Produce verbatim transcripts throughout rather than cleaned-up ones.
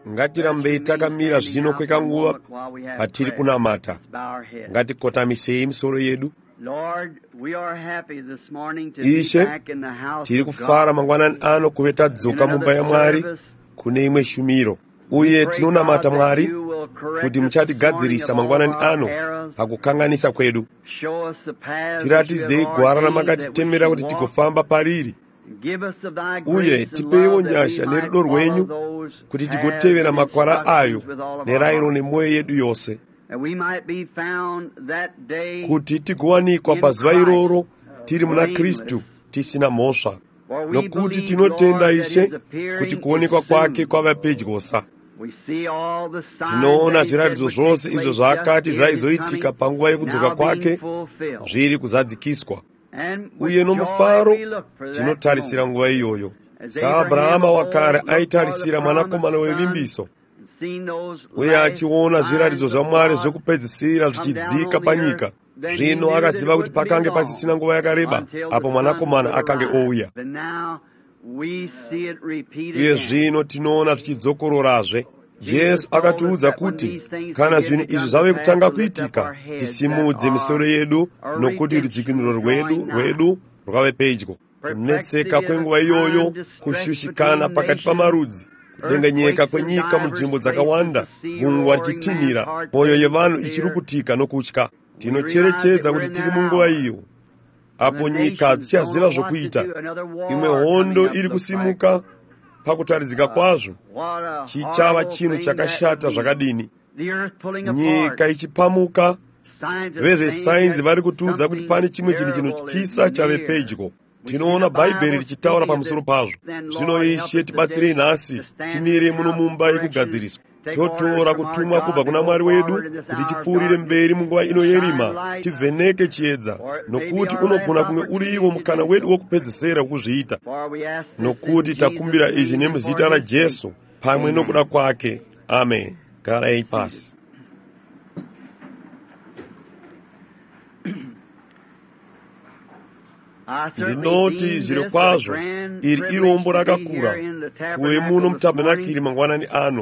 ngatirambe takamira zvino kwekanguva patiri kunamata. Ngatikotamisei misoro yedu. Ishe, tiri kufara mangwanani ano kuve tadzoka mumba yaMwari kune imwe shumiro, uye tinonamata Mwari kuti muchatigadzirisa mangwanani ano pakukanganisa kwedu. Tiratidzei gwara ramakatitemera kuti tigofamba pariri, uye tipeiwo nyasha nerudo rwenyu kuti tigotevera makwara ayo nerayiro nemwoyo yedu yose, kuti tigowanikwa pazuva iroro tiri muna Kristu tisina mhosva, nokuti tinotenda Ishe kuti kuonekwa kwake kwava pedyosa. Tinoona zviratidzo zvose izvo zvaakati zvaizoitika panguva yekudzoka kwake zviri kuzadzikiswa, uye nomufaro tinotarisira nguva iyoyo. SaAbhurahama wakare aitarisira mwanakomana wevimbiso, uye achiona zviratidzo zvaMwari zvokupedzisira zvichidzika panyika. Zvino akaziva kuti pakange pasisina nguva yakareba apo mwanakomana akange ouya, uye zvino tinoona zvichidzokororazve. Jesu akatiudza kuti kana zvinhu izvi zvave kutanga kuitika, tisimudze misoro yedu, nokuti rudzikinuro rwedu rwedu rwave pedyo. Kunetseka kwenguva iyoyo, kushushikana pakati pamarudzi, kudengenyeka kwenyika munzvimbo dzakawanda, gungwa richitinhira, mwoyo yevanhu ichirukutika nokutya. Tinocherechedza kuti tiri munguva iyo apo nyika dzichaziva zvokuita. Imwe hondo iri kusimuka. Pakutaridzika kwazvo, chichava chinhu chakashata zvakadini. Nyika ichipamuka, vezvesainzi vari kutiudza kuti pane chimwe chinhu chinotyisa chave pedyo. Tinoona Bhaibheri richitaura pamusoro pazvo. Zvino Ishe, tibatsirei nhasi timire muno mumba yekugadziriswa. Totora kutumwa kubva kuna Mwari wedu kuti tipfuurire mberi munguva ino yerima, tivheneke chiedza, nokuti unogona kunge uri iwo mukana wedu wokupedzisira kuzviita. Nokuti takumbira izvi nemuzita raJesu pamwe nokuda kwake. Amen. Garai pasi. Ndinoti zviro kwazvo iri irombo rakakura kuve muno mutabhenakiri mangwanani ano.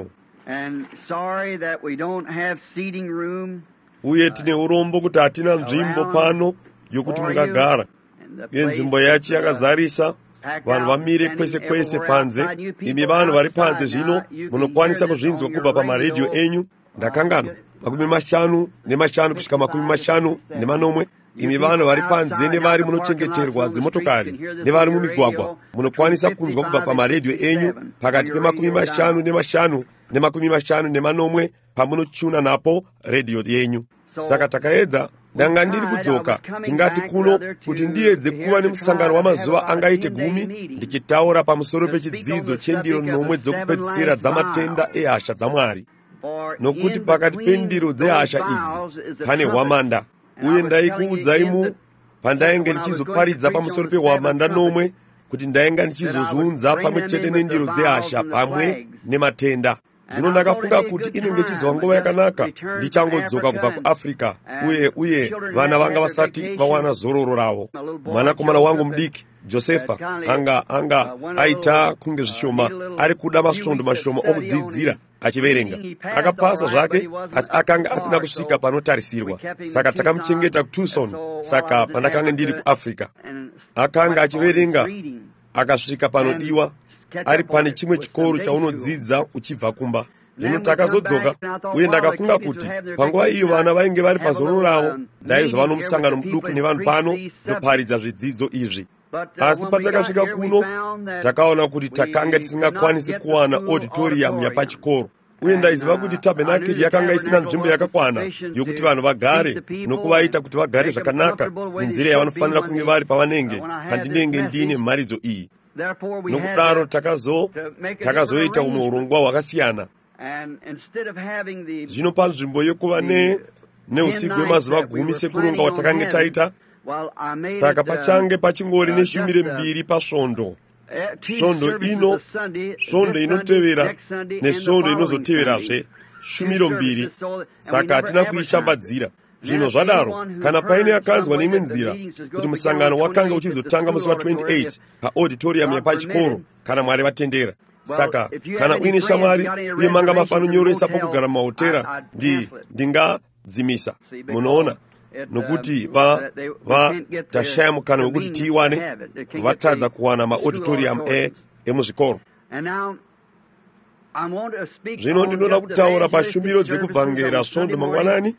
Uye tine urombo kuti hatina nzvimbo pano yokuti mungagara, uye nzvimbo yacho yakazarisa, vanhu vamire kwese kwese panze. Imi vanhu vari panze zvino munokwanisa kuzvinzwa kubva pamaredhiyo enyu. Ndakangana makumi mashanu nemashanu kusvika makumi mashanu nemanomwe. Imi vanhu vari panze nevari munochengeterwa dzimotokari nevari mumigwagwa, munokwanisa kunzwa kubva pamaredhiyo enyu pakati pemakumi mashanu nemashanu nemakumi mashanu nemanomwe pamunochuna napo redhiyo yenyu. Saka takaedza, ndanga ndiri kudzoka, tingati kuno, kuti ndiedze kuva nemusangano wamazuva angaite gumi ndichitaura pamusoro pechidzidzo chendiro nomwe dzokupedzisira dzamatenda ehasha dzaMwari. Nokuti pakati pendiro dzehasha idzi pane hwamanda. Uye ndaikuudzaimu pandainge ndichizoparidza pamusoro pehwamanda nomwe kuti ndainga ndichizozunza pamwe chete nendiro dzehasha pamwe nematenda. Zvino ndakafunga kuti inenge ichizova nguva yakanaka ndichangodzoka kubva kuAfrica, uye uye vana vanga vasati vawana zororo ravo. Mwanakomana wangu mudiki Josefa anga anga aita kunge zvishoma, ari kuda masvondo mashoma okudzidzira achiverenga. Akapasa zvake, asi akanga asina kusvika panotarisirwa. Saka takamuchengeta kuTucson. Saka pandakanga ndiri kuAfrica, akanga achiverenga akasvika panodiwa, ari pane chimwe chikoro chaunodzidza uchibva kumba. Zvino takazodzoka, uye ndakafunga kuti panguva iyo vana vainge vari pazororo ravo, ndaizova nomusangano muduku nevanhu pano ndoparidza zvidzidzo izvi. Asi patakasvika kuno, takaona kuti takanga tisingakwanisi kuwana auditorium yapachikoro, uye ndaiziva kuti tabhenakiri yakanga isina nzvimbo yakakwana yokuti vanhu vagare nokuvaita kuti vagare zvakanaka nenzira yavanofanira kunge vari pavanenge pandinenge ndine mharidzo iyi. Nokudaro takazo takazoita umwe urongwa hwakasiyana. Zvino panzvimbo yokuva ne neusiku hwemazuva gumi sekuronga watakange taita, saka pachange pachingori neshumire mbiri pasvondo. Svondo ino, svondo inotevera nesvondo inozoteverazve, shumiro mbiri. Saka hatina kuishambadzira. Zvino zvadaro, kana paine yakanzwa neimwe nzira kuti musangano wakanga uchizotanga musi wa twenty-eight paauditorium yapachikoro, kana Mwari vatendera, saka kana uine shamwari uye manga mafanonyoresa pokugara mumahotera ndi ndingadzimisa. Munoona, nokuti va va tashaya mukana wekuti tiiwane, vatadza kuwana maauditorium e emuzvikoro. Zvino ndinoda kutaura pashumbiro dzekuvhangera svondo mangwanani.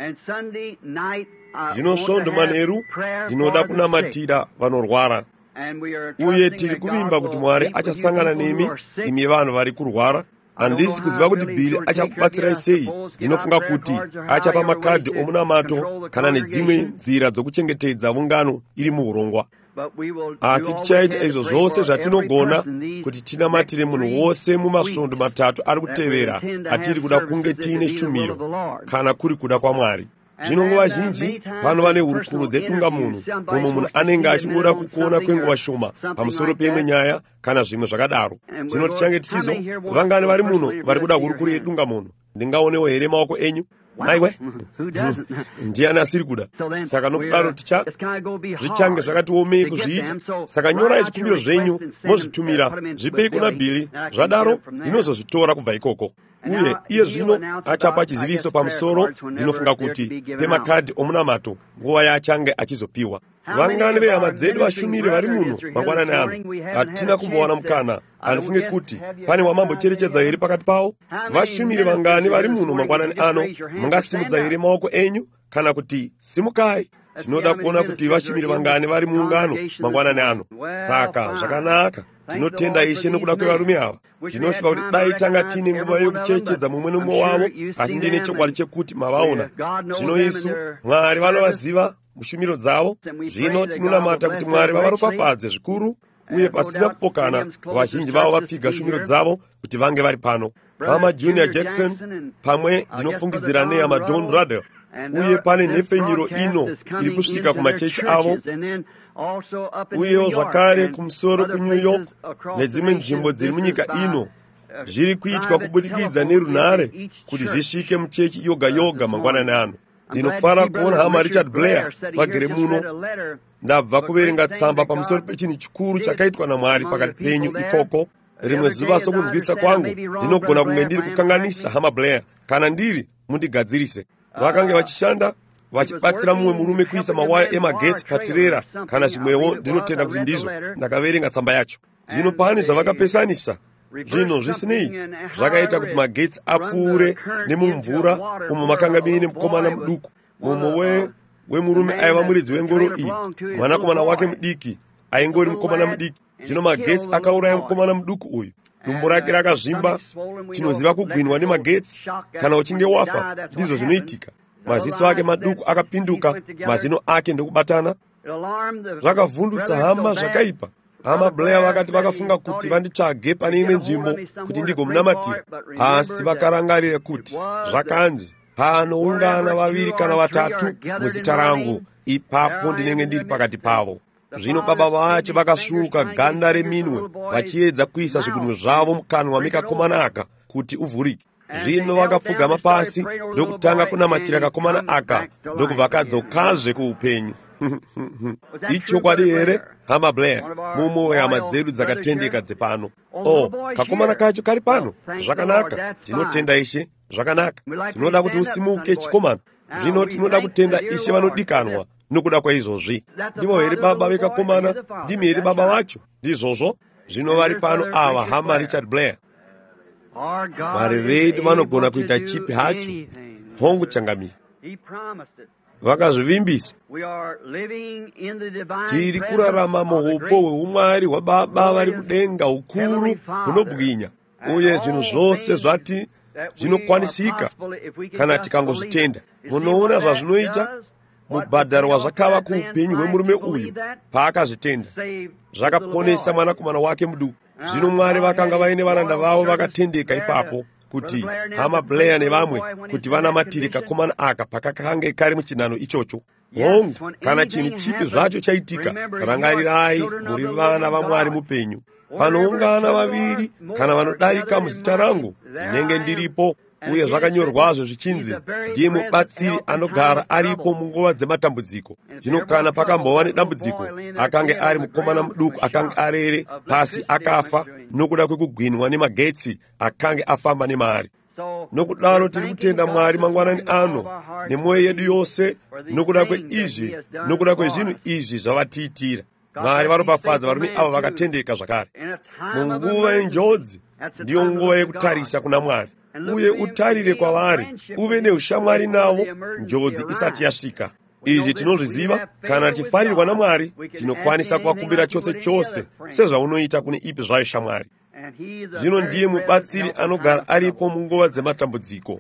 Zvino svondo manheru ndinoda kunamatira vanorwara, uye tiri kuvimba kuti Mwari achasangana nemi imi vanhu vari kurwara. Handisi kuziva kuti Bhili achakubatsirai sei. Ndinofunga kuti achapa makadhi omunamato kana nedzimwe nzira dzokuchengetedza ungano iri muurongwa. Asi tichaita izvo zvose zvatinogona kuti tinamatire munhu wose mumasvondo matatu ari kutevera atiri kuda kunge tiine shumiro, kana kuri kuda kwaMwari. Zvino nguva zhinji pano vane hurukuro dzetungamunhu, umwe munhu anenge achingoda kukuona kwenguva shoma pamusoro peimwe nyaya kana zvimwe zvakadaro. Zvino tichange tichizo vangani vari muno vari kuda hurukuro yedungamunhu. Ndingaonewo here maoko enyu? Aiwe, ndiani asiri kuda? Saka nokudaro ticha zvichange zvakatiomei kuzviita. Saka nyorai zvikumbiro zvenyu mozvitumira, zvipei kuna Bhili, zvadaro ndinozozvitora kubva ikoko. Uye iye zvino achapa chiziviso pamusoro, ndinofunga kuti pemakadhi omunamato nguva yaachange achizopiwa. Vangani vehama dzedu vashumiri vari muno mangwanani ano? Hatina kumbowana mukana. Anofunge kuti pane wamambocherechedza here pakati pavo? Vashumiri vangani vari muno mangwanani ano? Mungasimudza here maoko enyu kana kuti simukai? Tinoda kuona kuti vashumiri vangani vari muungano mangwanani ano. Saka zvakanaka, tinotenda Ishe nokuda kwevarume ava. Ndinoshuva kuti dai tanga tine nguva yokucherechedza mumwe nomumwe wavo, asi ndine chokwadi chekuti mavaona. Zvino isu Mwari vanovaziva mushumiro dzavo. Zvino tinonamata kuti Mwari vavaropafadze zvikuru, uye pasina kupokana vazhinji vavo vapfiga shumiro dzavo kuti vange vari pano. Hama Junior Jackson pamwe ndinofungidzira nehama Don Radel, uye pane nhepfenyuro ino iri kusvika kumachechi avo, uyewo zvakare kumusoro kuNew York nedzimwe nzvimbo dziri munyika ino, zviri kuitwa kubudikidza nerunhare kuti zvisvike muchechi yoga yoga mangwanani ano. Ndinofara kuona hama Richard Blair vagere muno. Ndabva kuverenga tsamba pamusoro pechinhu chikuru chakaitwa naMwari pakati penyu ikoko. Rimwe zuva sokunzwisa kwangu ndinogona kunge ndiri kukanganisa hama Blair. Kana ndiri, mundigadzirise. Vakange vachishanda vachibatsira mumwe murume kuisa mawaya emagetsi patirera kana zvimwewo. Ndinotenda kuti ndizvo. Ndakaverenga tsamba yacho. Zvino pane zvavakapesanisa. Zvino zvisinei zvakaita kuti magetsi apfuure nemumvura umo makanga muine mukomana muduku. Mumwe wemurume aiva muridzi wengoro iyi, mwanakomana wake mudiki aingori mukomana mudiki. Zvino magetsi akauraya mukomana muduku uyu. Dumbu rake rakazvimba. Tinoziva kugwinwa nemagetsi. Kana uchinge wafa, ndizvo zvinoitika. Maziso ake maduku akapinduka, mazino ake ndokubatana. Zvakavhundutsa hama zvakaipa. Hama Blair vakati vakafunga kuti vanditsvage pane imwe nzvimbo kuti ndigomunamatira, asi vakarangarira kuti zvakanzi panoungana vaviri kana vatatu muzita rangu, ipapo ndinenge ndiri pakati pavo. Zvino baba vacho vakasvuuka ganda reminwe vachiedza kuisa zvigunwe zvavo mukanwa mekakomana aka kuti uvhurike. Zvino vakapfugama pasi ndokutanga kunamatira kakomana aka, ndokubva kadzokazve kuupenyu. Ichokwadi here hama Blair, mumwe wehama dzedu dzakatendeka dzepano? Oh, kakomana kacho kari pano. Zvakanaka, tinotenda Ishe. Zvakanaka, tinoda kuti usimuke chikomana. Zvino tinoda kutenda Ishe vanodikanwa nokuda kwaizvozvi. Ndivo here baba vekakomana? Ndimi here baba vacho? Ndizvozvo. Zvino vari pano ava hama Richard Blair. Mwari vedu vanogona kuita chipi hacho. Hongu changamira. Vakazvivimbisa. Tiri kurarama muhupo hweumwari hwababa vari kudenga hukuru hunobwinya, uye zvinhu zvose zvati zvinokwanisika kana tikangozvitenda. Munoona zvazvinoita mubhadharo wazvakava kuupenyu hwemurume uyu paakazvitenda. Zvakaponesa mwanakomana wake muduku. Zvino Mwari vakanga vaine varanda vavo vakatendeka ipapo kuti hama Blair nevamwe kuti vanamatire kakomana aka pakakange kari muchinhano ichocho. Hongu, kana chinhu chipi zvacho chaitika, rangarirai muri vana vaMwari mupenyu. Panoungana vaviri kana vanodarika muzita rangu, ndinenge ndiripo. uye zvakanyorwazvo zvichinzi ndiye mubatsiri anogara aripo munguva dzematambudziko. Zvino kana pakambova nedambudziko, akange ari mukomana muduku akange arere pasi akafa nokuda kwekugwinwa nemagetsi akange afamba nemari. Nokudaro tiri kutenda Mwari mangwanani ano nemwoyo yedu yose nokuda kweizvi nokuda kwezvinhu izvi zvavatiitira. Mwari varopafadza varume ava vakatendeka zvakare. Munguva yenjodzi ndiyo nguva yekutarisa kuna Mwari, uye utarire kwavari, uve neushamwari navo njodzi isati yasvika. Izvi tinozviziva, kana tichifarirwa naMwari tinokwanisa kuvakumbira chose chose sezvaunoita kune ipi zvayo shamwari. Zvino ndiye mubatsiri anogara aripo munguva dzematambudziko.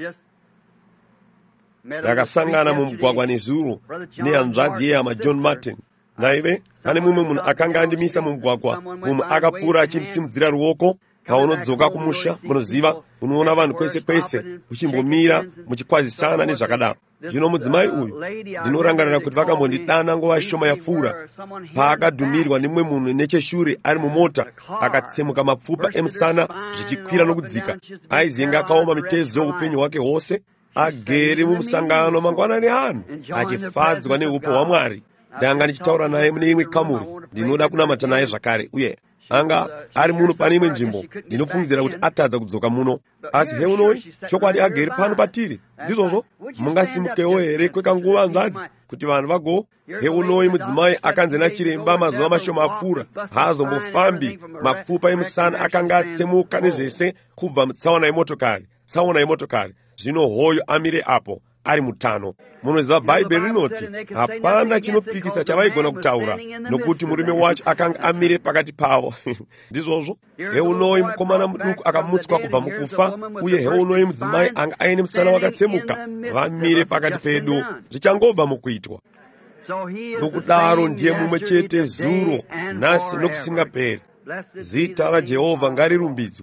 Ndakasangana mumugwagwa nezuro nehanzvadzi yehama John Martin. Naive, pane mumwe munhu akanga andimisa mumugwagwa, mumwe akapfuura achindisimudzira ruoko. Paunodzoka kumusha, munoziva, unoona vanhu kwese kwese uchimbomira muchikwazisana nezvakadaro. Zvino mudzimai uyu ndinorangarira kuti vakambondidana nguva shoma yapfuura, paakadhumirwa nemumwe munhu necheshure ari mumota, akatsemuka mapfupa emusana zvichikwira nokudzika. Aizenga akaoma mitezo youpenyu hwake hwose, agere mumusangano mangwanani ano achifadzwa neupo hwaMwari. Ndanga ndichitaura naye mune imwe kamuri, ndinoda kunamata naye zvakare, uye anga ari muno pane imwe nzvimbo ndinofungidzira kuti atadza kudzoka muno. Asi heunoi chokwadi agere pano patiri, ndizvozvo mungasimukewo here kwekanguva nzvadzi kuti vanhu vago. Heunoi mudzimai akanzi nachiremba mazuva mashoma apfuura haazombofambi, mapfupa emusana akanga atsemuka nezvese kubva mutsaona yemotokari, tsaona yemotokari. Zvino hoyo amire apo ari mutano. Munoziva Bhaibheri rinoti hapana chinopikisa chavaigona kutaura, nokuti murume wacho akanga amire pakati pavo. Ndizvozvo heunoi mukomana muduku akamutswa kubva mukufa, uye heunoi mudzimai anga aine musana wakatsemuka, vamire pakati pedu, zvichangobva mukuitwa. Nokudaro ndiye mumwe chete zuro, nhasi nokusingaperi. Zita raJehovha ngarirumbidzwe.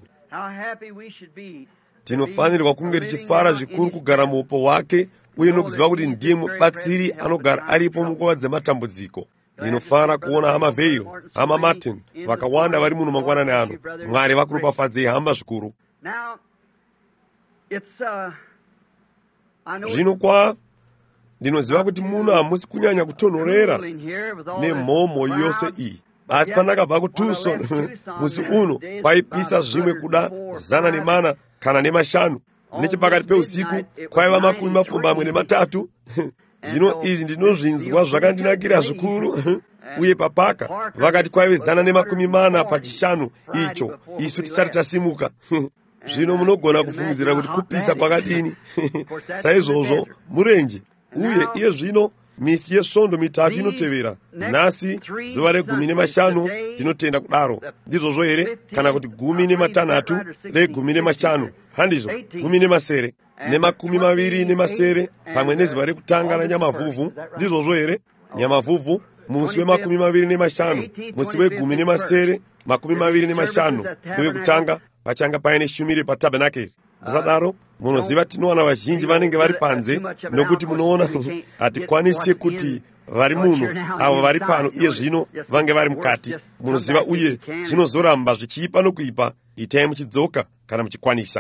Tinofanirwa kunge tichifara zvikuru kugara muupo hwake, uye nokuziva kuti ndiye mubatsiri anogara aripo munguva dzematambudziko. Ndinofara kuona hama Veiro, hama Martin vakawanda vari muno mangwanani ano. Mwari vakuropafadzei hamba zvikuru. Zvino kwa ndinoziva kuti muno hamusi kunyanya kutonhorera nemhomo yose iyi. Asi pandakabva kuTucson musi uno paipisa zvimwe kuda zana nemana kana nemashanu. Nechepakati peusiku kwaiva makumi mapfumbamwe nematatu. Zvino izvi ndinozvinzwa zvakandinakira zvikuru. Uye papaka vakati kwaive zana nemakumi mana pachishanu icho isu tisati tasimuka. Zvino munogona kufungidzira kuti kupisa kwakadini. Saizvozvo murenje. Uye iye zvino misi yesvondo mitatu inotevera. Nhasi zuva regumi nemashanu tinotenda kudaro. Ndizvozvo here? Kana kuti gumi nematanhatu regumi nemashanu. Handizvo? Gumi nemasere nemakumi maviri nemasere pamwe nezuva rekutanga ranyamavhuvhu. Ndizvozvo here? Nyamavhuvhu musi wemakumi maviri nemashanu, musi wegumi nemasere makumi maviri nemashanu newekutanga pachanga paine shumire patabhenakeri. Zvadaro munoziva tinowana vazhinji vanenge vari panze, nokuti munoona hatikwanisi kuti vari muno avo vari pano iye zvino vange vari mukati. Munoziva, uye zvinozoramba zvichiipa nokuipa. Itai muchidzoka kana muchikwanisa.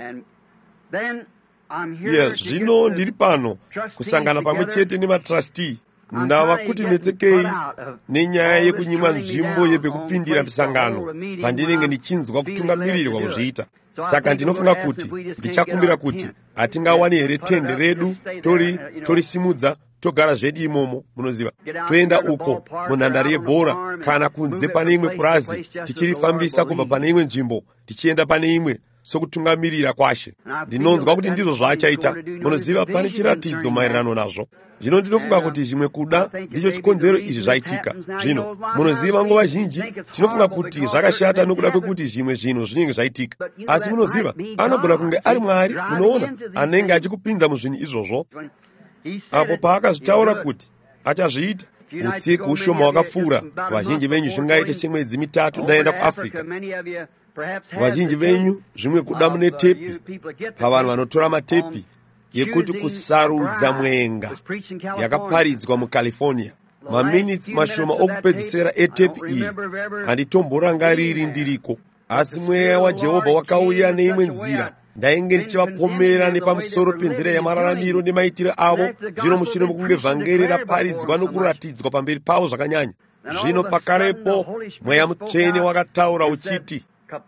Iye zvino ndiri pano kusangana pamwe chete nematrustee. Ndava kuti netsekei nenyaya yekunyimwa nzvimbo yepekupindira misangano pandinenge ndichinzwa kutungamirirwa kuzviita. Saka ndinofunga kuti ndichakumbira kuti hatingawani here tende redu tori torisimudza togara zvedu imomo. Munoziva, toenda uko munhandare yebhora kana kunze pane imwe purazi, tichirifambisa kubva pane imwe nzvimbo tichienda pane imwe sokutungamirira kwashe. Ndinonzwa kuti ndizvo zvaachaita. Munoziva, pane chiratidzo maererano nazvo. Zvino ndinofunga kuti zvimwe kuda ndicho chikonzero izvi zvaitika. Zvino munoziva, nguva zhinji tinofunga kuti zvakashata nokuda kwekuti zvimwe zvinhu zvinenge zvaitika. Asi munoziva, anogona kunge ari Mwari, munoona, anenge achikupinza muzvinhu izvozvo. Apo paakazvitaura kuti achazviita, usiku ushoma wakapfuura, vazhinji venyu zvingaite semwedzi mitatu ndaenda kuAfrica. Vazhinji venyu zvimwe kuda mune tepi, pavanhu vanotora matepi yekuti kusarudza mwenga yakaparidzwa muCalifornia. Maminitsi mashoma okupedzisira etepi iyi handitomborangariri ndiriko, asi mweya waJehovha wakauya neimwe nzira ndainge ndichivapomera nepamusoro penzira yamararamiro nemaitiro avo. Zvino mushure mokunge vhangeri raparidzwa nokuratidzwa pamberi pavo zvakanyanya, zvino pakarepo mweya mutsvene wakataura uchiti,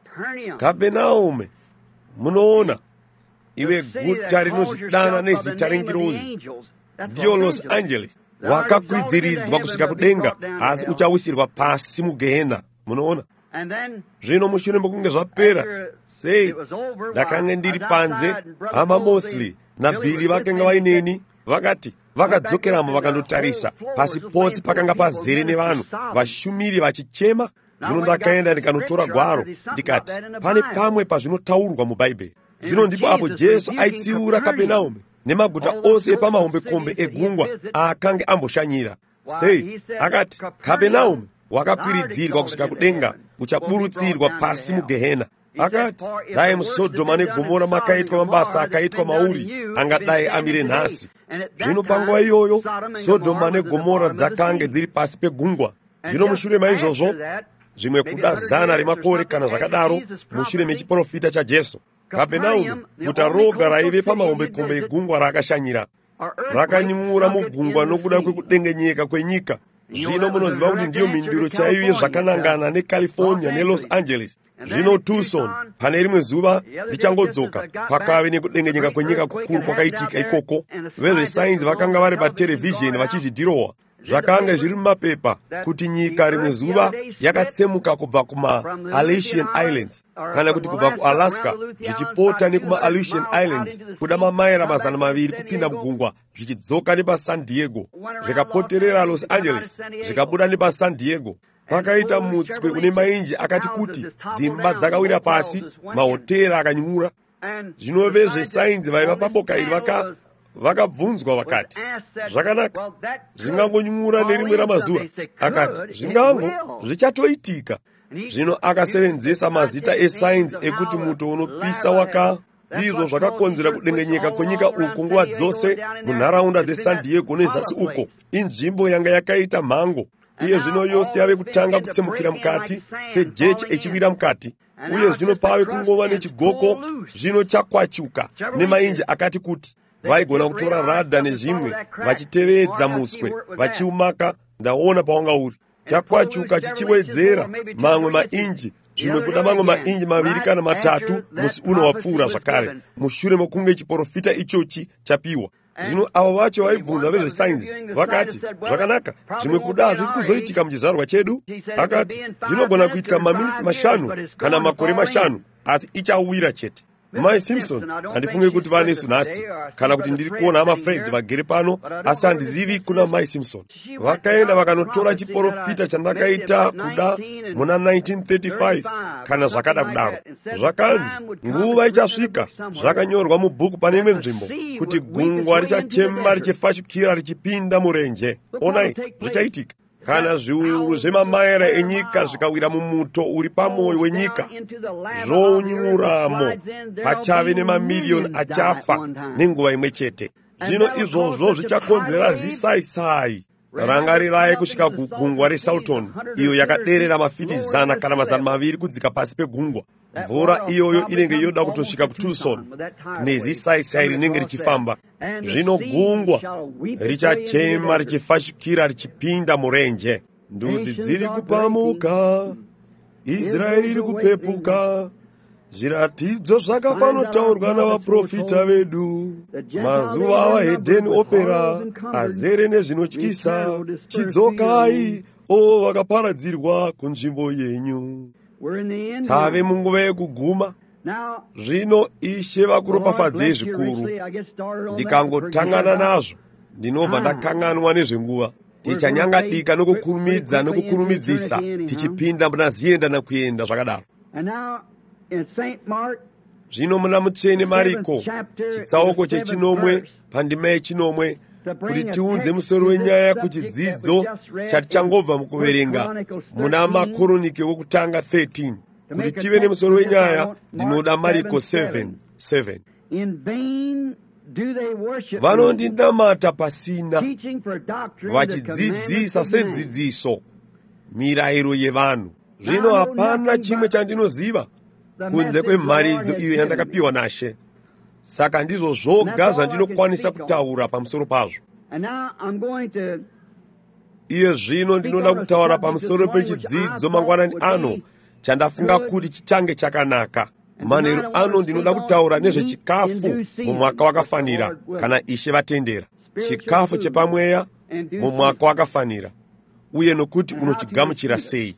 Kapenaume, munoona, iwe guta rinozvidana nezita rengirozi, ndiyo Los Angeles, wakakwidziridzwa kusvika kudenga, asi uchawisirwa pasi mugehena. Munoona. Zvino mushure mokunge zvapera, sei ndakanga ndiri panze, hama Mosley naBilly vakanga vaineni, vakati vakadzokeramo vakandotarisa, pasi pose pakanga pazere nevanhu, vashumiri vachichema. Zvino ndakaenda ndikanotora gwaro, ndikati pane pamwe pazvinotaurwa mubhaibheri. Zvino ndipo apo Jesu aitsiura Kapenaume nemaguta ose epamahombekombe egungwa akanga amboshanyira. Sei akati, Kapenaume wakakwiridzirwa kusvika kudenga, uchaburutsirwa pasi mugehena. Akati, dai muSodhoma neGomora makaitwa mabasa akaitwa mauri, angadai amire nhasi. Zvino panguva iyoyo Sodhoma neGomora dzakanga dziri pasi pegungwa. Zvino mushure maizvozvo, zvimwe kuda zana remakore kana zvakadaro, mushure mechiprofita chaJesu, Kapenaume, guta roga raive pamahombekombe egungwa raakashanyira, rakanyung'ura mugungwa nokuda kwekudengenyeka kwenyika. Zvino munoziva kuti ndiyo mhinduro chaiyo yezvakanangana neCalifornia neLos Angeles. Zvino Tucson, pane rimwe zuva ndichangodzoka, pakave nekudengenyeka kwenyika kukuru kwakaitika ikoko. Vezvesainzi vakanga vari paterevhizheni vachizvidhirowa. Zvakanga zviri mumapepa kuti nyika rimwe zuva yakatsemuka kubva kuma-Aleutian Islands, kana kuti kubva kuAlaska zvichipota nekuma-Aleutian Islands kuda mamaira mazana maviri kupinda mugungwa zvichidzoka nepaSan Diego, zvikapoterera Los Angeles, zvikabuda nepaSan Diego. Pakaita mutswe une mainji akati kuti dzimba dzakawira pasi, mahotera akanyung'ura. Zvino vezvesainzi vaiva paboka iri vaka vakabvunzwa vakati, zvakanaka, zvingangonyung'ura nerimwe ramazuva. Akati, zvingango zvichatoitika. Zvino akasevenzesa mazita esainzi ekuti muto unopisa waka, ndizvo zvakakonzera kudengenyeka kwenyika uku nguva dzose munharaunda dzeSan Diego nezasi uko. Inzvimbo yanga yakaita mhango. Iye zvino yose yave kutanga kutsemukira mukati, sejechi echiwira mukati. Uye zvino pave kungova nechigoko, zvino chakwachuka nemainji akati kuti vaigona kutora radha nezvimwe vachitevedza muswe vachiumaka. Ndaona pawanga uri chakwachuka chichiwedzera mamwe mainji, zvimwe kuda mamwe mainji maviri kana matatu musi uno wapfuura zvakare, mushure mokunge chiprofita ichochi chapiwa. Zvino avo vacho vaibvunza vezvesainzi vakati, zvakanaka, zvimwe kuda hazvisi kuzoitika muchizvarwa chedu. Akati, zvinogona kuitika maminitsi mashanu kana makore mashanu, asi ichawira chete. Mai Simpson, handifunge kuti vanesu nhasi, kana kuti ndiri kuona hama Fred vagere pano, asi handizivi kuna Mai Simpson. Vakaenda vakanotora chiprofita chandakaita kuda muna nineteen thirty-five, kana zvakada kudaro. Zvakanzi, nguva ichasvika, zvakanyorwa mubhuku pane imwe nzvimbo, kuti gungwa richachema richifashukira richipinda murenje. Onai, zvichaitika. Kana zviuru zvemamaira enyika zvikawira mumuto uri pamwoyo wenyika, zvounyuramo, pachave nemamiliyoni achafa nenguva imwe chete. Zvino izvozvo zvichakonzera zisaisai. Rangarirai kusvika kugungwa reSalton, iyo yakaderera mafiti zana kana mazana maviri kudzika pasi pegungwa. Mvura iyoyo inenge yoda kutosvika kuTucson nezisaisai rinenge richifamba. Zvino gungwa richachema richifashukira richipinda murenje. Ndudzi dziri kupamuka, Israeri iri kupepuka, zviratidzo zvakafanotaurwa navaprofita vedu. Mazuva avahedheni opera azere nezvinotyisa. Chidzokai, o vakaparadzirwa kunzvimbo yenyu. Tave munguva yekuguma. Zvino Ishe vakuropafadzei zvikuru. Ndikangotangana nazvo, ndinobva ndakanganwa nezvenguva. Tichanyangadika nokukurumidza nokukurumidzisa, tichipinda muna zienda nakuenda zvakadaro. Zvino muna mutsvene Mariko, chitsauko chechinomwe pandima yechinomwe, kuti tiunze musoro wenyaya kuchidzidzo chatichangobva mukuverenga muna makoronike wokutanga thirteen. Kuti tive nemusoro wenyaya, ndinoda Mariko seven seven. Vanondinamata pasina, vachidzidzisa sedzidziso mirayiro yevanhu. Zvino hapana chimwe chandinoziva kunze kwemharidzo iyo yandakapiwa naShe. saka ndizvo zvoga zvandinokwanisa kutaura pamusoro pazvo. Iye zvino ndinoda kutaura pamusoro pechidzidzo mangwanani ano chandafunga kuti chichange chakanaka. Manheru ano ndinoda kutaura nezvechikafu mumwaka wakafanira, kana Ishe vatendera. Chikafu chepamweya mumwaka wakafanira, uye nokuti unochigamuchira sei.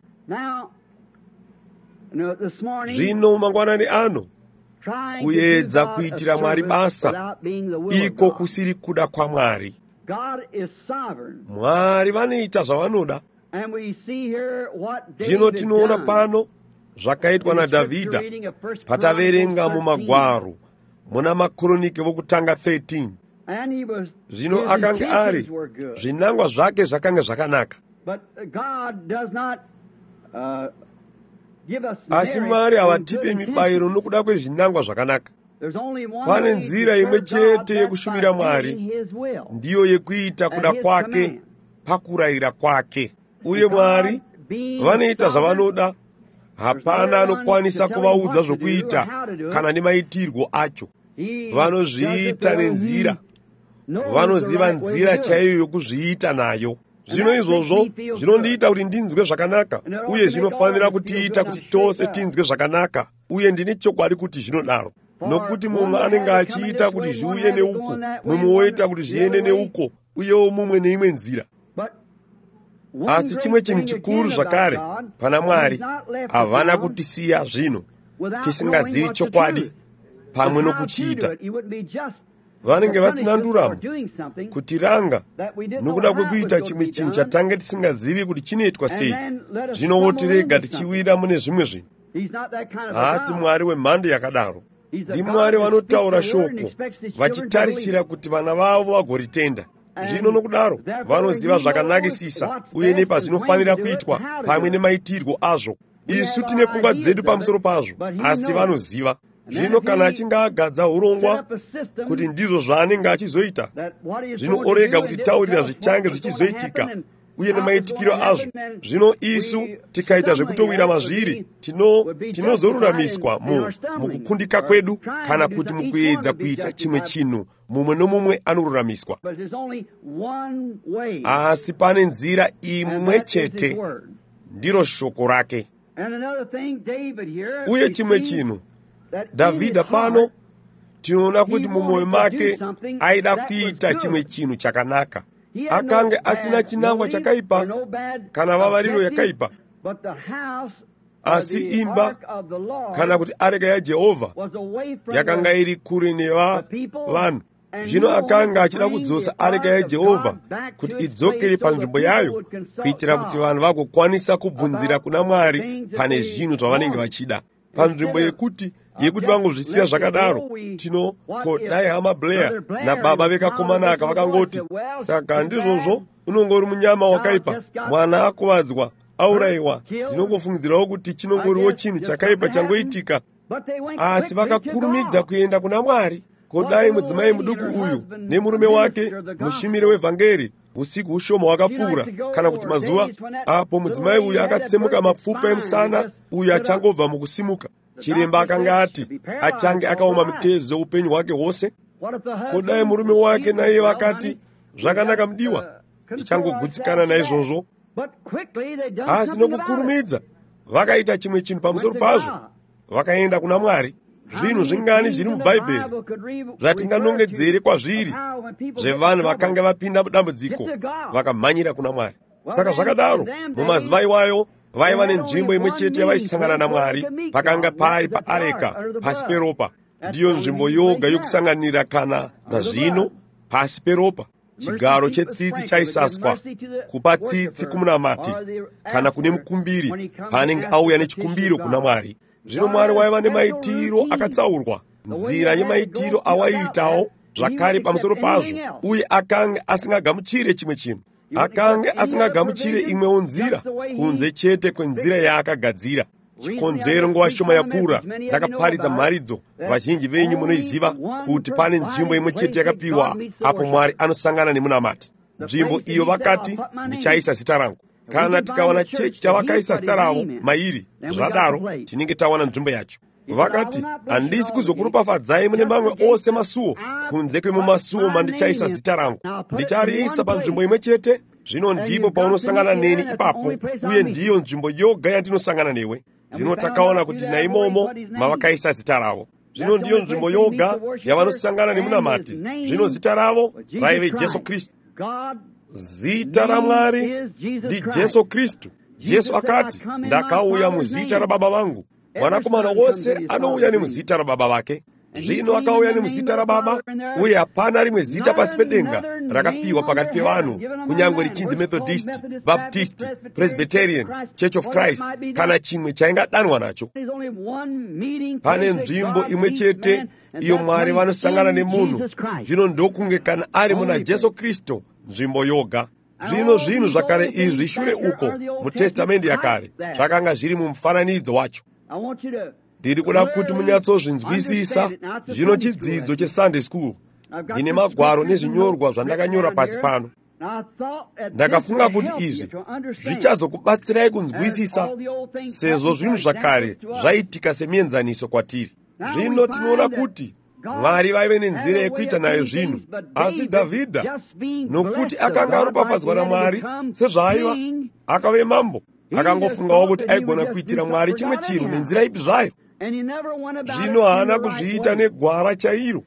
Zvino mangwanani ano kuedza kuitira Mwari basa iko kusiri kuda kwa Mwari. Mwari vanoita zvavanoda. Zvino tinoona pano zvakaitwa naDhavhidha pataverenga mumagwaro muna maKronike vokutanga thirteen. Zvino akanga ari zvinangwa zvake zvakanga zvakanaka. Asi Mwari havatipe mibayiro nokuda kwezvinangwa zvakanaka. Pane nzira imwe chete yekushumira Mwari, ndiyo yekuita kuda kwake pakurayira kwake. Uye Mwari vanoita zvavanoda. Hapana anokwanisa kuvaudza zvokuita kana nemaitirwo acho. Vanozviita nenzira, vanoziva nzira chaiyo yokuzviita nayo. Zvino izvozvo zvinondiita kuti ndinzwe zvakanaka, uye zvinofanira kutiita kuti tose tinzwe zvakanaka, uye ndine chokwadi kuti zvinodaro. Nokuti mumwe anenge achiita kuti zviuye neuko, mumwe woita kuti zviende neuko, uyewo mumwe neimwe nzira. Asi chimwe chinhu chikuru zvakare pana Mwari, havana kutisiya zvino tisingazivi chokwadi pamwe nokuchiita. Vanenge vasina nduramo kutiranga nokuda kwekuita chimwe chinhu chatange tisingazivi kuti chinoitwa sei. Zvino wotirega tichiwira mune zvimwe zvinhu. Asi Mwari wemhando yakadaro. Ndi Mwari vanotaura shoko vachitarisira kuti vana vavo vagoritenda. Zvino nokudaro vanoziva zvakanakisisa uye nepazvinofanira kuitwa pamwe nemaitirwo azvo. Isu tine pfungwa dzedu pamusoro pazvo, asi vanoziva. Zvino kana achinge agadza urongwa kuti ndizvo zvaanenge achizoita, zvino orega kutitaurira zvichange zvichizoitika uye nemaitikiro azvo. Zvino isu tikaita zvekutowira mazviri, tino tinozoruramiswa mu mukukundika kwedu, kana kuti mukuedza kuita chimwe chinhu mumwe nomumwe anoruramiswa. Asi pane nzira imwe chete, ndiro shoko rake. Uye chimwe chinhu, Dhavhidha pano tinoona kuti mumwoyo make aida kuita chimwe chinhu chakanaka. Akange asina chinangwa chakaipa kana vavariro yakaipa, asi imba kana kuti areka yaJehovha yakanga iri kure neva vanhu. Zvino akanga achida kudzosa areka yaJehovha kuti idzokere panzvimbo yayo, kuitira kuti vanhu vagokwanisa kubvunzira kuna Mwari pane zvinhu zvavanenge vachida, panzvimbo yekuti yekuti vangozvisiya zvakadaro. Tino ko dai hama Blair nababa vekakomana aka vakangoti, saka ndizvozvo unongori munyama wakaipa, mwana akuvadzwa, aurayiwa, ndinongofungidzirawo kuti chinongoriwo chinhu chakaipa changoitika. Asi vakakurumidza kuenda kuna Mwari. Ko dai mudzimai muduku uyu nemurume wake mushumiri wevhangeri usiku ushoma wakapfuura, kana kuti mazuva apo mudzimai uyu akatsemuka mapfupa emusana, uyu achangobva mukusimuka. Chiremba akanga ati achange akaoma mitezo upenyu hwake hwose. Kodai murume wake naye vakati, zvakanaka mudiwa, tichangogutsikana naizvozvo. Asi nokukurumidza vakaita chimwe chinhu pamusoro pazvo, vakaenda kuna Mwari. Zvinhu zvingani zviri mubhaibheri zvatinganongedzere kwazviri zvevanhu vakanga vapinda mudambudziko vakamhanyira kuna Mwari. Saka zvakadaro mumazuva iwayo vaiva nenzvimbo imwe chete yavaisangana naMwari, pakanga pari paareka pasi peropa. Ndiyo nzvimbo yoga yokusanganira, kana nazvino pasi peropa chigaro chetsitsi chaisaswa kupa tsitsi kumunamati kana kune mukumbiri paanenge auya nechikumbiro kuna Mwari. Zvino Mwari waiva nemaitiro akatsaurwa, nzira yemaitiro awaiitawo zvakare pamusoro pazvo, uye akanga asingagamuchire chimwe chinhu. Akanga asingagamuchire imwewo nzira kunze chete kwenzira yaakagadzira. Chikonzero nguva shoma yapfuura ndakaparidza mharidzo, vazhinji venyu munoiziva, kuti pane nzvimbo imwe chete yakapiwa apo Mwari anosangana nemunamati. Nzvimbo iyo vakati, ndichaisa zita rangu. Kana tikawana chechi chavakaisa zita ravo mairi, zvadaro tinenge tawana nzvimbo yacho. vakati, handisi kuzokuropafadzai mune mamwe ose masuo, kunze kwemo masuo mandichaisa zita rangu. Ndichariisa panzvimbo imwe chete, zvino ndipo paunosangana neni ipapo, uye ndiyo nzvimbo yoga yandinosangana newe. Zvino takaona kuti naimomo mavakaisa zita ravo. Zvino ndiyo nzvimbo yoga yavanosangana nemunamati. Zvino zita ravo raive Jesu Kristu. Zita raMwari ndi Jesu Kristu. Jesu akati, ndakauya muzita rababa vangu. Mwanakomana wose anouya nemuzita rababa vake. Zvino akauya nemuzita rababa, uye hapana rimwe zita pasi pedenga rakapiwa pakati pevanhu, kunyange richinzi Methodist, Baptist, Presbyterian, Church of Christ, kana chimwe chaingadanwa nacho. Pane nzvimbo imwe chete iyo Mwari vanosangana nemunhu. Zvino ndokunge kana ari muna Jesu Kristu, nzvimbo yoga. Zvino zvinhu zvakare izvi shure uko muTestamendi yakare zvakanga zviri mumufananidzo wacho. Ndiri kuda kuti munyatsozvinzwisisa. Zvino chidzidzo cheSunday School, ndine magwaro nezvinyorwa zvandakanyora pasi pano. Ndakafunga kuti izvi zvichazokubatsirai kunzwisisa, sezvo zvinhu zvakare zvaitika semienzaniso kwatiri. Zvino tinoona kuti Mwari vaive nenzira yekuita nayo zvinhu, asi Dhavhidha, nokuti akanga aropafadzwa naMwari sezvaaiva, akave mambo, akangofungawo kuti aigona kuitira Mwari chimwe chinhu nenzira ipi zvayo. Zvino haana kuzviita negwara chairo.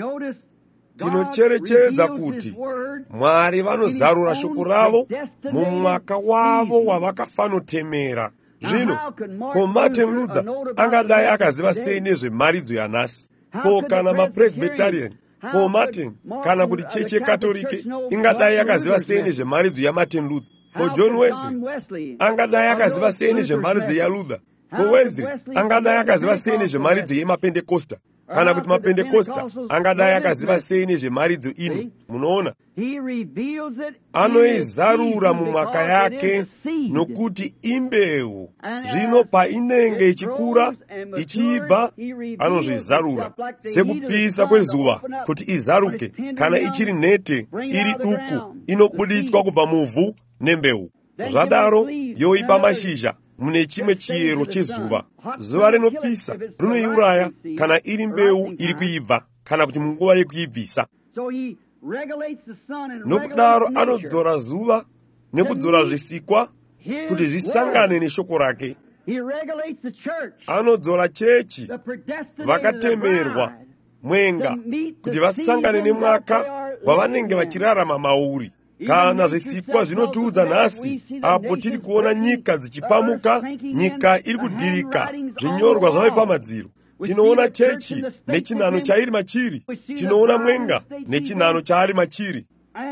Tinocherechedza kuti Mwari vanozarura shoko ravo mumwaka wavo wavakafanotemera. Zvino, ko Martin Luther angadai akaziva sei nezvemharidzo yanhasi? Ko kana maPresbyterian, ko Martin, kana kuti chechi yekatolike ingadai yakaziva sei nezvemharidzo yaMartin Luther? Ko John Wesley angadai akaziva sei nezvemharidzo yaLuther? Ko Wesley angadai akaziva sei nezvemharidzo yemaPentecosta? Kana kuti maPentecosta angadai akaziva sei nezvemharidzo ino? Munoona, anoizarura mumwaka yake nokuti imbeu. Zvino painenge ichikura ichiibva, anozvizarura sekupisa kwezuva kuti izaruke. Kana ichiri nhete, iri duku, inobudiswa kubva muvhu nembeu. Zvadaro yoipa mashizha mune chimwe chiyero chezuva. Zuva rinopisa rinoiuraya kana iri mbeu iri kuibva, kana kuti munguva yekuibvisa. Nokudaro anodzora zuva nekudzora zvisikwa kuti zvisangane neshoko rake. Anodzora chechi, vakatemerwa mwenga, kuti vasangane nemwaka wavanenge vachirarama mauri. Kana zvisikwa zvinotiudza nhasi, apo tiri kuona nyika dzichipamuka, nyika iri kudhirika, zvinyorwa zvave pamadziro. Tinoona chechi nechinhano chairi machiri, tinoona mwenga nechinhano chaari machiri.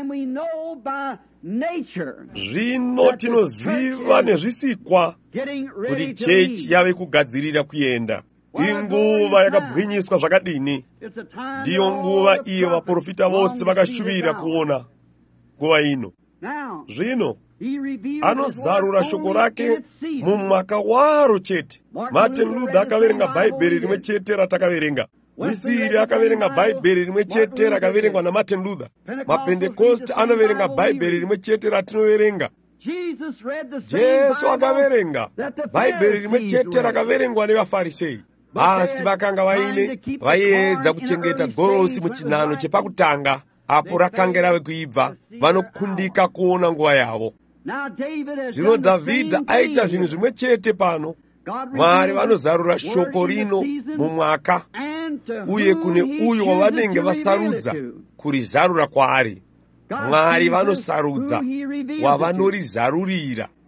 Zvino tinoziva nezvisikwa kuti chechi yave kugadzirira kuenda. Inguva yakabwinyiswa zvakadini. Ndiyo nguva iyo vaprofita vose vakashuvira kuona nguva ino. Zvino anozarura shoko rake mumwaka waro chete. Martin Luther akaverenga bhaibheri rimwe chete ratakaverenga. Wesley akaverenga bhaibheri rimwe chete rakaverengwa naMartin Luther. MaPentecost anoverenga bhaibheri rimwe chete ratinoverenga. Jesu akaverenga bhaibheri rimwe chete rakaverengwa nevaFarisei. Asi vakanga vaine vaiedza kuchengeta gorosi muchinhano chepakutanga, apo rakanga rave kuibva, vanokundika kuona nguva yavo. Zvino Dhavhidha aita zvinhu zvimwe chete pano. Mwari vanozarura shoko rino mumwaka, uye kune uyo wavanenge vasarudza kurizarura kwaari. Mwari vanosarudza wavanorizarurira.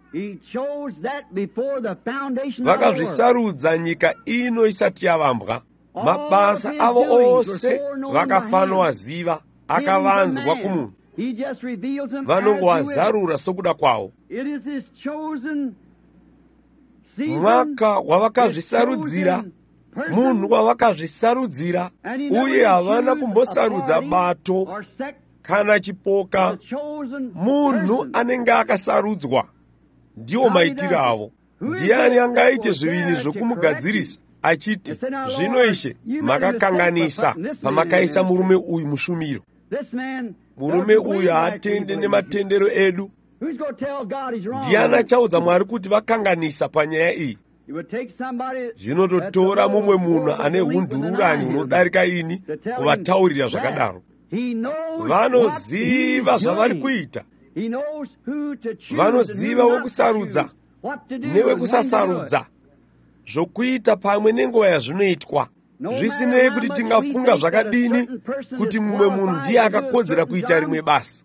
Vakazvisarudza nyika ino isati yavambwa. Mabasa avo ose vakafanoaziva, akavanzwa kumunhu. Vanongowazarura sokuda kwawo. Mwaka wavakazvisarudzira, munhu wavakazvisarudzira, uye havana kumbosarudza bato kana chipoka. Munhu anenge akasarudzwa ndiwo maitiro avo. Ndiani angaite zvivini zvokumugadzirisa achiti, zvino Ishe makakanganisa pamakaisa murume uyu mushumiro. Murume uyu haatende nematendero edu. Ndiani achaudza Mwari kuti vakanganisa panyaya iyi? zvinototora mumwe munhu ane undururani hunodarika ini kuvataurira zvakadaro. Vanoziva zvavari kuita, vanoziva wekusarudza newekusasarudza, zvokuita pamwe nenguva yazvinoitwa. Zvisinei kuti tingafunga zvakadini kuti mumwe munhu ndiye akakodzera kuita rimwe basa.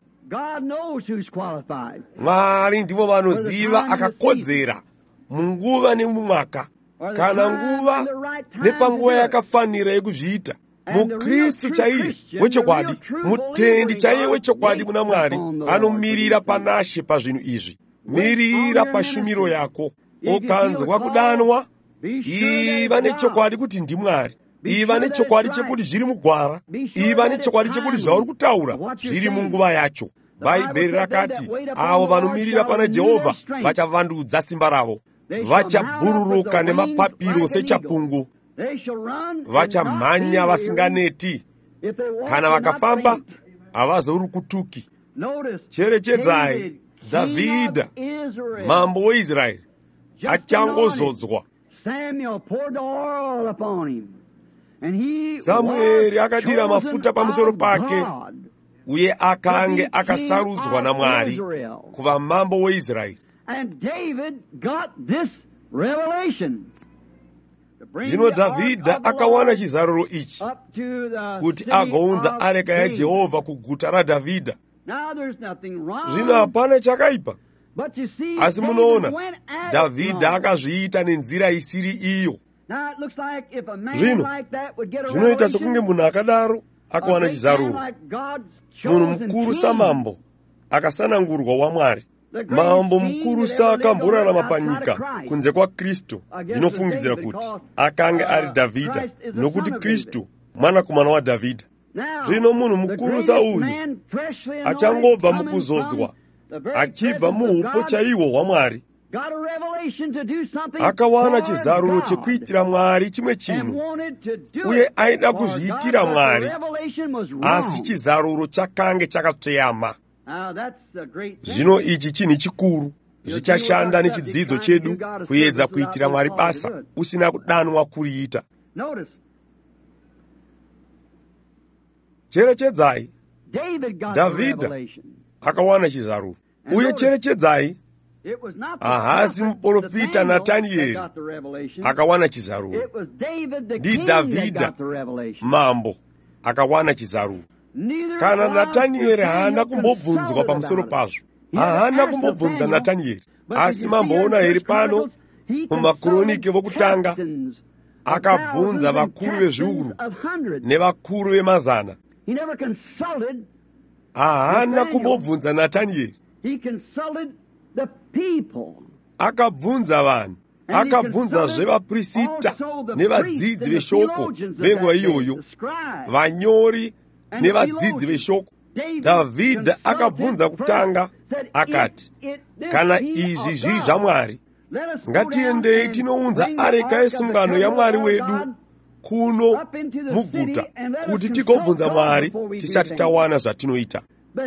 Mwari ndivo vanoziva akakodzera munguva nemumwaka, kana nguva nepanguva yakafanira yekuzviita. Mukristu chaiye wechokwadi, mutendi chaiye wechokwadi muna Mwari, anomirira panashe pazvinhu izvi. Mirira pashumiro yako. Ukanzwa kudanwa, iva nechokwadi kuti ndimwari. Iva nechokwadi chekuti zviri mugwara. Iva nechokwadi chekuti zvauri kutaura zviri munguva yacho. Bhaibheri rakati avo vanomirira pana Jehovha vachavandudza simba ravo, vachabhururuka nemapapiro sechapungu, vachamhanya vasinganeti, kana vakafamba havazorukutuki. Cherechedzai, Dhavhidha mambo weIsraeri achangozodzwa. Samueri akadira mafuta pamusoro pake, uye akange akasarudzwa naMwari kuva mambo weIsraeri. Zvino Dhavhidha akawana chizaruro ichi kuti agounza areka yaJehovha kuguta raDhavhidha. Zvino hapana chakaipa, asi munoona Dhavhidha akazviita nenzira isiri iyo. Zvino zvinoita sekunge munhu akadaro akawana chizaruro, munhu mukuru samambo akasanangurwa waMwari, mambo mukuru saakamborarama panyika kunze kwaKristu. Ndinofungidzira kuti akange ari Dhavhidha, nokuti Kristu mwanakomana waDhavhidha. Zvino munhu mukuru sauyu achangobva mukuzodzwa, achibva muupo chaiwo hwaMwari, akawana chizaruro chekuitira Mwari chimwe chinhu, uye aida kuzviitira Mwari, asi chizaruro chakange chakatsveyama. Zvino ichi chinhu chikuru, zvichashanda nechidzidzo chedu kuedza kuitira Mwari basa usina kudanwa kuriita. Cherechedzai, Dhavhidha akawana chizaruro, uye cherechedzai, Ahazi muprofita Natanieri akawana chizaruro. Ndi Dhavhidha mambo akawana chizaruro. Kana Natanieri haana kumbobvunzwa pamusoro pazvo, haana kumbobvunza Natanieri, asi mamboona heri pano mumaKronike vokutanga akabvunza vakuru vezviuru nevakuru vemazana. Haana kumbobvunza Natanieri, akabvunza vanhu, akabvunzazve vaprista nevadzidzi veshoko venguva iyoyo, vanyori nevadzidzi veshoko. Dhavhidha akabvunza kutanga akati, kana izvi zviri zvaMwari, ngatiendei tinounza areka yesungano yaMwari wedu kuno muguta, kuti tigobvunza Mwari tisati tawana zvatinoita.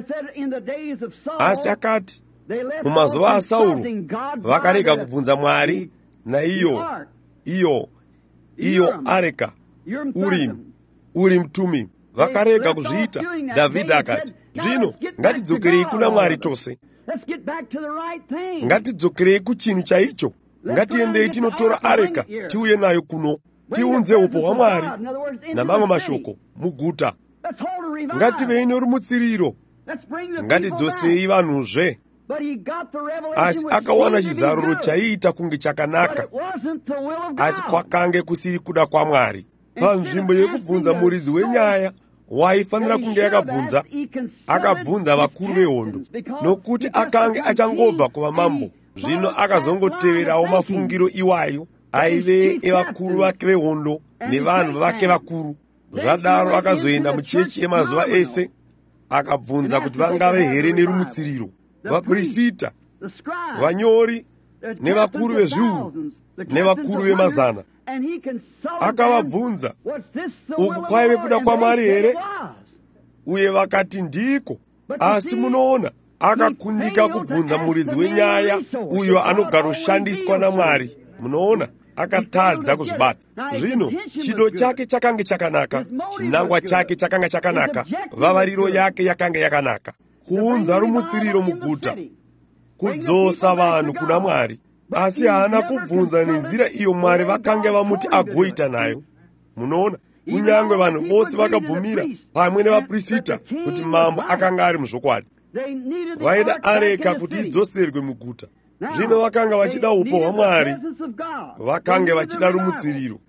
Asi akati, mumazuva aSauro vakarega kubvunza Mwari naiyo iyo iyo areka Urimu Urimu Tumimu, vakarega kuzviita. Dhavhidha akati, zvino ngatidzokerei kuna Mwari tose, ngatidzokerei kuchinhu chaicho, ngatiendei tinotora areka tiuye nayo kuno, tiunze upo hwaMwari. Namamwe mashoko, muguta ngativei norumutsiriro, ngatidzosei vanhuzve. Asi akawana chizaruro chaiita kunge chakanaka, asi kwakange kusiri kuda kwaMwari. Panzvimbo yekubvunza muridzi wenyaya waifanira kunge yakabvunza, akabvunza vakuru vehondo, nokuti akange achangobva kuva mambo. Zvino akazongoteverawo mafungiro iwayo aive evakuru vake vehondo nevanhu vake vakuru. Zvadaro akazoenda muchechi yemazuva ese akabvunza kuti vangave here nerumutsiriro, vaprista, vanyori nevakuru vezviuru nevakuru vemazana. Akavabvunza, uku kwaive kuda kwaMwari here? Uye vakati ndiko. Asi munoona, akakundika kubvunza muridzi wenyaya, uyo anogaroshandiswa naMwari. Munoona, akatadza kuzvibata. Zvino chido chake chakanga chakanaka, chinangwa chake chakanga chakanaka, vavariro yake yakanga yakanaka, kuunza rumutsiriro muguta, kudzosa vanhu kuna Mwari. Asi haana kubvunza nenzira iyo Mwari vakanga vamuti agoita nayo. Munoona, kunyangwe vanhu vose vakabvumira pamwe nevaprista kuti mambo akanga ari muzvokwadi. Vaida areka kuti idzoserwe muguta. Zvino vakanga vachida upo hwaMwari, vakanga vachida rumutsiriro.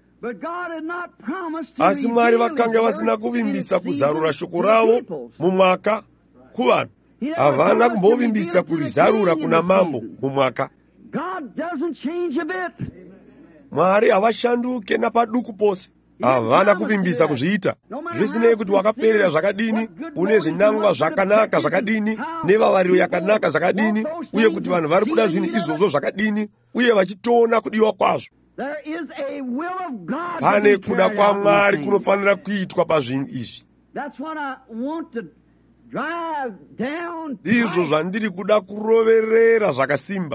Asi Mwari vakanga vasina kuvimbisa kuzarura shoko ravo mumwaka kuvanhu. Havana kumbovimbisa kurizarura kuna mambo mumwaka. Mwari havashanduke napaduku pose. Havana kuvimbisa kuzviita. Zvisinei kuti wakaperera zvakadini, une zvinangwa zvakanaka zvakadini, nevavariro yakanaka zvakadini, uye kuti vanhu vari kuda zvinhu izvozvo zvakadini, uye vachitoona kudiwa kwazvo. Pane kuda kwaMwari kunofanira kuitwa pazvinhu izvi. Ndizvo zvandiri kuda kuroverera zvakasimba.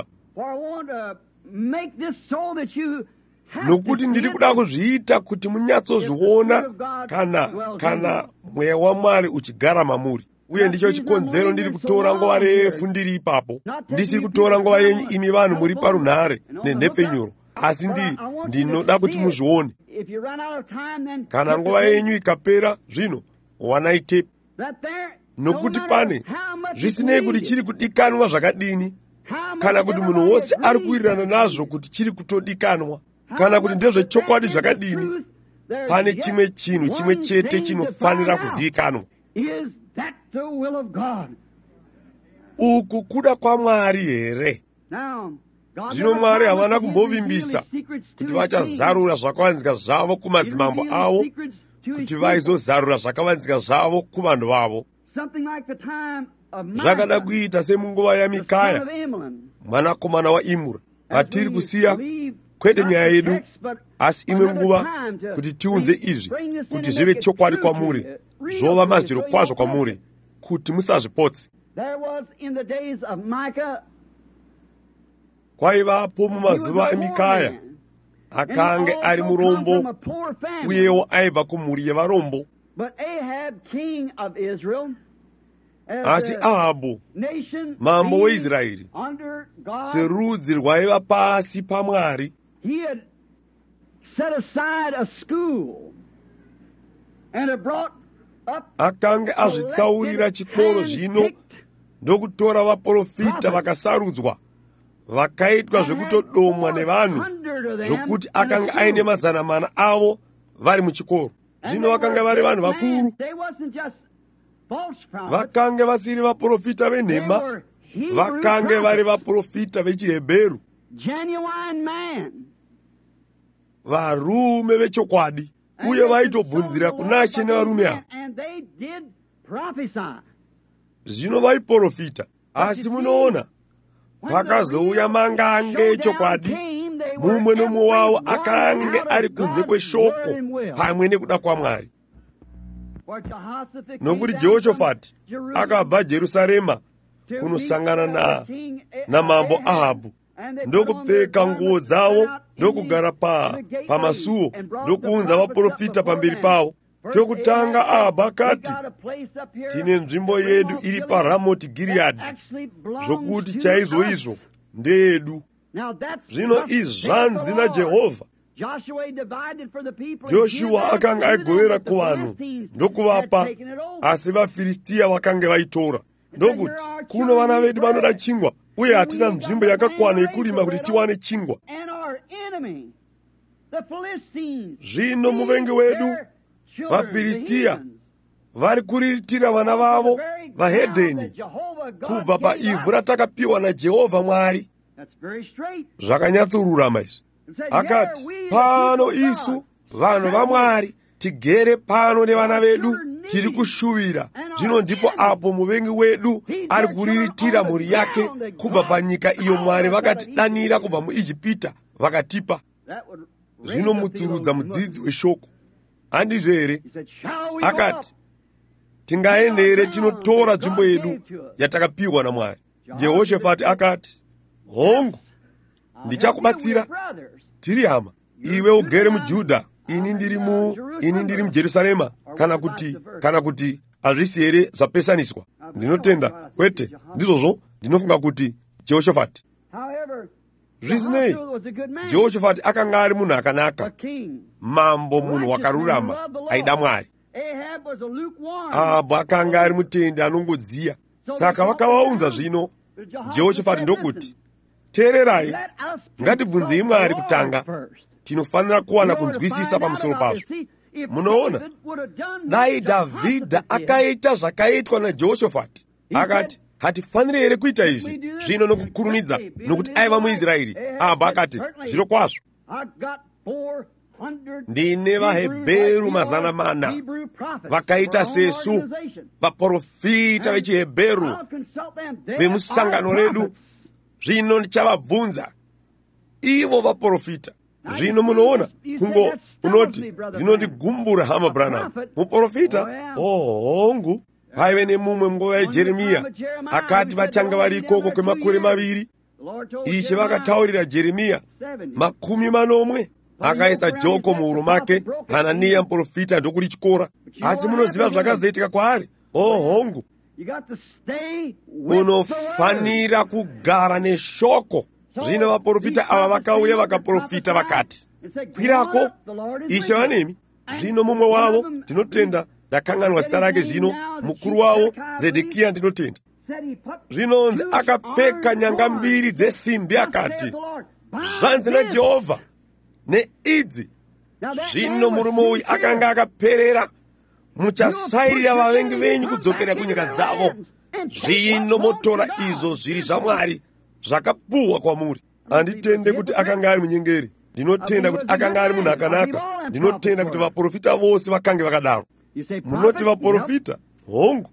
Nokuti ndiri kuda kuzviita kuti munyatsozviona kana kana mweya waMwari uchigara mamuri. Uye ndicho chikonzero ndiri kutora nguva refu ndiri ipapo. Ndisiri kutora nguva yenyu imi vanhu muri parunhare nenhepfenyuro, asi ndiri ndinoda kuti muzvione. Kana nguva yenyu ikapera, zvino wanai tepi. Nokuti pane zvisinei kuti chiri kudikanwa zvakadini, kana kuti munhu wose ari kuwirirana nazvo kuti chiri kutodikanwa, kana kuti ndezvechokwadi zvakadini, pane chimwe chinhu chimwe chete chinofanira kuzivikanwa. Uku kuda kwaMwari here? Zvino Mwari havana kumbovimbisa kuti vachazarura zvakavanzika zvavo kumadzimambo avo, kuti vaizozarura zvakavanzika zvavo kuvanhu vavo. Zvakada kuita semunguva yaMikaya, mwanakomana waImura. Vatiri kusiya kwete nyaya yedu, asi imwe nguva kuti tiunze izvi, kuti zvive chokwadi kwamuri, zvova mazviro kwazvo kwamuri, kuti musazvipotse. Kwaivapo mumazuva eMikaya, akanga ari murombo, uyewo aibva kumhuri yevarombo. Asi Ahabhu, mambo weIsraeri, serudzi rwaiva pasi paMwari, akanga azvitsaurira chikoro zvino ndokutora vaprofita vakasarudzwa, vakaitwa zvekutodomwa nevanhu, zvokuti akanga aine mazana mana avo vari muchikoro. Zvino vakanga vari vanhu vakuru. Vakanga vasiri vaprofita venhema, vakanga vari vaprofita vechiHebheru, varume vechokwadi, uye vaitobvunzira kuna She nevarume ava. Zvino vaiprofita, asi munoona, pakazouya mangange echokwadi, mumwe nomumwe wavo akanga ari kunze kweshoko pamwe nekuda kwaMwari. Nokuti Jehoshafati akabva Jerusarema kunosangana na namambo Ahabhu, ndokupfeka nguo dzavo, ndokugara pa pamasuo, ndokuunza vaprofita pamberi pavo. Chokutanga Ahabhu akati, tine nzvimbo yedu iri paRamoti Gileadi, zvokuti chaizvoizvo ndeyedu. Zvino izvi zvanzi naJehovha. Joshua akanga aigovera kuvanhu ndokuvapa, asi vaFiristia vakanga vaitora. Ndokuti, kuno vana vedu vanoda chingwa, uye hatina nzvimbo yakakwana yekurima kuti tiwane chingwa. Zvino muvengi wedu, vaFiristia, vari kuriritira vana vavo, vahedheni, kubva paivhu ratakapiwa naJehovha Mwari. Zvakanyatsorurama izvi. Akati, pano isu, vanhu vaMwari, tigere pano nevana vedu, tiri kushuvira. Zvino ndipo apo muvengi wedu ari kuriritira mhuri yake kubva panyika iyo Mwari vakatidanira kubva muIjipita vakatipa. Zvino mutsurudza mudzidzi weshoko. Handizvo here? Akati, tingaende here tinotora nzvimbo yedu yatakapiwa naMwari. Jehoshafati akati, hongu, ndichakubatsira, tiri hama. iwe ugere mujudha, ini ndiri mu ini ndiri mujerusarema, kana kuti kana kuti hazvisi here zvapesaniswa. Ndinotenda kwete, ndizvozvo ndinofunga kuti Jehoshafati. Zvisinei, Jehoshafati akanga ari munhu akanaka, mambo, munhu wakarurama, aida Mwari. Ahabhu akanga ari mutendi anongodziya. Saka vakavaunza zvino Jehoshafati ndokuti, teererai, ngatibvunzei Mwari kutanga, tinofanira kuwana kunzwisisa pamusoro pazvo. Munoona, dai Dhavhidha akaita zvakaitwa naJehoshafati, akati, hatifaniri here kuita izvi zvino nokukurumidza, nokuti aiva muIsraeri. Ahabhu akati, zviro kwazvo, ndine vaHebheru mazana mana vakaita sesu, vaprofita vechiHebheru vemusangano redu. Zvino ndichavabvunza ivo vaprofita. Zvino munoona, kungo unoti zvinondigumbura hama Branham, muprofita ohongu. Paive nemumwe munguva yaJeremiya akati vachanga vari ikoko kwemakore maviri, ichi vakataurira Jeremiya makumi manomwe. Akaisa joko muhuro make Hananiya muprofita ndokuri chikora. Asi munoziva zvakazoitika kwaari? Ohongu, unofanira kugara neshoko. Zvino vaprofita ava vakauya vakaprofita vakati, kwirako, Ishe vanemi. Zvino mumwe wavo, ndinotenda, ndakanganwa zita rake zvino, mukuru wavo Zedhekiya, ndinotenda. Zvinonzi akapfeka nyanga mbiri dzesimbi akati, zvanzi naJehovha, neidzi. Zvino murume uyu akanga akaperera, muchasairira vavengi venyu kudzokera kunyika dzavo. Zvino motora izvo zviri zvaMwari zvakapuhwa kwamuri. Handitende kuti akanga ari munyengeri. Ndinotenda kuti akanga ari munhu akanaka. Ndinotenda kuti vaprofita vose vakange vakadaro. Munoti vaprofita? Hongu.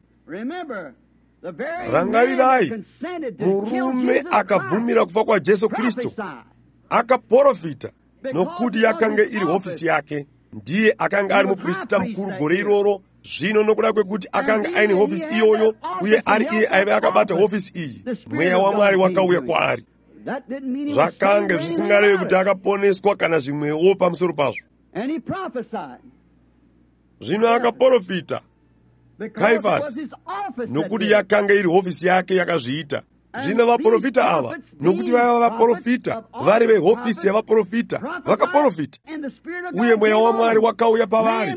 Rangarirai, murume akabvumira kufa kwaJesu Kristu akaprofita, nokuti yakanga iri hofisi yake. Ndiye akanga ari muprista mukuru gore iroro. Zvino nokuda kwekuti akanga aine hofisi iyoyo, uye ari iye aive akabata hofisi iyi, mweya waMwari wakauya kwaari. Zvakanga zvisingarevi kuti akaponeswa kana zvimwewo pamusoro pazvo. Zvino akaprofita Kaifasi, nokuti yakanga iri hofisi yake yakazviita. Zvino vaprofita ava, nokuti vaiva vaprofita, vari vehofisi yavaprofita, vakaprofita, uye mweya waMwari wakauya pavari.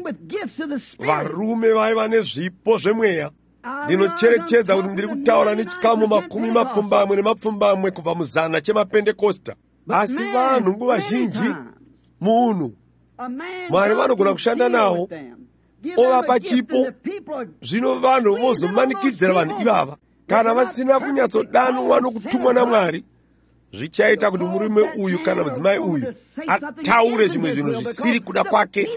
Varume vaiva nezvipo zvemweya. Ndinocherechedza kuti ndiri kutaura nechikamu makumi mapfumbamwe nemapfumbamwe kubva muzana chemapendekosta. Asi vanhu nguva zhinji, munhu Mwari vanogona kushanda nawo, ovapa chipo. Zvino vanhu vozomanikidzira vanhu ivava. Kana vasina kunyatsodanwa nokutumwa naMwari, zvichaita kuti murume uyu kana mudzimai uyu ataure zvimwe zvinhu zvisiri kuda kwake,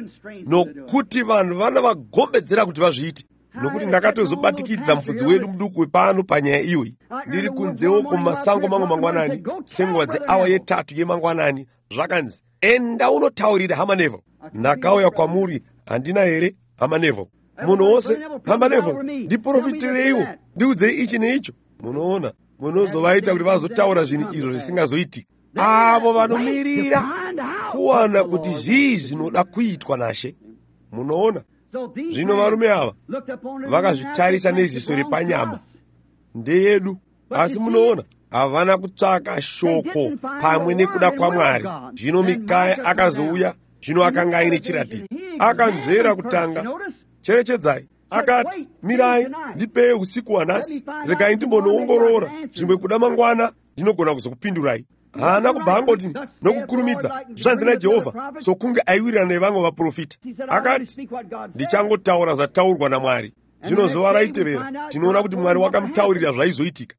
nokuti vanhu vana vagombedzera kuti vazviite. Nokuti ndakatozobatikidza mufudzi wedu muduku wepano panyaya iyoyi. Ndiri kunzewo kumasango mamwe mangwanani, senguva dzeawa yetatu yemangwanani, zvakanzi, enda unotaurira hama Neville. Ndakauya kwamuri, handina here hama Neville? Munhu wose, hama Neville, ndiprofitireiwo, ndiudzei ichi neicho. Munoona, munozovaita kuti vazotaura zvinhu izvo zvisingazoitika. Avo vanomirira kuwana kuti zvii zvinoda kuitwa naShe. Munoona, zvino varume ava vakazvitarisa neziso repanyama, ndeyedu. Asi munoona, havana kutsvaka shoko pamwe nekuda kwaMwari. Zvino Mikaya akazouya, zvino akanga aine chiratidzo. Akanzvera kutanga. Cherechedzai, akati, mirai, ndipei usiku hwanhasi, regai ndimbonoongorora, zvimwe kuda mangwana ndinogona kuzokupindurai. Haana kubva angoti nokukurumidza, zvanzi naJehovha, sokunge aiwirirana nevamwe vaprofita. Akati, ndichangotaura zvataurwa naMwari. Zvino zuva raitevera, tinoona kuti Mwari wakamutaurira zvaizoitika.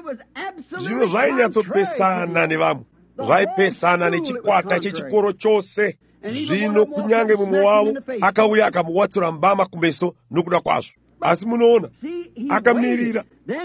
Zvino zvainyatsopesana nevamwe, zvaipesana nechikwata chechikoro chose. Zvino kunyange mumwe wavo akauya akamuwatsura mbama kumeso nokuda kwazvo. Asi munoona, akamirira.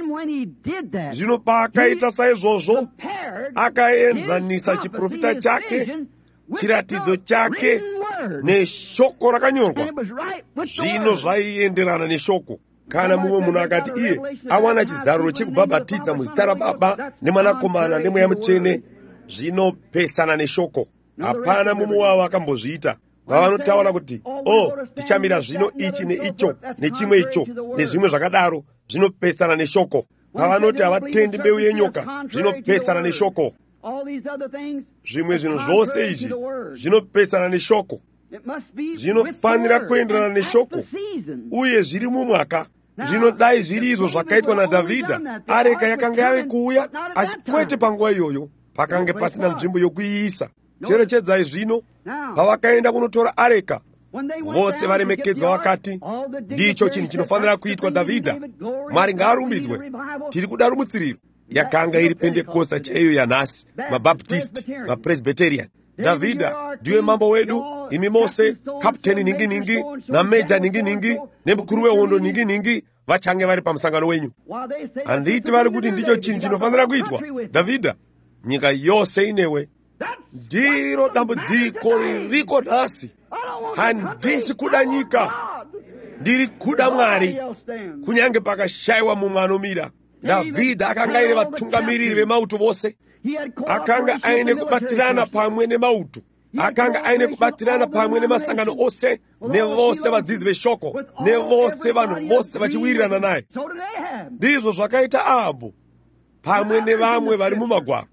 Zvino paakaita saizvozvo, akaenzanisa chiprofita chake, chiratidzo chake, neshoko rakanyorwa. Zvino zvaienderana neshoko. Kana mumwe munhu akati iye awana chizaruro chekubhabhatidza muzita raBaba nemwanakomana nemweya mutsvene, zvinopesana neshoko. hapana mumwe wavo akambozviita. Vavanotaura kuti oh, tichamira zvino ichi neicho nechimwe icho nezvimwe zvakadaro, zvinopesana neshoko. Pavanoti havatendi mbeu yenyoka, zvinopesana neshoko. Zvimwe zvinhu zvose izvi zvinopesana neshoko. Zvinofanira kuenderana neshoko, uye zviri mumwaka. Zvinodai zviri izvo zvakaitwa naDhavhidha. Areka yakanga yave kuuya, asi kwete panguva iyoyo pakanga pasina nzvimbo yokuiisa. Cherechedzai zvino, pavakaenda kunotora areka, vose varemekedzwa vakati, ndicho chinhu chinofanira kuitwa Dhavhidha. Mwari ngaarumbidzwe. Tiri kuda rumutsiriro. Yakanga iri Pentekosta chaiyo yanhasi, maBaptist, maPresbyterian. Dhavhidha ndiwe mambo wedu, imi mose, kapteni ningi ningi, na meja ningi ningi, nemukuru wehondo ningi ningi, vachange vari pamusangano wenyu. Handiti vari kuti ndicho chinhu chinofanira kuitwa Dhavhidha. Nyika yose inewe. Ndiro dambudziko ririko nhasi. Handisi kuda nyika, ndiri kuda Mwari, kunyange pakashayiwa mumwe anomira. Dhavhidha akanga aine vatungamiriri vemauto vose. Akanga aine kubatirana pamwe nemauto. Akanga aine kubatirana pamwe nemasangano ose, nevose vadzidzi veshoko, nevose vanhu vose vachiwirirana naye. Ndizvo zvakaita Ahabhu pamwe nevamwe vari mumagwaro.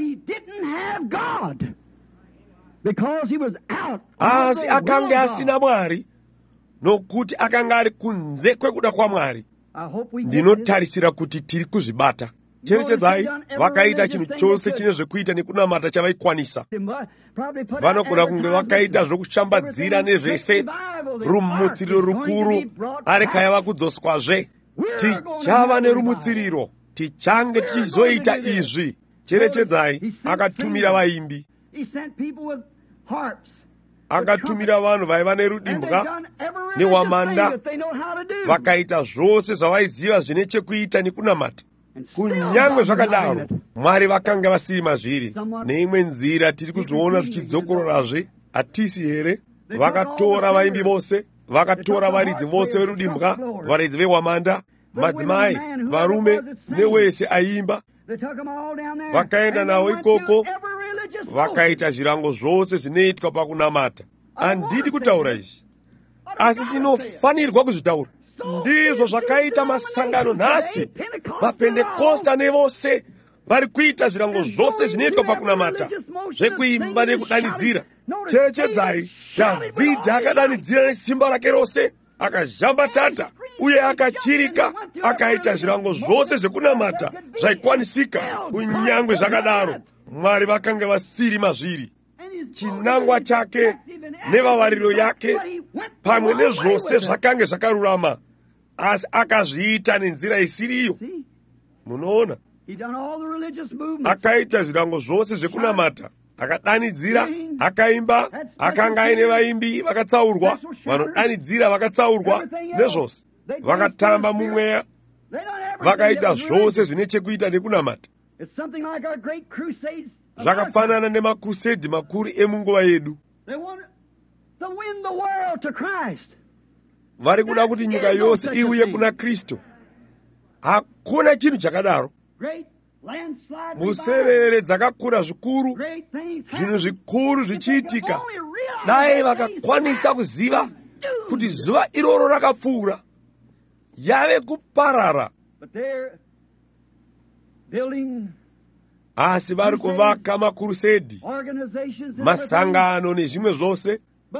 Asi akanga asina Mwari, nokuti akanga ari kunze kwekuda kwaMwari. Ndinotarisira kuti tiri kuzvibata. Cherechedzai, vakaita chinhu chose chine zvekuita nekunamata chavaikwanisa. Vanogona kunge vakaita zvokushambadzira nezvese, rumutsiriro rukuru, areka yava kudzoswazve. Tichava nerumutsiriro, tichange tichizoita izvi. Cherechedzai, akatumira vaimbi. Akatumira vanhu vaiva nerudimbwa nehwamanda, vakaita zvose zvavaiziva zvine chekuita nekunamata. Kunyange zvakadaro, Mwari vakanga vasiri mazviri. Neimwe nzira tiri kuzviona zvichidzokororazve, hatisi here? Vakatora vaimbi vose, vakatora varidzi vose verudimbwa, varidzi vehwamanda, madzimai, varume newese aimba. Vakaenda navo ikoko, vakaita zvirango zvose zvinoitwa pakunamata. Handidi kutaura izvi, asi ndinofanirwa kuzvitaura. Ndizvo zvakaita masangano nhasi. MaPentekosta nevose vari kuita zvirango zvose zvinoitwa pakunamata, zvekuimba nekudanidzira. Cherechedzai, Dhavhidha akadanidzira nesimba rake rose, akazhambatata uye akachirika, akaita zvirango zvose zvekunamata zvaikwanisika. Kunyange zvakadaro, Mwari vakanga vasiri mazviri. Chinangwa chake nevavariro yake pamwe nezvose zvakanga zvakarurama, asi akazviita nenzira isiriyo. Munoona, akaita zvirango zvose zvekunamata, akadanidzira, akaimba, akanga aine vaimbi vakatsaurwa, vanodanidzira vakatsaurwa, nezvose vakatamba mumweya, vakaita zvose zvine chekuita nekunamata. Zvakafanana nemakrusedi makuru emunguva yedu. Vari kuda kuti nyika yose iuye kuna Kristu. Hakuna chinhu chakadaro. Muserere dzakakura zvikuru, zvinhu zvikuru zvichiitika. Dai vakakwanisa kuziva kuti zuva iroro rakapfuura, yave kuparara. Asi vari kuvaka makrusedi, masangano nezvimwe zvose.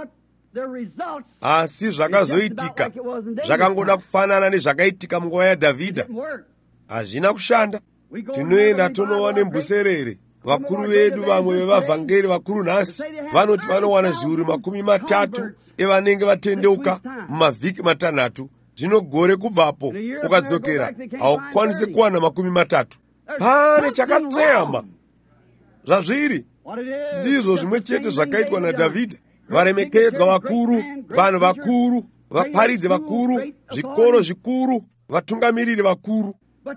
Asi zvakazoitika zvakangoda kufanana nezvakaitika munguva yaDhavhidha. Hazvina kushanda. Tinoenda tonowa nembuserere. Vakuru vedu vamwe vevavhangeri vakuru nhasi vanoti vanowana zviuru makumi matatu evanenge vatendeuka mumavhiki matanhatu. Zvino gore kubvapo ukadzokera haukwanisi kuwana makumi matatu. Pane chakatsema. Zvazviri ndizvo zvimwe chete zvakaitwa naDhavhidha. Varemekedzwa vakuru, vanhu vakuru, vaparidzi vakuru, zvikoro zvikuru, vatungamiriri vakuru.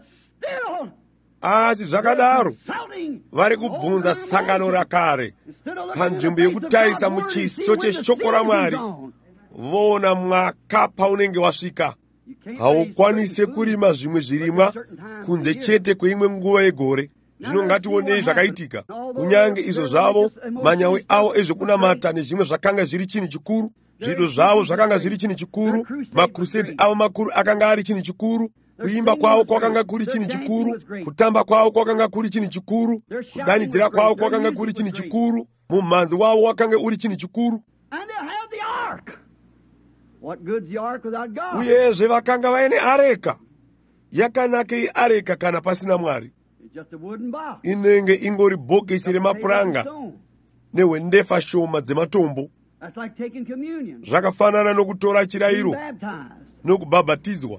Asi zvakadaro, vari kubvunza sangano rakare panzvimbo yekutarisa muchiso cheshoko raMwari. Vona mwaka paunenge wasvika, haukwanise kurima zvimwe zvirimwa kunze chete kweimwe nguva yegore. zvino ngationei zvakaitika. Kunyange izvo zvavo manyawi avo ezvokunamata nezvimwe zvakanga zviri chinhu chikuru, zvido zvavo zvakanga zviri chinhu chikuru, makrusedi avo makuru akanga ari chinhu chikuru, kuimba kwavo kwakanga kuri chinhu chikuru, kutamba kwavo kwakanga kuri chinhu chikuru, kudanidzira kwavo kwakanga kuri chinhu chikuru, mumhanzi wavo wakanga uri chinhu chikuru. Uyezve vakanga vaine areka. Yakanakei areka kana pasina Mwari? Inenge ingori bhokisi remapuranga nehwendefa shoma dzematombo. Zvakafanana nokutora chirayiro nokubhabhatidzwa.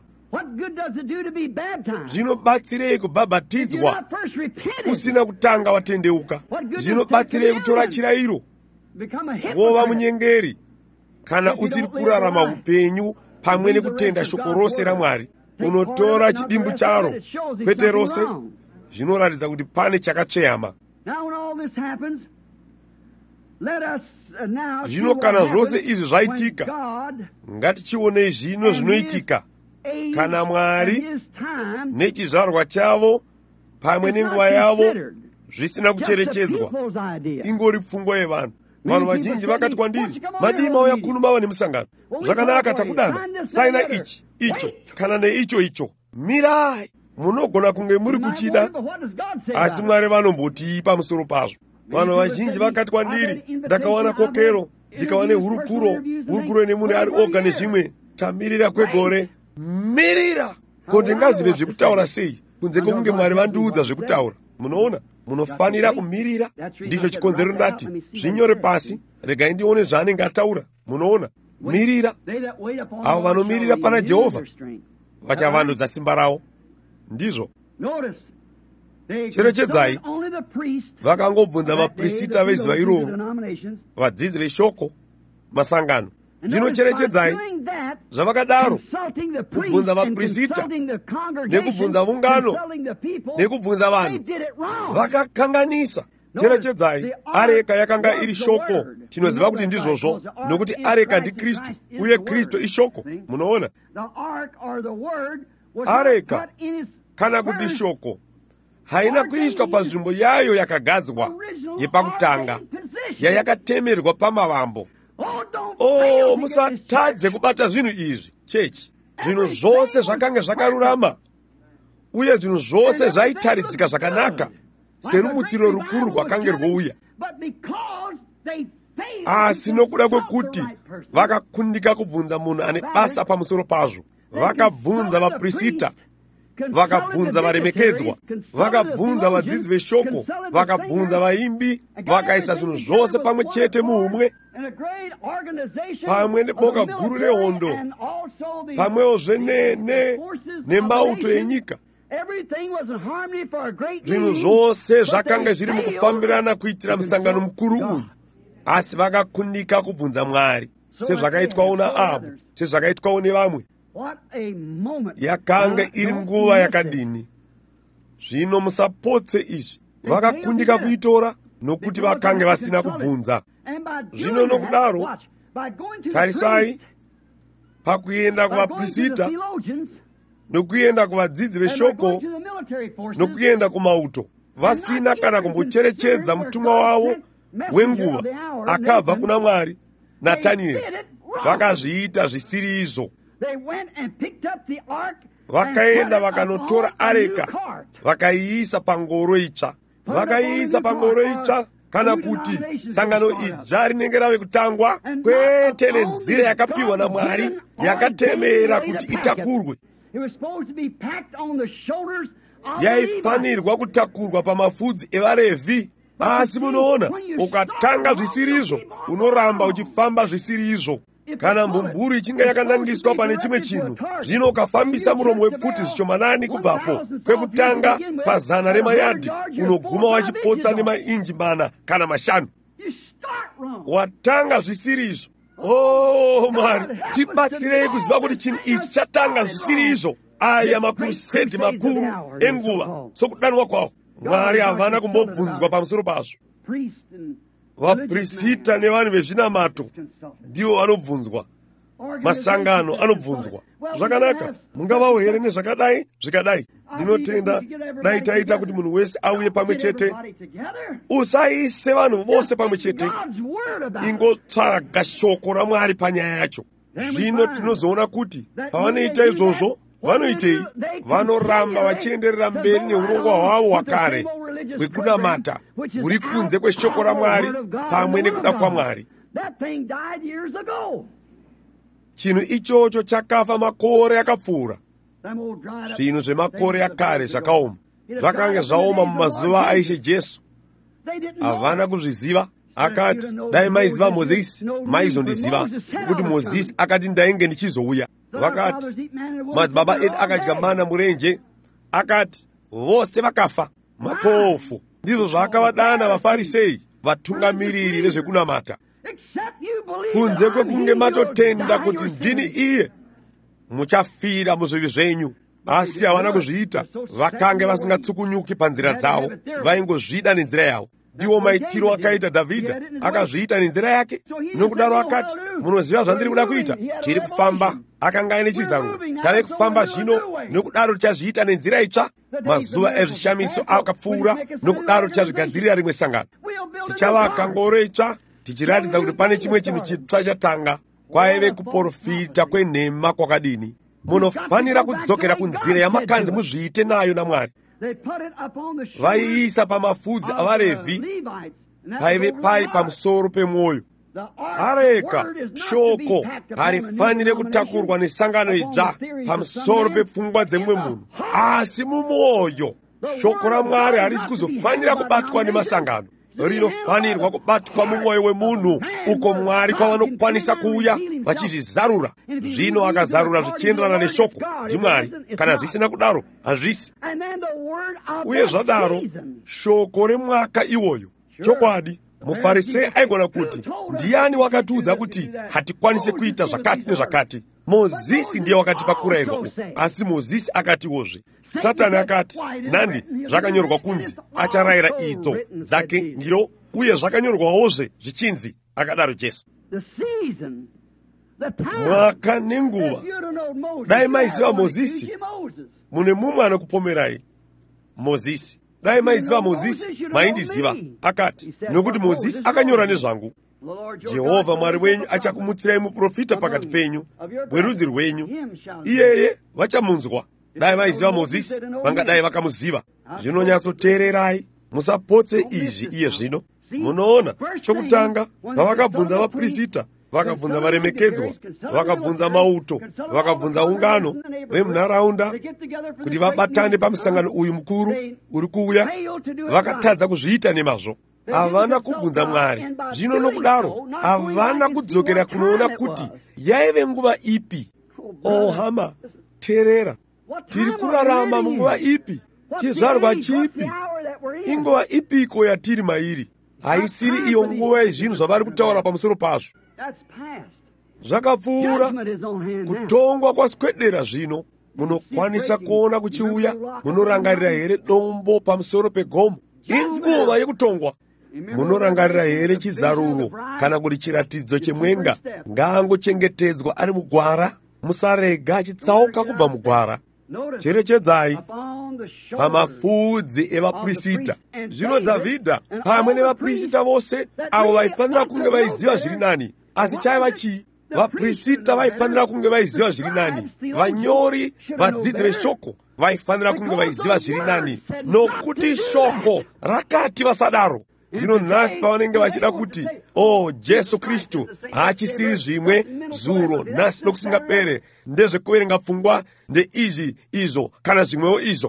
Zvinobatsirei kubhabhatidzwa usina kutanga watendeuka? Zvinobatsirei kutora chirayiro wova munyengeri kana usiri kurarama upenyu pamwe nekutenda shoko rose raMwari? Unotora chidimbu charo kwete rose. Zvinoratidza kuti pane chakatsveyama. Zvino kana zvose izvi zvaitika, ngatichionei zvino zvinoitika kana Mwari nechizvarwa chavo pamwe nenguva yavo zvisina kucherechedzwa. Ingori pfungwa yevanhu. Vanhu vazhinji vakati kwandiri, madii mauya kuno mava nemusangano. Zvakanaka, takudana, saina ichi icho kana neicho icho. Mirai, munogona kunge muri kuchida, asi Mwari vanombotii pamusoro pazvo. Vanhu vazhinji vakati kwandiri, ndakawana kokero, ndikawane hurukuro, hurukuro nemunhu ari oga nezvimwe. Tamirira kwegore. Mirira! Ko ndingazive zvekutaura sei kunze kwokunge Mwari vandiudza zvekutaura? Munoona, munofanira kumirira. Ndicho chikonzero ndati zvinyore pasi, regai ndione zvaanenge ataura. Munoona, mirira. Avo vanomirira pana Jehovha vachavandudza simba ravo. Ndizvo. Cherechedzai, vakangobvunza vaprista vezuva iroro, vadzidzi veshoko, masangano. Zvino cherechedzai, zvavakadaro, kubvunza vaprista nekubvunza ungano nekubvunza vanhu, vakakanganisa. Cherechedzai, areka yakanga iri shoko. Tinoziva kuti ndizvozvo, nokuti areka ndiKristu uye Kristu ishoko. Munoona, areka kana kuti shoko haina kuiswa panzvimbo yayo yakagadzwa yepakutanga yayakatemerwa pamavambo. Oh, musatadze kubata zvinhu izvi, chechi. Zvinhu zvose zvakanga zvakarurama uye zvinhu zvose zvaitaridzika zvakanaka serumutsiro rukuru rwakange rwouya. Asi nokuda kwekuti vakakundika kubvunza munhu ane basa pamusoro pazvo, vakabvunza vaprista, vakabvunza varemekedzwa, vakabvunza vadzidzi veshoko, vakabvunza vaimbi, vakaisa zvinhu zvose pamwe chete muumwe, pamwe neboka guru rehondo, pamwewozve nemauto enyika. Zvinhu zvose zvakanga zviri mukufambirana kuitira musangano mukuru uyu. Asi vakakundika kubvunza Mwari, sezvakaitwawo naAbhu, sezvakaitwawo nevamwe. Yakanga iri nguva yakadini. Zvino musapotse izvi. Vakakundika kuitora nokuti vakanga vasina kubvunza. Zvino nokudaro, tarisai, pakuenda kuvaprista, nokuenda kuvadzidzi veshoko, nokuenda kumauto, vasina kana kumbocherechedza mutumwa wavo wenguva akabva kuna Mwari, Natanieri, vakazviita zvisiri izvo. Vakaenda vakanotora areka, vakaiisa pangoro itsva. Vakaiisa pangoro itsva, kana kuti sangano idzva rinenge rave kutangwa, kwete nenzira yakapiwa naMwari, yakatemera kuti itakurwe. Yaifanirwa kutakurwa pamafudzi evaRevhi. Asi munoona, ukatanga zvisiriizvo, unoramba uchifamba zvisiriizvo. Kana mbumburi ichinge yakanangiswa pane chimwe chinhu, zvino ukafambisa muromo wepfuti zvishomanani kubvapo, kwekutanga pazana remayadhi, unoguma wachipotsa nemainji mana kana mashanu. Watanga zvisiriizvo. Oh, Mwari, tibatsirei kuziva kuti chinhu ichi chatanga zvisiriizvo. Aya makrusedi makuru enguva sokudanwa kwawo. Mwari havana kumbobvunzwa pamusoro pazvo. Vaprista nevanhu vezvinamato ndivo vanobvunzwa. masangano anobvunzwa. Zvakanaka, mungavawo here nezvakadai zvikadai. Ndinotenda dai taita kuti munhu wese auye pamwe chete. Usaise vanhu vose pamwe chete, ingotsvaga shoko raMwari panyaya yacho. Zvino tinozoona kuti pavanoita izvozvo vanoitei? Vanoramba vachienderera mberi neurongwa hwavo hwakare hwekunamata huri kunze kweshoko raMwari pamwe nekuda kwaMwari. Chinhu ichocho chakafa makore akapfuura. Zvinhu zvemakore akare zvakaoma, zvakanga zvaoma mumazuva aishe Jesu. Havana kuzviziva. Akati, dai maiziva Mozisi maizondiziva, nekuti Mozisi akati ndainge ndichizouya. Vakati, madzibaba edu akadya mana murenje. Akati, vose vakafa. Mapofu. Ndizvo zvakavadana vaFarisei, vatungamiriri vezvekunamata. Kunze kwekunge matotenda kuti ndini iye, muchafira muzvivi zvenyu. Asi havana kuzviita. Vakange vasingatsukunyuki panzira dzavo, vaingozvida nenzira yavo. Ndiwo maitiro akaita Dhavhidha, akazviita nenzira yake. Nokudaro akati, munoziva zvandiri kuda kuita? Tiri kufamba. Akanga ane chizaruro. Tave kufamba zvino, nokudaro tichazviita nenzira itsva. Mazuva ezvishamiso akapfuura, nokudaro tichazvigadzirira rimwe sangano. Tichavaka ngoro itsva, tichiratidza kuti pane chimwe chinhu chitsva chatanga. Kwaive kuprofita kwenhema kwakadini. Munofanira kudzokera kunzira yamakanzi muzviite nayo naMwari. Vaiisa pamafudzi avaRevhi, paive pai pamusoro pemwoyo. Areka, shoko, harifanire kutakurwa nesangano idzva pamusoro pepfungwa dzemumwe munhu. Asi mumwoyo, shoko raMwari harisi kuzofanira kubatwa nemasangano. Rinofanirwa kubatwa mumwoyo wemunhu, uko Mwari kwavanokwanisa kuuya vachizvizarura. Zvino akazarura zvichienderana neshoko ndiMwari. Kana zvisina kudaro, hazvisi. Uye zvadaro, shoko remwaka iwoyo. Chokwadi, muFarisei aigona kuti, ndiani wakatiudza kuti hatikwanise kuita zvakati nezvakati? Mozisi ndiye wakatipa kurayirwa uku. Asi Mozisi akatiwozve. Satani akati, nandi zvakanyorwa kunzi acharayira idzo dzake ndiro, uye zvakanyorwawozve zvichinzi, akadaro Jesu. Mwaka nenguva. Dai maiziva Mozisi, mune mumwe anokupomerai. Mozisi. Dai maiziva Mozisi, maindiziva. Akati, nokuti Mozisi akanyora nezvangu. Jehovha Mwari wenyu achakumutsirai muprofita pakati penyu, werudzi rwenyu. Iyeye vachamunzwa. Dai vaiziva Mozisi, vangadai vakamuziva. Zvinonyatsoteererai, musapotse izvi iye zvino. Munoona, chokutanga, vavakabvunza vaprista, vakabvunza varemekedzwa, vakabvunza mauto, vakabvunza ungano vemunharaunda kuti vabatane pamusangano uyu mukuru uri kuuya. Vakatadza kuzviita nemazvo. Havana kubvunza Mwari. Zvino nokudaro, havana kudzokera kunoona kuti yaive nguva ipi. O hama, teerera. Tiri kurarama munguva ipi? Chizvarwa chipi? Inguva ipiko yatiri mairi? Haisiri iyo nguva yezvinhu zvavari kutaura pamusoro pazvo. Zvakapfuura. Kutongwa kwaswedera zvino. Munokwanisa kuona kuchiuya. Munorangarira here dombo pamusoro pegomo? Inguva yekutongwa. Munorangarira here chizaruro kana kuti chiratidzo chemwenga ngaangochengetedzwa ari mugwara? Musarega achitsauka kubva mugwara. Cherechedzai pamafudzi evaprista. Zvino Dhavhidha pamwe nevaprista vose avo vaifanira kunge vaiziva zviri nani. Asi chaiva chii? Vaprista vaifanira kunge vaiziva zviri nani. Vanyori, vadzidzi veshoko vaifanira kunge vaiziva zviri nani, nokuti shoko rakati vasadaro. Zvino nhasi pavanenge vachida kuti, oh, Jesu Kristu haachisiri zvimwe zuro nhasi nokusingapere, ndezvekuverenga pfungwa, ndeizvi izvo kana zvimwewo izvo.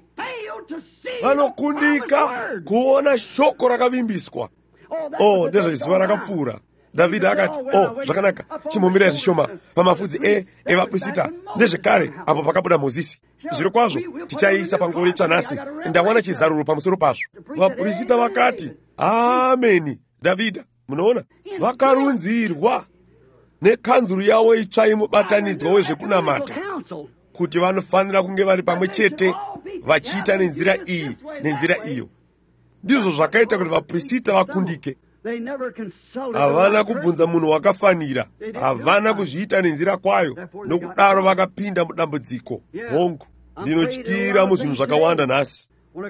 Vanokundika kuona shoko rakavimbiswa. Oh, ndezvezuva rakapfuura. Dhavhidha akati, oh, zvakanaka, chimhombirai zvishoma pamafudzi e evaprista ndezvekare apo pakabuda Mozisi. Zviro kwazvo tichaisa pangoro itsva nhasi, ndawana chizaruro pamusoro pazvo. Vaprista vakati, ameni. Dhavhidha, munoona, vakarunzirwa nekanzuru yavo itsva yemubatanidzwa wezvekunamata kuti vanofanira kunge vari pamwe chete vachiita nenzira iyi nenzira iyo. Ndizvo zvakaita kuti vaprista vakundike. havana kubvunza munhu wakafanira, havana kuzviita nenzira kwayo, nokudaro vakapinda mudambudziko. Hongu, ndinotyira muzvinhu zvakawanda nhasi.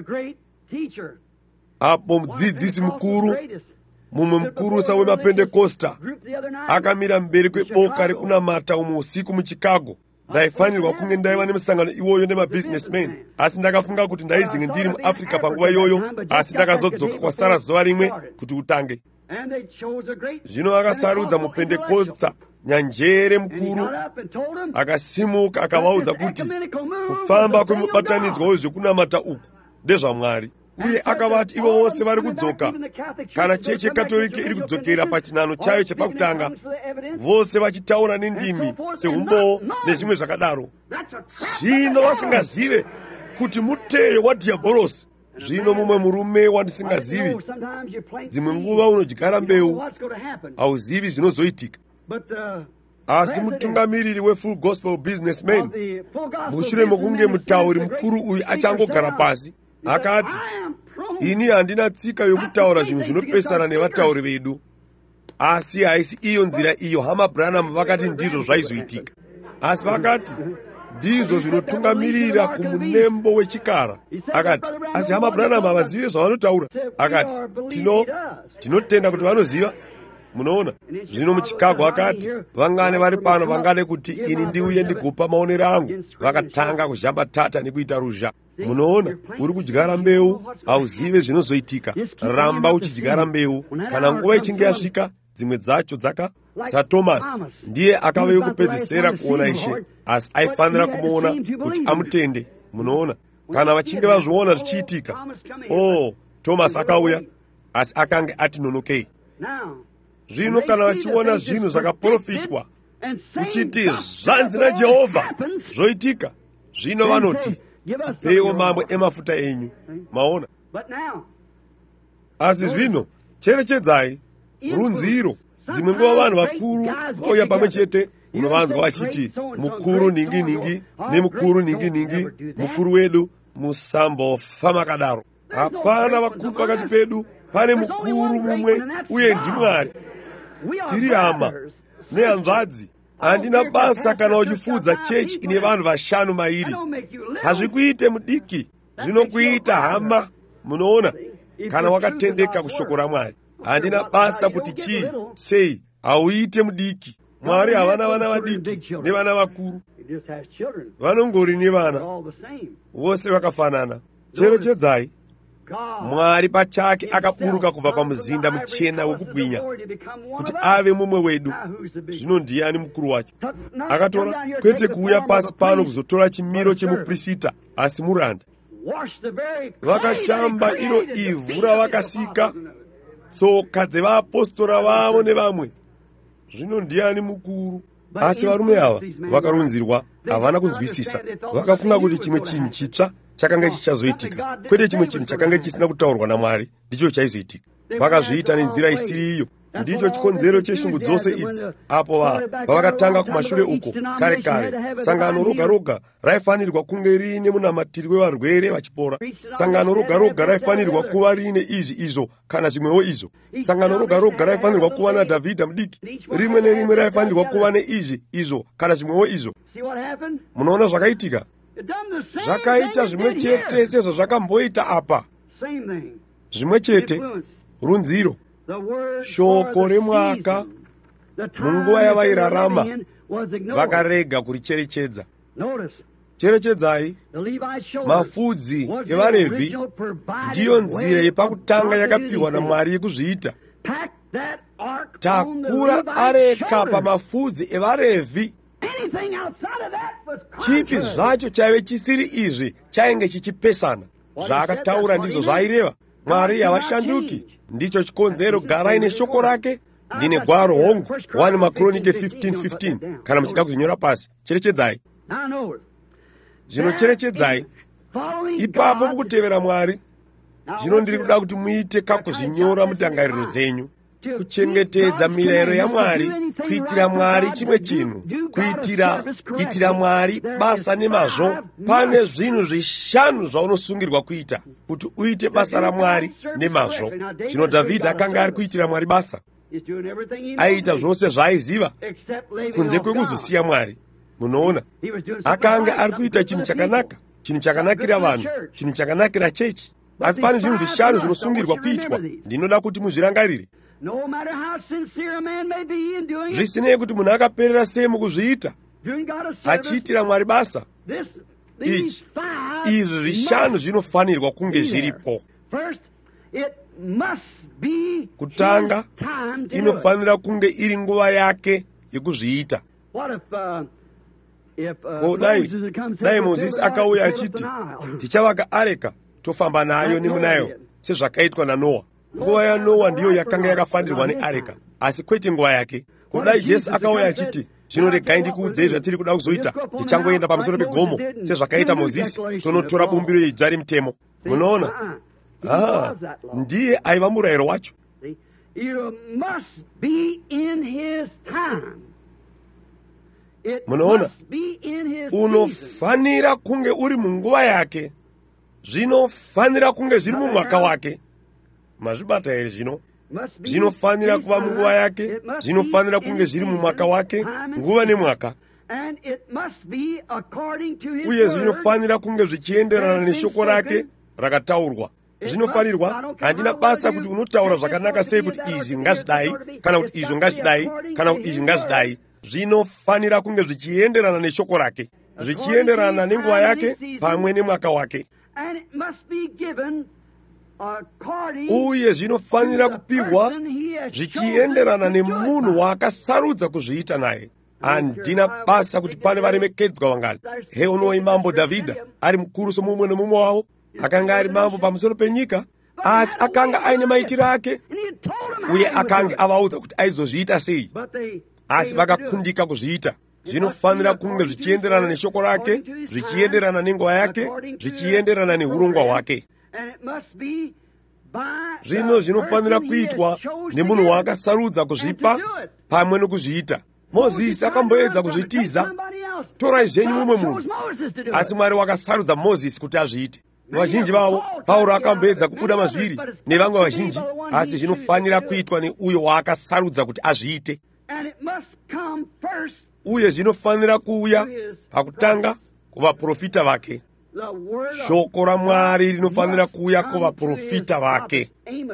Apo mudzidzisi mukuru, mumwe mukurusa wemapendekosta, akamira mberi kweboka rekunamata umwe usiku muchicago. Ndaifanirwa kunge ndaiva nemusangano iwoyo nemabusinessmen, asi ndakafunga kuti ndaizinge ndiri muAfrica panguva iyoyo, asi ndakazodzoka kwasara zuva rimwe kuti utange. Zvino vakasarudza mupendekosta nyanjere mukuru, akasimuka akavaudza kuti kufamba kwemubatanidzwa wezvekunamata uku ndezvaMwari, uye akavati ivo vose vari kudzoka, kana chechi yekatoliki iri kudzokera pachinano chayo chepakutanga, vose vachitaura nendimi seumbowo nezvimwe zvakadaro. Zvino vasingazive kuti muteyo wadhiabhorosi. Zvino mumwe murume wandisingazivi, dzimwe nguva unodyara mbeu, hauzivi zvinozoitika. Asi mutungamiriri wefull gospel businessman, mushure mokunge mutauri mukuru uyu achangogara pasi, akati, ini handina tsika yokutaura zvinhu zvinopesana nevatauri vedu. Asi haisi iyo nzira iyo Hama Branham vakati ndizvo zvaizoitika. Asi vakati ndizvo zvinotungamirira kumunembo wechikara. Akati, asi Hama Branham havazive zvavanotaura. Akati, tino tinotenda kuti vanoziva. Munoona, zvino muChicago akati, vangane vari pano vangane kuti ini ndiuye ndigupa maonero angu, vakatanga kuzhambatata nekuita ruzha. Munoona, uri kudyara mbeu, hauzive zvinozoitika. Ramba uchidyara mbeu, kana nguva ichinge yasvika, dzimwe dzacho dzaka saThomas ndiye akave yokupedzisira kuona Ishe, asi aifanira kumuona kuti amutende. Munoona, kana vachinge vazviona zvichiitika, oh, Thomas akauya, asi akange ati nonokei. Zvino kana vachiona zvinhu zvakaprofitwa uchiti zvanzi naJehovha zvoitika, zvino vanoti tipeiwo mamwe emafuta enyu. Maona, asi zvino cherechedzai runziro. Dzimwe nguva vanhu vakuru vauya pamwe chete, unovanzwa vachiti mukuru ningi ningi nemukuru ningi ningi, mukuru wedu musambofa makadaro. Hapana vakuru pakati pedu, pane mukuru mumwe, uye ndiMwari. Tiri hama nehanzvadzi. Handina basa kana uchifudza chechi ine vanhu vashanu mairi. Hazvikuite mudiki, zvinokuita hama. Munoona, kana wakatendeka kushoko raMwari. Handina basa kuti chii sei, hauite mudiki. Mwari havana vana vadiki nevana vakuru, vanongori nevana vose vakafanana. Cherechedzai, Mwari pachake akaburuka kubva pamuzinda muchena wokubwinya kuti ave mumwe wedu. Zvino ndiani mukuru wacho? Akatora kwete kuuya pasi pano kuzotora chimiro chemuprista, asi muranda. Vakashamba iro ivhu ravakasika, tsoka dzevaapostora vavo nevamwe. Zvino ndiani mukuru? Asi varume ava vakarunzirwa havana kunzwisisa. Vakafunga kuti chimwe chinhu chitsva chakanga chichazoitika, kwete chimwe chinhu chakanga chisina kutaurwa naMwari ndicho chaizoitika. Vakazviita nenzira isiri iyo. Ndicho chikonzero cheshungu dzose idzi. Apo va vakatanga kumashure uko kare kare, sangano roga roga raifanirwa kunge riine munamatirwe varwere vachipora. Sangano roga roga raifanirwa kuva riine izvi izvo kana zvimwewo izvo. Sangano roga roga raifanirwa kuva naDhavhidha mudiki. Rimwe nerimwe raifanirwa kuva neizvi izvo kana zvimwewo izvo. Munoona zvakaitika? Zvakaita zvimwe chete sezvazvakamboita apa. Zvimwe chete, runziro. Shoko remwaka munguva yavairarama vakarega kuricherechedza. Cherechedzai, mafudzi evaRevhi ndiyo nzira yepakutanga yakapiwa naMwari yekuzviita. Takura areka pamafudzi evaRevhi. Chipi zvacho chaive chisiri izvi chainge chichipesana. Zvaakataura ndizvo zvaireva. Mwari havashanduki. Ndicho chikonzero garai neshoko rake. Ndine gwaro hongu first Macronike fifteen fifteen kana muchida kuzinyora pasi. Cherechedzai. Zvino cherechedzai. Ipapo mukutevera Mwari, zvino ndiri kuda kuti muite kakuzvinyora mutangariro dzenyu. kuchengetedza mirayiro yaMwari, kuitira Mwari chimwe chinhu, kuitira kuitira Mwari basa nemazvo. Pane zvinhu zvishanu zvaunosungirwa kuita kuti uite basa raMwari nemazvo. Zvino Dhavhidhi akanga ari kuitira Mwari basa. Aita zvose zvaaiziva kunze kwekuzosiya Mwari. Munoona, akanga ari kuita chinhu chakanaka, chinhu chakanakira vanhu, chinhu chakanakira chechi. Asi pane zvinhu zvishanu zvinosungirwa kuitwa. Ndinoda kuti muzvirangarire. Zvisinei kuti munhu akaperera sei mukuzviita, achiitira Mwari basa, ichi izvi zvishanu zvinofanirwa kunge zviripo. Kutanga, inofanira kunge iri nguva yake yekuzviita. Ko dai dai Mozisi akauya achiti tichavaka areka tofamba nayo nemunayo sezvakaitwa naNoa. Nguva yaNoa ndiyo yakanga yakafanirwa neareka, asi kwete nguva yake. Kudai Jesu akauya achiti zvino regai ndikuudzei zvatiri kuda kuzoita, tichangoenda pamusoro pegomo sezvakaita Mozisi, tonotora bumbiro yedzva remutemo. Munoona, ah, ndiye aiva murayiro wacho. Munoona, unofanira kunge uri munguva yake, zvinofanira kunge zviri mumwaka wake. Mazvibata here zvino? Zvinofanira kuva munguva yake, zvinofanira kunge zviri mumwaka wake, nguva nemwaka. Uye zvinofanira kunge zvichienderana neshoko rake rakataurwa. Zvinofanirwa, handina basa kuti unotaura zvakanaka sei kuti izvi ngazvidai, kana kuti izvo ngazvidai, kana kuti izvi ngazvidai. Zvinofanira kunge zvichienderana neshoko rake, zvichienderana nenguva yake pamwe nemwaka wake. Uye zvinofanira kupihwa zvichienderana nemunhu waakasarudza kuzviita naye. Handina basa kuti pane varemekedzwa vangati, heunoi mambo Dhavhidha ari mukuru somumwe nomumwe wavo, akanga ari mambo pamusoro penyika, asi akanga aine maitiro ake, uye akanga avaudza kuti aizozviita sei, asi vakakundika kuzviita. Zvinofanira kunge zvichienderana neshoko rake, zvichienderana nenguva yake, zvichienderana neurongwa hwake. Zvino zvinofanira kuitwa nemunhu waakasarudza kuzvipa pamwe nokuzviita. Mozisi akamboedza kuzvitiza, torai zvenyu mumwe munhu, asi Mwari wakasarudza Mozisi kuti azviite. Vazhinji vavo, Pauro akamboedza kubuda mazviri nevamwe vazhinji, asi zvinofanira kuitwa neuyo waakasarudza kuti azviite. Uye zvinofanira kuuya pakutanga kuvaprofita vake. Shoko raMwari rinofanira kuuya kuvaprofita vake.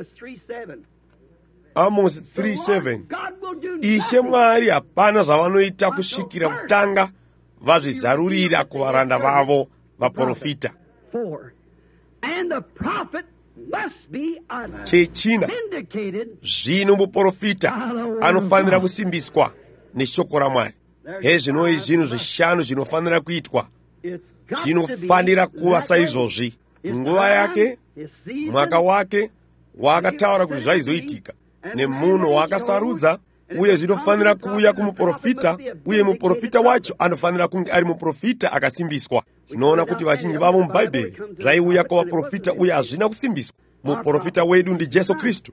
Amos three seven. Ishe Mwari hapana zvavanoita kusvikira kutanga vazvizarurira kuvaranda vavo vaprofita. Chechina, zvino muprofita anofanira kusimbiswa neshoko raMwari. Hezvinoi zvinhu zvishanu zvinofanira kuitwa. Zvinofanira kuva saizvozvi: nguva yake, mwaka wake waakataura kuti zvaizoitika, nemunhu waakasarudza. Uye zvinofanira kuuya kumuprofita, uye muprofita wacho anofanira kunge ari muprofita akasimbiswa. Tinoona kuti vazhinji vavo mubhaibheri zvaiuya kuvaprofita uye hazvina kusimbiswa. Muprofita wedu ndiJesu Kristu.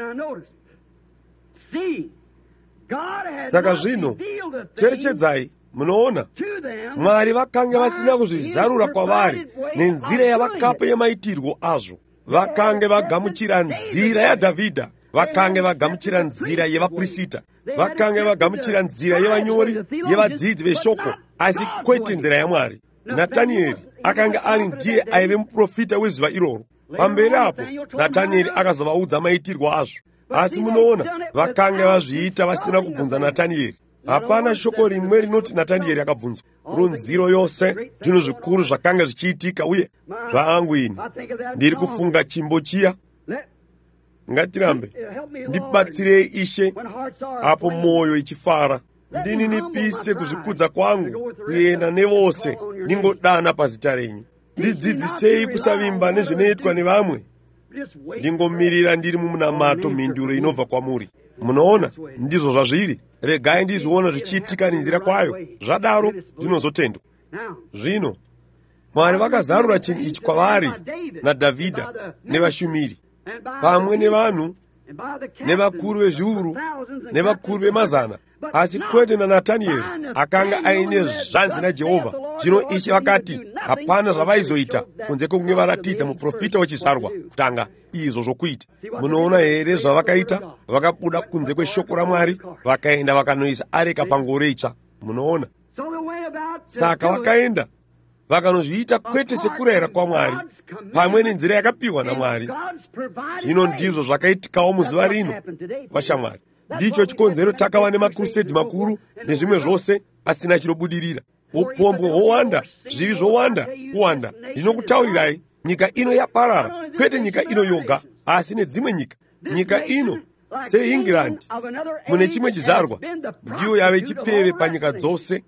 Saka zvino cherechedzai, munoona, Mwari vakanga vasina kuzvizarura kwavari nenzira yavakapa yemaitirwo azvo. Vakange vagamuchira nzira yaDhavhidha, vakange vagamuchira nzira yevaprofita, vakange vagamuchira nzira yevanyori, yevadzidzi veshoko, asi kwete nzira yaMwari. Natanieri akanga ari ndiye aive muprofita wezuva iroro. Pamberi apo Natanieri akazavaudza maitirwo azvo, asi munoona vakange vazviita vasina kubvunza Natanieri. Hapana shoko rimwe rinoti Natanieri akabvunzwa. Runziro yose zvinhu zvikuru zvakanga zvichiitika. Uye zvangu ini ndiri kufunga chimbo chiya. Ngatirambe ndibatsirei Ishe apo mwoyo ichifara, ndininipise kuzvikudza kwangu kuenda nevose, ndingodana pazita renyu. Ndidzidzisei kusavimba nezvinoitwa nevamwe, ndingomirira ndiri mumunamato mhinduro inobva kwamuri. Munoona, ndizvo zvazviri. Regai ndizviona zvichiitika nenzira kwayo, zvadaro zvinozotendwa. Zvino Mwari vakazarura chinhu ichi kwavari naDhavhidha nevashumiri, pamwe nevanhu nevakuru vezviuru nevakuru vemazana, asi kwete naNatanieri akanga aine zvanzi naJehovha. Zvino ichi vakati hapana zvavaizoita kunze kwokunge varatidza muprofita wechizvarwa kutanga izvo zvokuita. Munoona here zvavakaita? Vakabuda kunze kweshoko raMwari vakaenda vakanoisa areka pangoro itsva. Munoona? Saka vakaenda vakanozviita kwete sekurayira kwaMwari, pamwe nenzira yakapiwa naMwari. Zvino ndizvo zvakaitikawo muzuva rino, vashamwari. Ndicho chikonzero takava nemakrusedi makuru nezvimwe zvose asina chinobudirira. Upombwe hwowanda, zvivi zvowanda kuwanda. Ndinokutaurirai, nyika ino yaparara, kwete nyika ino yoga, asi nedzimwe nyika. Nyika ino seEngland mune chimwe chizvarwa ndiyo yave chipfeve panyika dzose.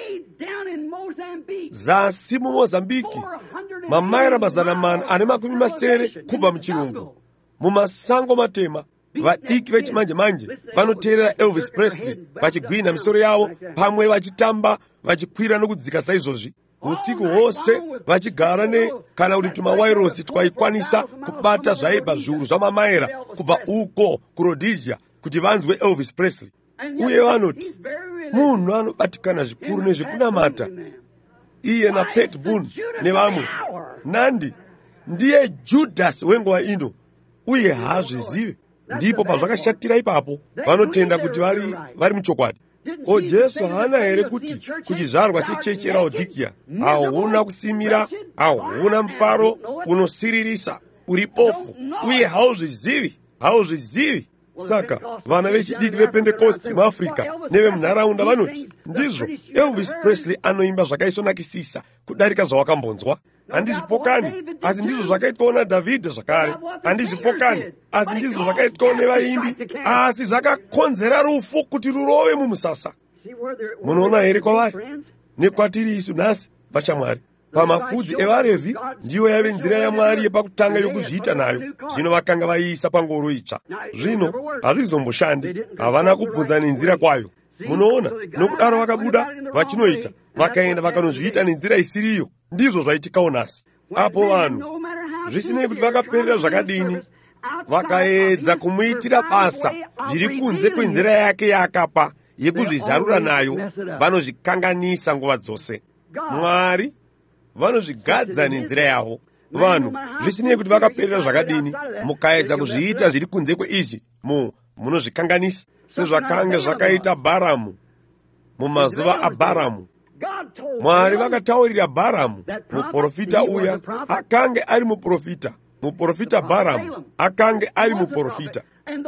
Zasi muMozambiki mamaira mazana mana ane makumi masere kubva muchirungu, mumasango matema, vadiki vechimanje manje vanoteerera Elvis Presley vachigwina misoro yavo, pamwe vachitamba vachikwira nokudzika saizvozvi usiku hwose, vachigara ne kana kuti tumawairosi twaikwanisa kubata zvaibva zviuru zvamamaira kubva uko kuRhodesia kuti vanzwe Elvis Presley. Uye vanoti munhu anobatikana zvikuru nezvekunamata, iye naPat Boone nevamwe. Nandi ndiye Judasi wenguva ino, uye haazvizive. Ndipo pazvakashatira ipapo vanotenda kuti vari vari muchokwadi. Ko, Jesu haana here kuti kuchizvarwa chechechi yeLaodhikea hauna kusimira, hauna mufaro, unosiririsa, uri pofu, uye hauzvizivi, hauzvizivi. Saka vana vechidiki vePentecost muAfrica nevemunharaunda vanoti ndizvo Elvis Presley anoimba zvakaisonakisisa kudarika zvawakambonzwa. Handizvipokani, asi ndizvo zvakaitwawo naDhavhidha zvakare. Handizvipokani, asi ndizvo zvakaitwawo nevaimbi, asi zvakakonzera rufu kuti rurove mumusasa. Munoona here kwavari nekwatiri isu nhasi, vashamwari. Pamafudzi evaRevhi ndiyo yave nzira yaMwari yepakutanga yokuzviita nayo. Zvino vakanga vaiisa pangoro itsva. Zvino hazvizomboshandi, havana kubvunza nenzira kwayo. Munoona, nokudaro vakabuda vachinoita, vakaenda vakanozviita nenzira isiriyo. Ndizvo zvaitikawo nhasi. Apo vanhu, zvisinei kuti vakaperera zvakadini, vakaedza kumuitira basa zviri kunze kwenzira yake yaakapa yekuzvizarura nayo, vanozvikanganisa nguva dzose. Mwari vanozvigadza nenzira yavo. Vanhu, zvisinei kuti vakaperera zvakadini, mukaedza kuzviita zviri kunze kweizvi, mu munozvikanganisa. Sezvakanga zvakaita Bharamu mumazuva aBharamu. Mwari vakataurira Bharamu, muprofita uya akange ari muprofita, muprofita Bharamu akange ari muprofita.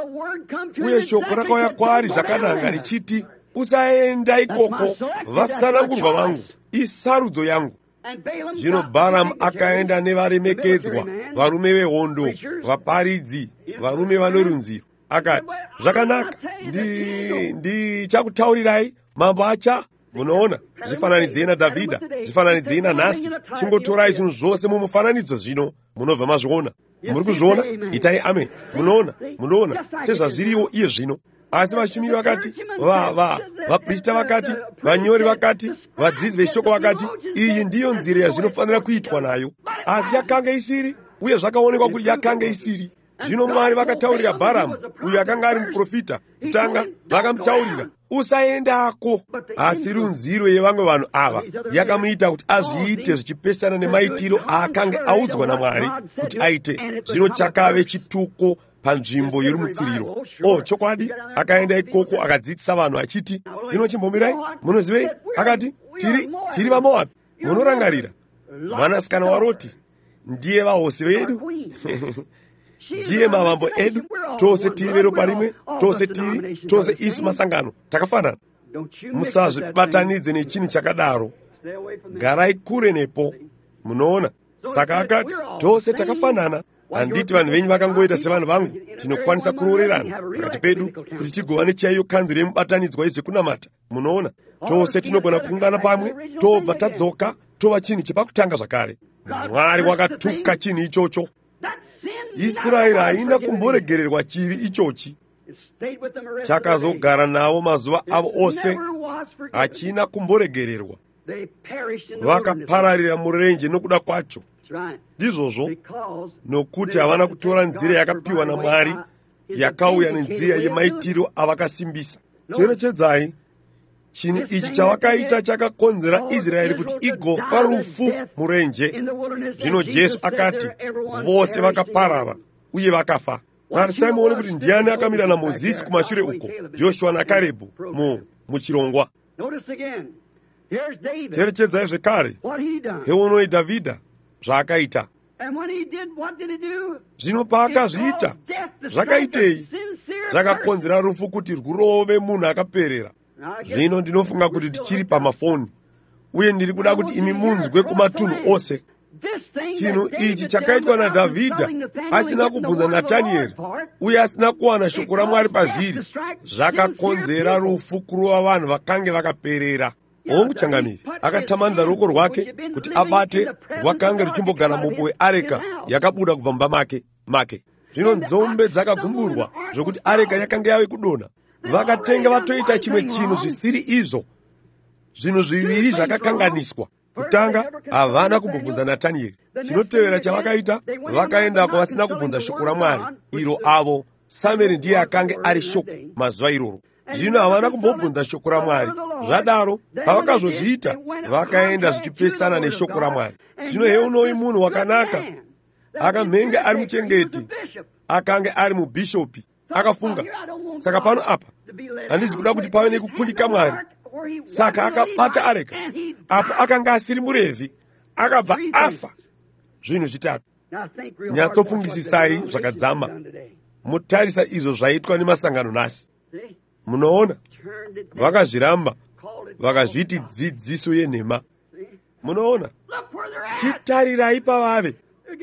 Uye shoko rakauya kwaari zvakananga richiti, usaenda ikoko, vasanangurwa vangu, isarudzo yangu. Zvino Bharamu akaenda nevaremekedzwa, varume vehondo, vaparidzi, varume vanorunzira. Akati, zvakanaka, ndi ndichakutaurirai mambo acha. Munoona, zvifananidzei naDhavhidha, zvifananidzei nanhasi. Chingotorai zvinhu zvose mumufananidzo zvino, munobva mazviona. Muri kuzviona? Itai amen. Munoona, munoona, sezvazviriwo iye zvino. Asi vashumiri vakati, va va vaprista vakati, vanyori vakati, vadzidzi veshoko vakati, iyi ndiyo nzira yazvinofanira kuitwa nayo. Asi yakanga isiri, uye zvakaonekwa kuti yakanga isiri. Zvino Mwari vakataurira Bharamu, uyo akanga ari muprofita, kutanga vakamutaurira, usaendako. Asi runziro yevamwe vanhu ava yakamuita kuti azviite zvichipesana nemaitiro aakanga audzwa naMwari kuti aite. Zvino chakave chituko panzvimbo yorumutsiriro. Oh, chokwadi, akaenda ikoko akadzidzisa vanhu achiti, zvino chimbomirai, munozivei? Akati, tiri tiri vaMoabhu, munorangarira? Mwanasikana waRoti ndiye vahosi vedu. Ndiye mavambo edu, tose tiri veropa rimwe, tose tiri, tose isu masangano, takafanana. Musazvibatanidze nechinhu chakadaro, garai kure nepo. Munoona? Saka akati, tose takafanana. Handiti vanhu venyu vakangoita sevanhu vangu, tinokwanisa kurorerana pakati pedu kuti tigova nechaiyo kanzuro yemubatanidzwa yezvekunamata. Munoona? Tose tinogona kuungana pamwe, tobva tadzoka, tova chinhu chepakutanga zvakare. Mwari wakatuka chinhu ichocho. Israeri haina kumboregererwa chivi ichochi. Chakazogara navo mazuva avo ose, hachina kumboregererwa. Vakapararira murenje nokuda kwacho. Ndizvozvo, nokuti havana kutora nzira yakapiwa naMwari yakauya nenzira yemaitiro avakasimbisa. Cherechedzai, chinhu ichi chavakaita chakakonzera Israeri kuti igofa rufu murenje. Zvino Jesu akati vose vakaparara uye vakafa. Tarisai muone kuti ndiani akamira naMozisi kumashure uko, Joshua naKarebhu mu muchirongwa. Cherechedzai zvekare, heonoi Dhavhidha zvaakaita. Zvino paakazviita zvakaitei? Zvakakonzera rufu kuti rwurove munhu akaperera. Zvino ndinofunga kuti tichiri pamafoni, uye ndiri kuda kuti imi munzwe kumatunhu ose. Chinhu ichi chakaitwa naDhavhidha asina kubvunza Natanieri uye asina kuwana shoko raMwari pazviri, zvakakonzera rufu kurova vanhu vakange vakaperera. Omuchangamiri akatamanza ruoko rwake kuti abate rwakanga ruchimbogara mupo weareka yakabuda kubva mumba make make. Zvino nzombe dzakagumburwa zvokuti areka yakanga yave kudonha. Vakatenga vatoita chimwe chinhu zvisiri izvo, zvinhu zviviri zvakakanganiswa. Kutanga, havana kumbobvunza Natanieri. Chinotevera chavakaita, vakaendako vasina kubvunza shoko raMwari, iro avo Samueri ndiye akanga ari shoko mazuva iroro. Zvino havana kumbobvunza shoko raMwari. Zvadaro, pavakazozviita, vakaenda zvichipesana neshoko raMwari. Zvino heunoi munhu wakanaka, akamhenge ari muchengeti, akange ari mubhishopi, akafunga, saka pano apa handizi kuda kuti pave nekukundika Mwari. Saka akabata areka, apo akanga asiri muRevhi, akabva afa. Zvinhu zvitatu. Nyatsofungisisai zvakadzama. Mutarisa izvo zvaitwa nemasangano nhasi. Munoona? Vakazviramba, vakazviti dzidziso yenhema. Munoona? Chitarirai pavave.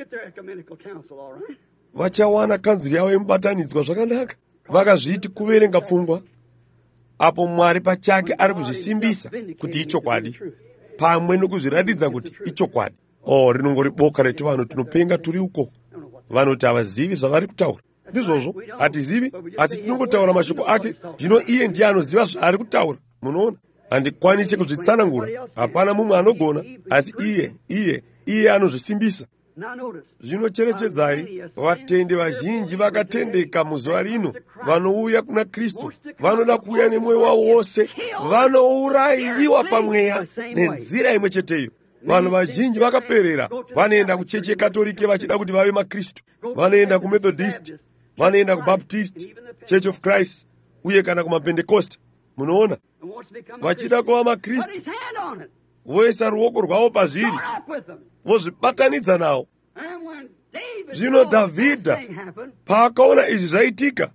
Vachawana kanzuri yavo yemubatanidzwa zvakanaka. Vakazviti kuverenga pfungwa. Apo Mwari pachake ari kuzvisimbisa kuti ichokwadi, pamwe nokuzviratidza kuti ichokwadi. Oh, rinongori boka reti vanhu tinopenga turi uko. Vanoti havazivi zvavari kutaura. Ndizvozvo, hatizivi, asi tinongotaura mashoko ake. Zvino iye ndiye anoziva zvaari kutaura. Munoona? Handikwanisi kuzvitsanangura. Hapana mumwe anogona, asi iye, iye, iye anozvisimbisa. Zvino cherechedzai, vatendi vazhinji vakatendeka muzuva rino, vanouya kuna Kristu, vanoda kuuya nemwoyo wavo wose, vanourayiwa pamweya nenzira imwe cheteyo. Vanhu vazhinji vakaperera, vanoenda kuchechi yekatolike vachida kuti vave maKristu, vanoenda kuMethodist, vanoenda kuBaptist, Church of Christ, uye kana kumaPentecost. Munoona? Vachida kuva maKristu, voisa ruoko rwavo pazviri, vozvibatanidza nawo. Zvino Dhavhidha paakaona izvi zvaitika,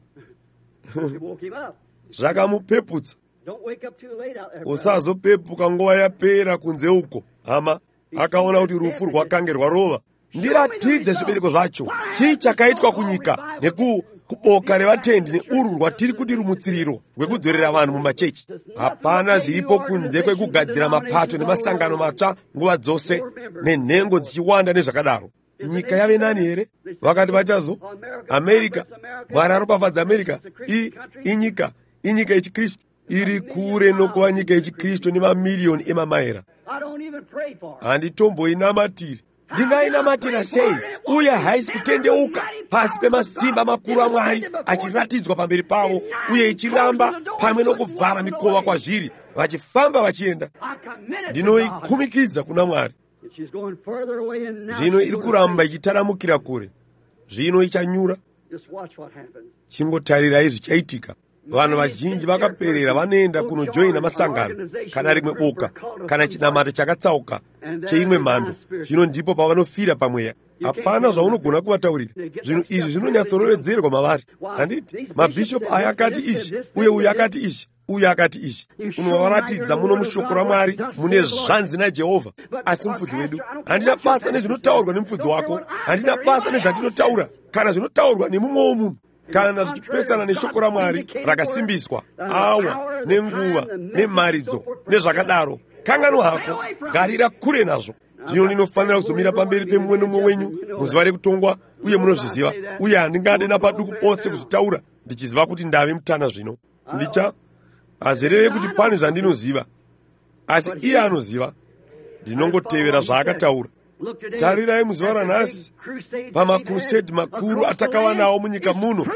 zvakamupeputsa. Usazopepuka nguva yapera kunze uko. Hama, akaona kuti rufu rwakange rwarova. Ndiratidze zvibereko zvacho. Chii chakaitwa kunyika nekuboka revatendi neuru rwatiri kuti rumutsiriro rwekudzorera vanhu mumachechi. Hapana zviripo kunze kwekugadzira mapato nemasangano matsva nguva dzose, nenhengo dzichiwanda nezvakadaro. Nyika yave nani here? Vakati vachazo Amerika, Mwari aropafadza Amerika, i inyika, inyika yechiKristu. Iri kure nokuva nyika yechiKristu nemamiliyoni emamaira. Handitomboinamatiri. Ndingainamatira sei? Uye haisi kutendeuka pasi pemasimba makuru aMwari achiratidzwa pamberi pavo, uye ichiramba pamwe nokuvhara mikova kwazviri, vachifamba vachienda. Ndinoikumikidza kuna Mwari. Zvino iri kuramba ichitaramukira kure. Zvino ichanyura. Chingotarirai zvichaitika. Vanhu vazhinji vakaperera vanoenda kunojoina masangano, kana rimwe boka, kana chinamato chakatsauka cheimwe mhando. Zvino ndipo pavanofira pamweya. Hapana zvaunogona kuvataurira. Zvinhu izvi zvinonyatsorovedzerwa mavari. Handiti mabhishopu aya akati izvi, uye uyu akati izvi, uyu akati izvi. Unovaratidza muno mushoko raMwari mune zvanzi naJehovha. Asi mufudzi wedu, handina basa nezvinotaurwa nemufudzi wako, handina basa nezvatinotaura kana zvinotaurwa nemumwewo munhu. Kana zvichipesana neshoko raMwari rakasimbiswa, awa nenguva nemharidzo nezvakadaro, kanganwa hako, garira kure nazvo. Zvino ndinofanira kuzomira pamberi pemumwe nomumwe wenyu muzuva rekutongwa, uye munozviziva, uye handingade napaduku pose kuzvitaura ndichiziva kuti ndave mutana. Zvino ndicha hazireve kuti pane zvandinoziva, asi iye anoziva. Ndinongotevera zvaakataura. Tarirai muzuva ranhasi pamakrusedi makuru atakava nawo munyika muno,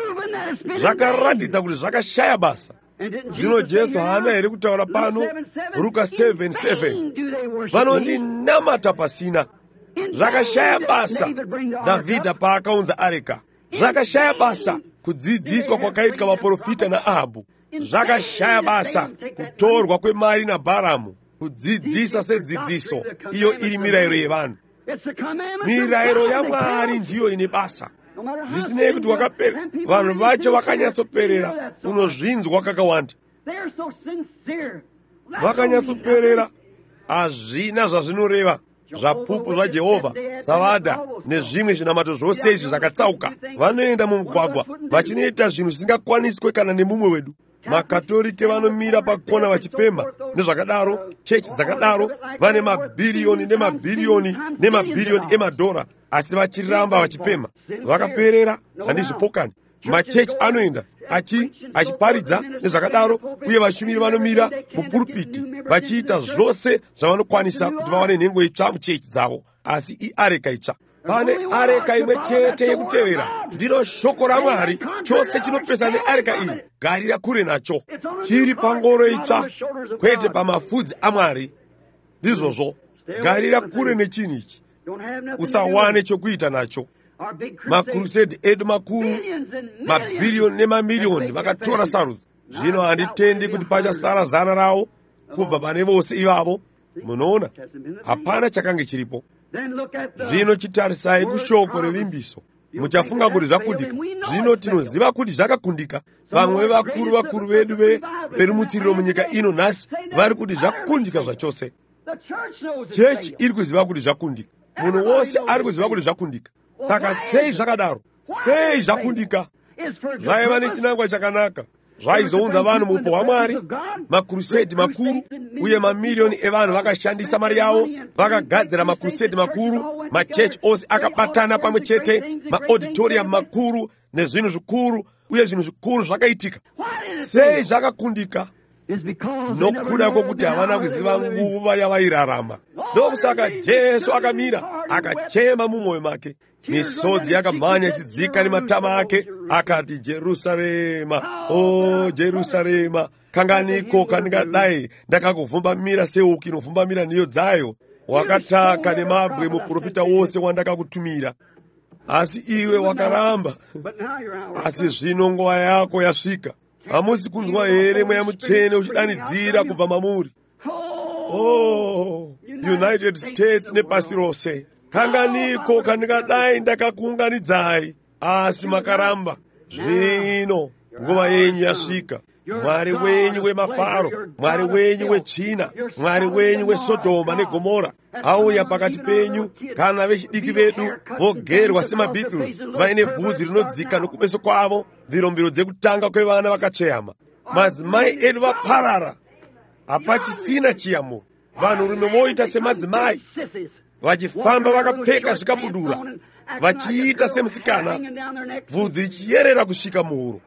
zvakaratidza kuti zvakashaya basa. Zvino Jesu haana here kutaura pano Luka seven seven, vanondinamata pasina. Zvakashaya basa Dhavhidha paakaunza areka. Zvakashaya basa kudzidziswa kwakaitika vaprofita naAhabhu. Zvakashaya basa kutorwa kwemari naBharamu kudzidzisa sedzidziso, iyo iri mirayiro yevanhu. Mirayiro yaMwari ndiyo ine basa. Zvisinei kuti wakapera, vanhu vacho vakanyatsoperera, unozvinzwa kakawanda. Vakanyatsoperera, hazvina zvazvinoreva. Zvapupu zvaJehovha, savada nezvimwe zvinamato zvose izvi zvakatsauka. Vanoenda mumugwagwa vachinoita zvinhu zvisingakwaniswe kana nemumwe wedu. Makatolike vanomira pakona vachipemba nezvakadaro, chechi dzakadaro, vane mabhiriyoni nemabhiriyoni nemabhiriyoni emadhora, asi vachiramba vachipemba. Vakaperera, handizvipokani. Machechi anoenda achi achiparidza nezvakadaro, uye vashumiri vanomira mupurupiti vachiita zvose zvavanokwanisa kuti vawane nhengo itsva muchechi dzavo, asi iareka itsva. Pane areka imwe chete yekutevera, ndiro shoko raMwari. Chose chinopesa neareka iyi, garira kure nacho. Chiri pangoro itsva, kwete pamafudzi aMwari. Ndizvozvo, garira kure nechinhu ichi, usawane chokuita nacho. Makrusedi edu makuru, mabhiriyoni nemamiliyoni vakatora sarudzo. Zvino handitendi kuti pachasara zana rawo kubva pane vose ivavo. Munoona, hapana chakange chiripo. Zvino chitarisai kushoko revimbiso. Muchafunga kuti zvakundika. Zvino tinoziva kuti zvakakundika. Vamwe vevakuru vakuru vedu verumutsiriro munyika ino nhasi vari kuti zvakundika zvachose. Chechi iri kuziva kuti zvakundika. Munhu wose ari kuziva kuti zvakundika. Saka sei zvakadaro? Sei zvakundika? Zvaiva nechinangwa chakanaka. Zvaizounza vanhu mupo waMwari. Makrusedi makuru, uye mamiliyoni evanhu vakashandisa mari yavo, vakagadzira makrusedi makuru. Machechi ose akabatana pamwe chete, maauditorium makuru nezvinhu zvikuru, uye zvinhu zvikuru zvakaitika. Sei zvakakundika? Nokuda kwokuti havana kuziva nguva yavairarama. Ndokusaka Jesu akamira akachema mumwoyo make. Misodzi yakamhanya ichidzika nematama ake, akati, Jerusarema, o Jerusarema, kanganiko kandingadai ndakakuvhumbamira seuki inovhumbamira nheyo dzayo. Wakataka nemabwe muprofita wose wandakakutumira, asi iwe wakaramba. Asi zvino nguva yako yasvika. Hamusi kunzwa here mweya mutsvene uchidanidzira kubva mamuri? Oh, United States nepasi rose, kanganiko kandingadai ndakakuunganidzai, asi makaramba. Zvino nguva yenyu yasvika. Mwari wenyu wemafaro, Mwari wenyu wetsvina, Mwari wenyu weSodhoma neGomora auya pakati penyu. Kana vechidiki vedu vogerwa semaBeatles, vaine vhudzi rinodzika nokumeso kwavo, mbirombiro dzekutanga kwevana vakatsveyama. Madzimai edu vaparara, hapachisina chiyamuro. Vanhurume voita semadzimai, vachifamba vakapfeka zvikabudura, vachiita semusikana, vhudzi richiyerera kusvika muhuro.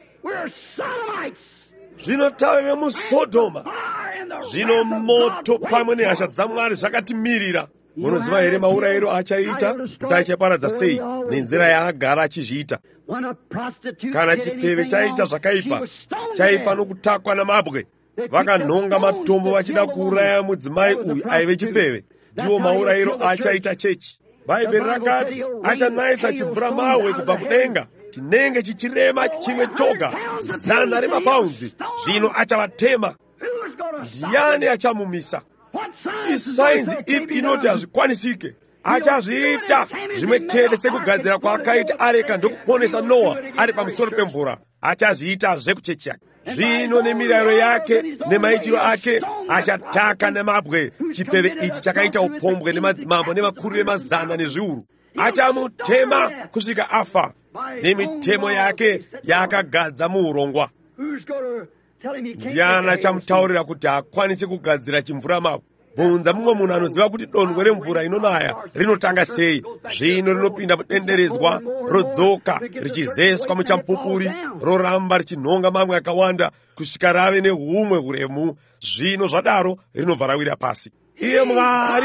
Zvino tave vemuSodhoma. Zvino moto pamwe nehasha dzaMwari zvakatimirira. Munoziva here maurayiro achaita kuti achaparadza sei nenzira yaagara achizviita. Kana chifeve chaita zvakaipa, chaifa nokutakwa namabwe. Vakanhonga matombo vachida kuuraya mudzimai uyu aive chifeve. Ndiwo maurayiro achaita chechi. Bhaibheri rakati achanayisa chimvura mahwe kubva kudenga, chinenge chichirema chimwe choga, zana remapaunzi. Zvino achavatema. Ndiani achamumisa? Isainzi ipi inoti hazvikwanisike? Achazviita zvimwe chete sekugadzira kwaakaita areka ndokuponesa Noa ari pamusoro pemvura. Achazviita zvekuchechi yake. Zvino nemirayiro yake nemaitiro ake achataka nemabwe chifeve ichi chakaita upombwe nemadzimambo nemakuru vemazana nezviuru. Achamutema kusvika afa nemitemo yake yaakagadza muurongwa. Ndiani achamutaurira kuti hakwanisi kugadzira chimvura mabwe? Bvunza mumwe munhu anoziva kuti dongo remvura inonaya rinotanga sei. Zvino rinopinda mudenderedzwa, rodzoka richizeswa muchampupuri, roramba richinhonga mamwe akawanda kusvika rave neumwe huremu. Zvino zvadaro rinobva rawira pasi. Iye Mwari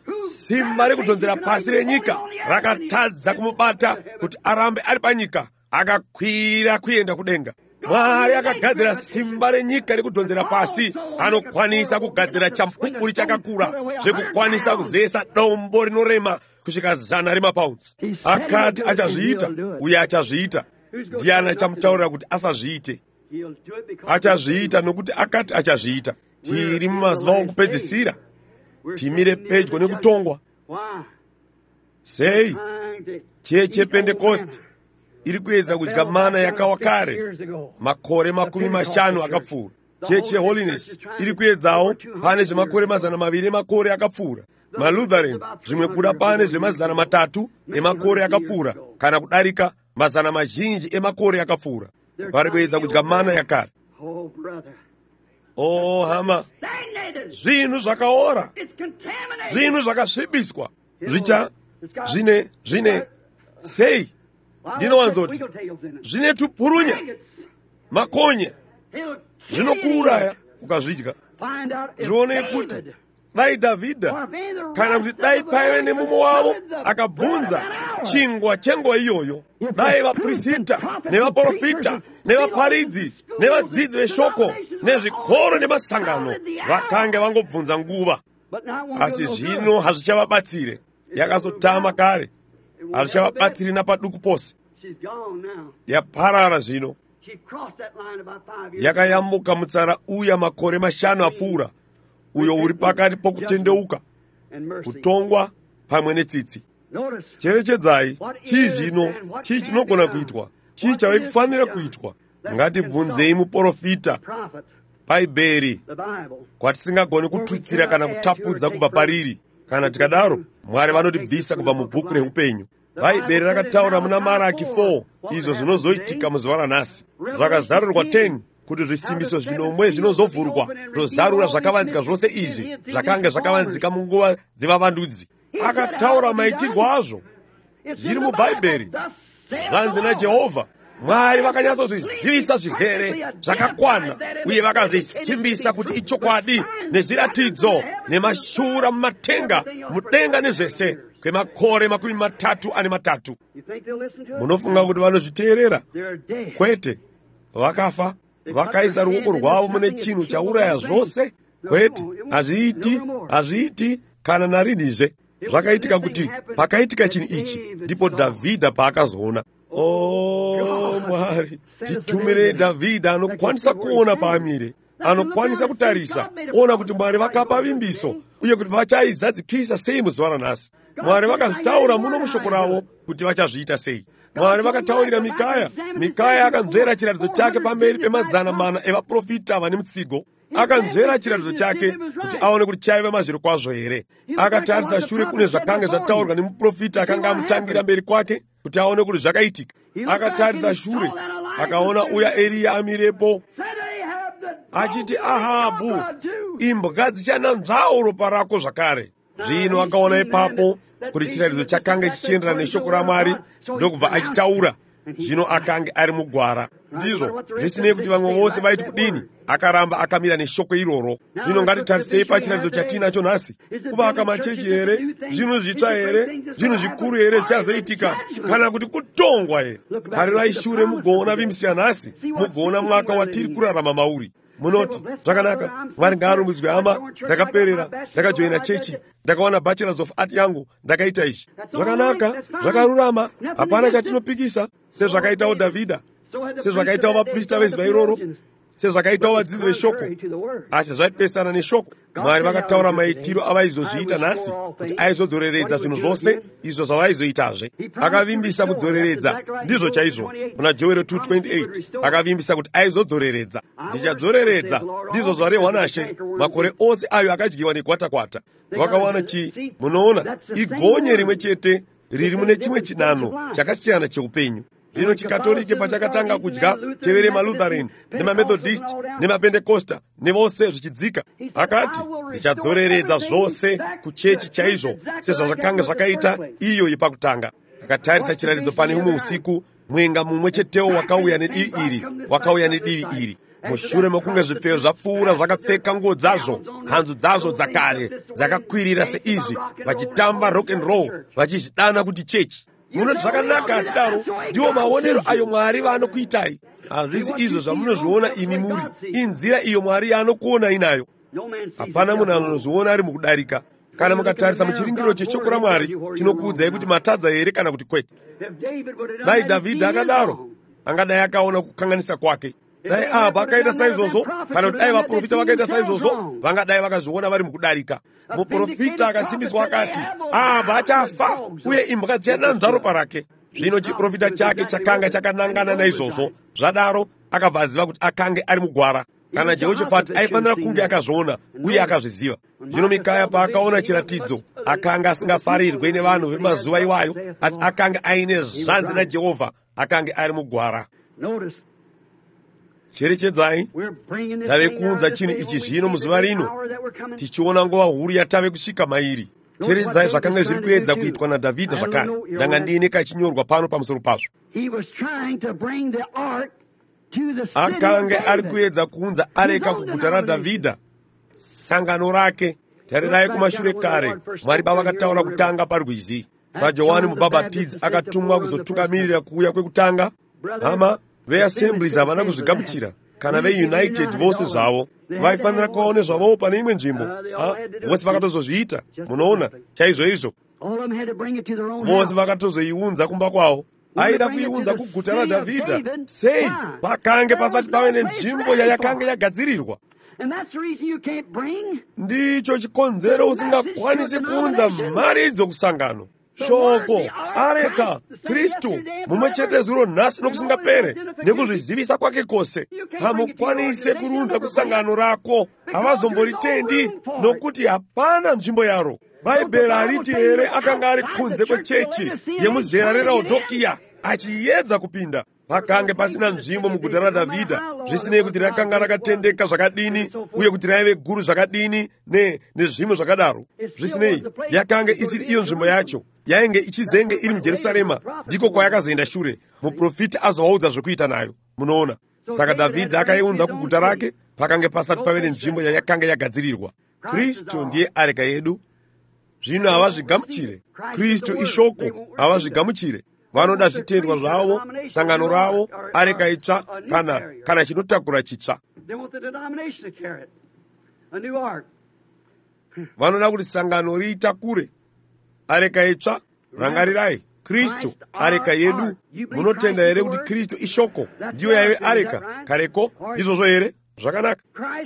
akasimba rekudhonzera pasi renyika rakatadza kumubata kuti arambe ari panyika. akakwira kuenda kudenga. Mwari akagadzira simba renyika rekudhonzera pasi. Anokwanisa kugadzira champupuri chakakura zvekukwanisa kuzesa dombo rinorema kusvika zana remapaunzi. Akati achazviita, uye achazviita. Ndiani achamutaurira kuti asazviite? Achazviita nokuti akati achazviita. Tiri mumazuva okupedzisira. Timire pedyo nekutongwa. Sei? Chechi yePentekosti iri kuedza kudya mana yakawa kare makore makumi mashanu akapfuura. Chechi yeHoliness iri kuedzawo pane zvemakore mazana maviri emakore akapfuura. MaLutheran zvimwe kuda pane zvemazana matatu emakore akapfuura, kana kudarika mazana mazhinji emakore akapfuura. Vari kuedza kudya mana yakare. Oh hama, zvinhu zvakaora, zvinhu zvakasvibiswa, zvicha zvine zvine sei? Ndinowanzoti zvine tupurunya, makonye, zvinokuuraya ukazvidya. Zvione kuti dai Dhavhidha kana kuti dai paive nemumwe wavo akabvunza chingwa chenguva iyoyo, dai vaprista nevaprofita nevaparidzi nevadzidzi veshoko nezvikoro nemasangano vakange vangobvunza nguva. Asi zvino hazvichavabatsire. Yakazotama kare, hazvichavabatsiri napaduku pose. Yaparara zvino. Yakayambuka mutsara uya makore mashanu apfuura, uyo uri pakati pokutendeuka, kutongwa pamwe netsitsi. Cherechedzai, chii zvino, chii chinogona kuitwa, chii chave kufanira kuitwa. Ngatibvunzei muprofita, Bhaibheri, kwatisingagoni kututsira kana kutapudza kubva pariri. Kana tikadaro, Mwari vanotibvisa kubva mubhuku reupenyu. Bhaibheri rakataura muna Maraki four izvo zvinozoitika muzuva ranhasi. Zvakazarurwa ten kuti zvisimbiso zvinomwe zvinozovhurwa zvozarura zvakavanzika zvose izvi zvakanga zvakavanzika munguva dzevavandudzi. Akataura maitirwo azvo. Zviri mubhaibheri. Zvanzi naJehovha. Mwari vakanyatsozvizivisa zvizere zvakakwana uye vakazvisimbisa kuti ichokwadi nezviratidzo nemashura mumatenga mudenga nezvese kwemakore makumi matatu ane matatu. Munofunga kuti vanozviteerera? Kwete. Vakafa, vakaisa ruoko rwavo mune chinhu chauraya zvose. Kwete, hazviiti, hazviiti kana narinizve. Zvakaitika kuti pakaitika chinhu ichi ndipo Dhavhidha paakazoona. Oh Mwari, titumire Dhavhidha anokwanisa kuona paamire, anokwanisa kutarisa, ona kuti Mwari vakapa vimbiso uye kuti vachaizadzikisa sei muzuva ranhasi. Mwari vakazvitaura muno mushoko ravo kuti vachazviita sei. Mwari vakataurira Mikaya. Mikaya akanzvera chiratidzo chake pamberi pemazana mana evaprofita vane mutsigo. Akanzvera chiratidzo chake kuti aone kuti chaiva mazviro kwazvo here. Akatarisa shure kune zvakanga zvataurwa nemuprofita akanga amutangira mberi kwake kuti aone kuti zvakaitika. Akatarisa shure akaona uya Eriya amirepo achiti, Ahabhu, imbwa dzichananzvawo ropa rako zvakare. Zvino akaona ipapo kuti chiratidzo chakanga chichienderana neshoko raMwari, ndokubva achitaura. Zvino akanga ari mugwara. Ndizvo zvisinei kuti vamwe vose vaiti kudini, akaramba akamira neshoko iroro. Zvino ngatitarisei pachiratidzo chatinacho nhasi. Kuvaka machechi here, zvinhu zvitsva here, zvinhu zvikuru here zvichazoitika, kana kuti kutongwa here. Tarirai shure mugoona vimsiya nhasi, mugoona mwaka watiri kurarama mauri. Munoti, zvakanaka, Mwari ngaarumbidzwe hama, ndakaperera, ndakajoina chechi, ndakawana bachelors of art yangu, ndakaita izvi. Zvakanaka, zvakarurama, hapana chatinopikisa, sezvakaitawo Dhavhidha, sezvakaitawo vaprista vezuva iroro, sezvakaitawo vadzidzi veshoko, asi zvaipesana neshoko. Mwari vakataura maitiro avaizozviita nhasi kuti aizodzoreredza zvinhu zvose izvo zvavaizoitazve. Akavimbisa kudzoreredza, ndizvo chaizvo. Muna Joel two twenty-eight akavimbisa kuti aizodzoreredza. Ndichadzoreredza, ndizvo zvarehwa naShe, makore ose ayo akadyiwa negwatakwata. Vakawana chi, munoona, igonye rimwe chete riri mune chimwe chinano chakasiyana cheupenyu. Zvino chikatoliki pachakatanga kudya, tevere maLutheran nemaMethodist nemaPentekosta nevose zvichidzika, akati, ndichadzoreredza zvose kuchechi chaizvo sezvazvakanga zvakaita iyo yepakutanga. Akatarisa chiratidzo pane umwe usiku, mwenga mumwe chetewo wakauya nedivi iri, wakauya nedivi iri. Mushure mokunge zvipfeko zvapfuura zvakapfeka nguo dzazvo, hanzu dzazvo dzakare dzakakwirira seizvi, vachitamba rock and roll, vachizvidana kuti chechi. munoti zvakanaka atidaro, ndiwo maonero ayo Mwari vaanokuitai. Hazvisi izvo zvamunozviona imi muri, inzira iyo Mwari yaanokuona inayo. Hapana munhu anozviona ari mukudarika. Kana mukatarisa muchiringiro cheshoko raMwari, chinokuudzai kuti matadza here kana kuti kwete. Dai Dhavhidhi akadaro, angadai akaona kukanganisa kwake. Dai Abha akaita saizvozvo, kana kuti dai vaprofita vakaita saizvozvo, vangadai vakazviona vari mukudarika. Muprofita akasimbiswa akati, Abha achafa, uye imbwa dzichadana nzvaropa rake. Zvino chiprofita chake chakanga chakanangana naizvozvo, zvadaro akabva aziva kuti akange ari mugwara. Kana Jehoshafati aifanira kunge akazviona uye akazviziva. Zvino Mikaya paakaona chiratidzo, akanga asingafarirwe nevanhu vemazuva iwayo, asi akanga aine zvanzi naJehovha, akanga ari mugwara. Cherechedzai, tave kuunza chinhu ichi zvino muzuva rino, tichiona nguva huru yatave kusvika mairi. Cherechedzai zvakanga zviri kuedza kuitwa naDhavhidhi zvakare. Ndanga ndiine kachinyorwa pano pamusoro pazvo. Akanga ari kuedza kuunza areka kuguta raDhavhidha, sangano rake. Tarirai kumashure kare, Mwari Baba akataura kutanga parwizi. saJohani Mubhabhatidzi akatumwa kuzotungamirira kuuya kwekutanga. Hama veassemblies havana kuzvigamuchira, kana veunited vose zvavo vaifanira kuvaone zvavowo pane imwe nzvimbo. Vose vakatozozviita, munoona chaizvo izvo, vose vakatozoiunza kumba kwavo. Aida kuiunza kuguta raDhavhidha. Sei pakange pasati pave nenzvimbo yayakanga yagadzirirwa. Ndicho chikonzero usingakwanisi kuunza mari idzo kusangano. Shoko, areka, Kristu, mumwe chete zuro nhasi nokusingapere, nekuzvizivisa kwake kwose. Hamukwanise kurunza kusangano rako, havazomboritendi, nokuti hapana nzvimbo yaro. Bhaibheri hariti here akanga ari kunze kwechechi yemuzera reRaodhokia achiedza kupinda. Pakange pasina nzvimbo muguta raDhavhidha, zvisinei kuti rakanga rakatendeka zvakadini uye kuti raive guru zvakadini ne nezvimwe zvakadaro. Zvisinei, yakanga isiri iyo nzvimbo yacho, yainge ichizenge iri muJerusarema, ndiko kwayakazoenda shure. Muprofita azovaudza zvokuita nayo. Munoona, saka Dhavhidhi akaiunza kuguta rake, pakange pasati pave nenzvimbo yayakanga yagadzirirwa. Kristu ndiye areka yedu. Zvino havazvigamuchire. Kristu ishoko, havazvigamuchire. Vanoda zvitendwa zvavo, sangano ravo, areka itsva, kana kana chinotakura chitsva. Vanoda kuti sangano riitakure, areka itsva. Rangarirai, Kristu areka yedu. Munotenda here kuti Kristu ishoko, ndiyo yaive areka kareko? Izvozvo here? Zvakanaka.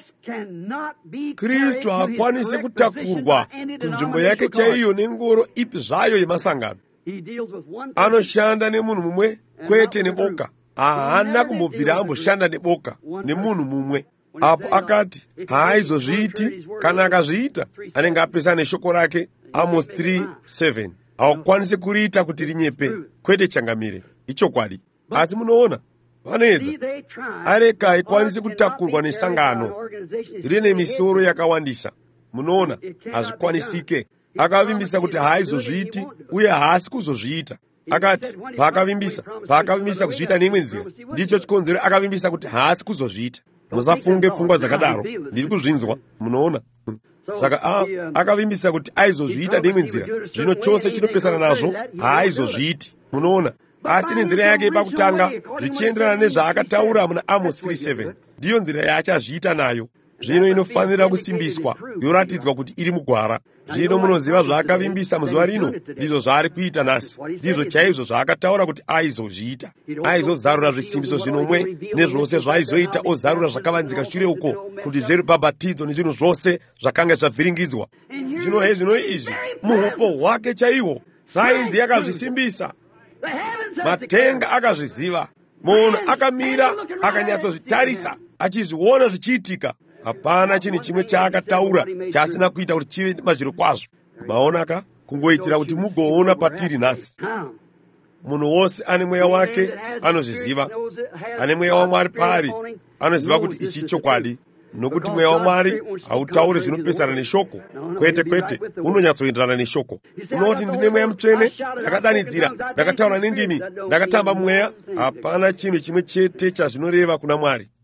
Kristu haakwanisi kutakurwa kunzvimbo yake chaiyo nengoro ipi zvayo yemasangano. Anoshanda nemunhu mumwe, kwete neboka. Haana kumbobvira amboshanda neboka nemunhu mumwe. Apo akati haaizozviiti, kana akazviita anenge apesana neshoko rake. Amos three seven. Hawakwanisi kuriita kuti rinyepe, kwete changamire. Ichokwadi. Asi munoona, vanoedza. Areka haikwanisi kutakurwa nesangano rine misoro yakawandisa. Munoona, hazvikwanisike. Akavimbisa kuti haaizozviiti uye haasi kuzozviita. Akati paakavimbisa, paakavimbisa kuzviita neimwe nzira, ndicho chikonzero akavimbisa kuti haasi kuzozviita. Musafunge pfungwa dzakadaro, ndiri kuzvinzwa. Munoona, saka a akavimbisa kuti aizozviita neimwe nzira, zvino chose chinopesana nazvo haaizozviiti. Munoona, asi nenzira yake yepakutanga, zvichienderana nezvaakataura muna Amos three seven, ndiyo nzira yaachazviita nayo. Zvino inofanira kusimbiswa, yoratidzwa kuti iri mugwara. Zvino munoziva zvaakavimbisa muzuva rino, ndizvo zvaari kuita nhasi. Ndizvo chaizvo zvaakataura kuti aizozviita. Aizozarura zvisimbiso zvinomwe nezvose zvaaizoita, ozarura zvakavanzika shure uko, kuti zverubhabhatidzo nezvinhu zvose zvakanga zvavhiringidzwa. Zvino hezvino izvi, muupo hwake chaiwo, sainzi yakazvisimbisa, matenga akazviziva, munhu akamira akanyatsozvitarisa, achizviona zvichiitika. Hapana chinhu chimwe chaakataura chasina kuita kuti chive mazviro kwazvo. Maonaka, kungoitira kuti mugoona patiri nhasi. Munhu wose ane mweya wake anozviziva. Ane mweya waMwari paari anoziva kuti ichi chokwadi. Nokuti mweya waMwari hautauri zvinopesana neshoko. Kwete kwete, unonyatsoenderana neshoko. Unoti ndine mweya mutsvene, ndakadanidzira, ndakataura nendimi, ndakatamba mweya. Hapana chinhu chimwe chete chazvinoreva kuna Mwari.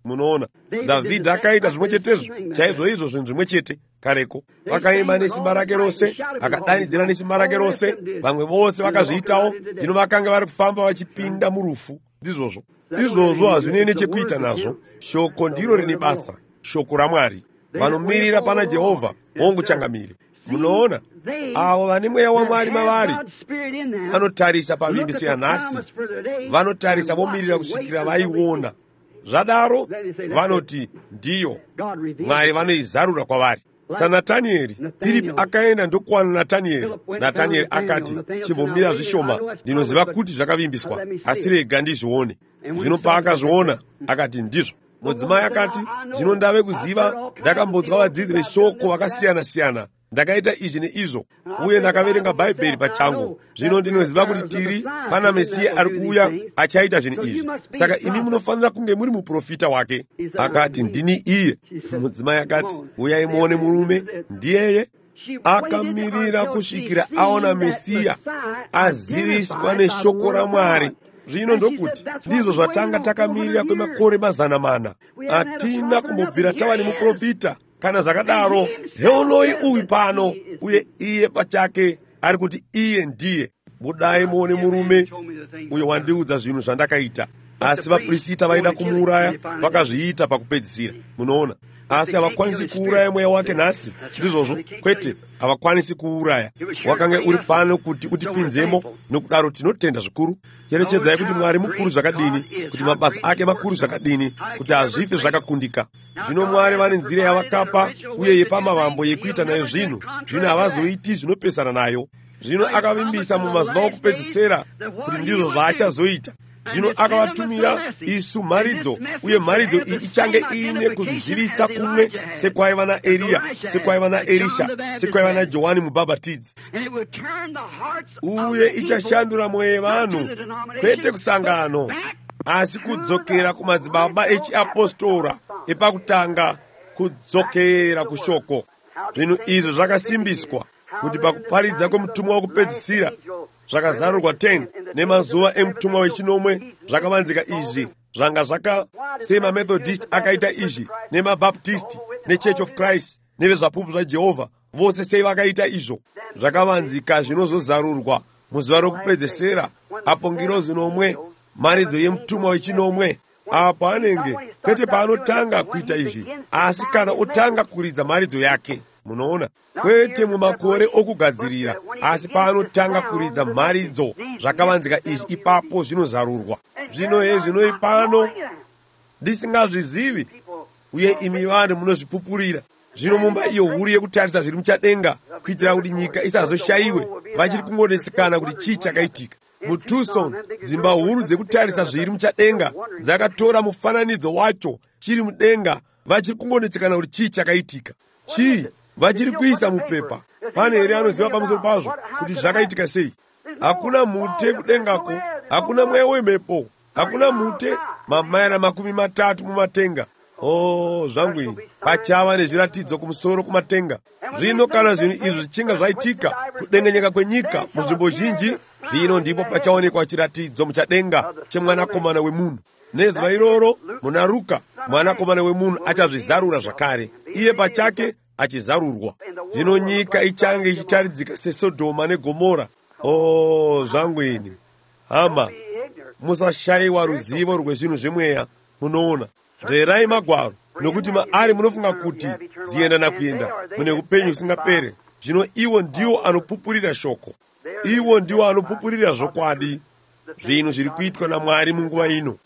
munoona, Dhavhidhi akaita zvimwe chetezvo chaizvo izvo zvinhu zvimwe chete kareko. Vakaimba nesimba rake rose, akadanidzira nesimba rake rose, vamwe vose vakazviitawo. Zvino vakanga vari kufamba vachipinda murufu. Ndizvozvo izvozvo hazvine nechekuita nazvo. Shoko ndiro rine basa, shoko raMwari. Vanomirira pana Jehovha vonguchangamire. Munoona, avo vane mweya waMwari mavari vanotarisa pavimbiso yanhasi, vanotarisa vomirira kusvikira vaiona. Zvadaro vanoti ndiyo Mwari vanoizarura kwavari. saNatanieri, Filipi akaenda ndokuwana Natanieri. Natanieri akati, chimbomira zvishoma, ndinoziva kuti zvakavimbiswa, asi rega ndizvione. Zvino paakazviona akati ndizvo. Mudzimai akati, zvino ndave kuziva, ndakambodzwa vadzidzi veshoko vakasiyana-siyana, ndakaita izvi neizvo, uye ndakaverenga Bhaibheri pachangu. Zvino ndinoziva kuti tiri pana Mesiya ari kuuya achaita zvinhu izvi. Saka imi munofanira kunge muri muprofita wake. Akati, ndini iye. Mudzimai akati, uyai muone murume, ndiyeye. Akamirira kusvikira aona Mesiya, aziviswa neshoko raMwari. Zvino ndokuti ndizvo zvatanga takamirira kwemakore mazana mana. Hatina kumbobvira tava nemuprofita. Kana zvakadaro, heonoi uyu pano, uye iye pachake ari kuti iye ndiye. Budai muone murume uyo wandiudza zvinhu zvandakaita. Asi vaprista vaida kumuuraya vakazviita pakupedzisira. Munoona, asi havakwanisi kuuraya mweya wake nhasi. Ndizvozvo, kwete, havakwanisi kuuraya. Wakange uri pano kuti utipinzemo, nokudaro tinotenda zvikuru. Cherechedzai kuti Mwari mukuru zvakadini, kuti mabasa ake makuru zvakadini, kuti hazvife zvakakundika. Zvino Mwari vane nzira yavakapa uye yepamavambo yekuita nayo zvinhu. Zvino havazoiti zvinopesana nayo. Zvino akavimbisa mumazuva okupedzisira kuti ndizvo zvaachazoita. Zvino akavatumira isu mharidzo, uye mharidzo iyi ichange iine kuzvizivisa kumwe sekwaiva naEriya, sekwaiva naErisha, sekwaiva naJohani Mubhabhatidzi. Uye ichashandura mwoyo yevanhu, kwete kusangano, asi kudzokera kumadzibaba echiapostora epakutanga, kudzokera kushoko. Zvinhu izvi zvakasimbiswa kuti pakuparidza kwemutumwa wokupedzisira zvakazarurwa ten nemazuva emutumwa wechinomwe zvakavanzika izvi zvanga zvaka semamethodist akaita izvi nemabaptisti neChurch of Christ nevezvapupu zvaJehovha vose sei vakaita izvo zvakavanzika zvinozozarurwa muzuva rokupedzesera apo ngirozi nomwe maridzo yemutumwa wechinomwe apo anenge kwete paanotanga kuita izvi asi kana otanga kuridza maridzo yake. Munoona, kwete mumakore okugadzirira asi paanotanga kuridza maridzo zvakavanzika izvi ipapo zvinozarurwa. Zvino he zvinoi pano ndisingazvizivi uye imi vanhu munozvipupurira. Zvino mumba iyo huru yekutarisa zviri muchadenga kuitira kuti nyika isazoshayiwe vachiri kungonetsekana kuti chii chakaitika. MuTucson dzimba huru dzekutarisa zviri muchadenga dzakatora mufananidzo wacho chiri mudenga vachiri kungonetsekana kuti chii chakaitika. Chii vachiri kuisa mupepa. Pane here anoziva pamusoro pazvo kuti zvakaitika sei? Hakuna mute kudengako, hakuna mweya wemhepo, hakuna mute mamaira makumi matatu mumatenga. Oh, zvangu ini pachava nezviratidzo kumusoro kumatenga. Zvino kana zvinhu izvi zvichinga zvaitika kudengenyeka kwenyika munzvimbo zhinji, zvino ndipo pachaonekwa chiratidzo muchadenga chemwanakomana wemunhu. Nezuva iroro muna Ruka mwanakomana wemunhu achazvizarura zvakare, iye pachake achizarurwa. Zvino nyika ichange ichitaridzika seSodhoma neGomora. Oh, zvangu ini hama, musashayiwa ruzivo rwezvinhu zvemweya. Munoona, nzverai magwaro, nokuti maari munofunga kuti zienda nakuenda mune upenyu usingapere. Zvino iwo ndiwo anopupurira shoko, iwo ndiwo anopupurira zvokwadi, zvinhu zviri kuitwa naMwari munguva ino.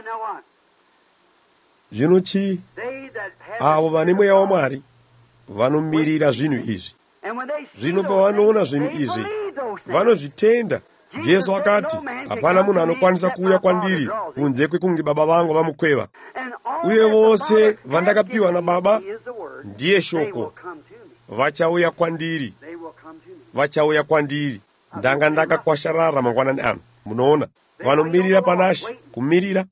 Zvino chii? Avo vane mweya waMwari vanomirira zvinhu izvi. Zvino pavanoona zvinhu izvi vanozvitenda. Jesu akati, hapana munhu anokwanisa kuuya kwandiri kunze kwekunge Baba vangu vamukweva. Uye vose vandakapiwa naBaba ndiye shoko vachauya kwandiri, vachauya kwandiri. Ndanga ndakakwasharara mangwanani ano. Munoona, vanomirira panashi, kumirira.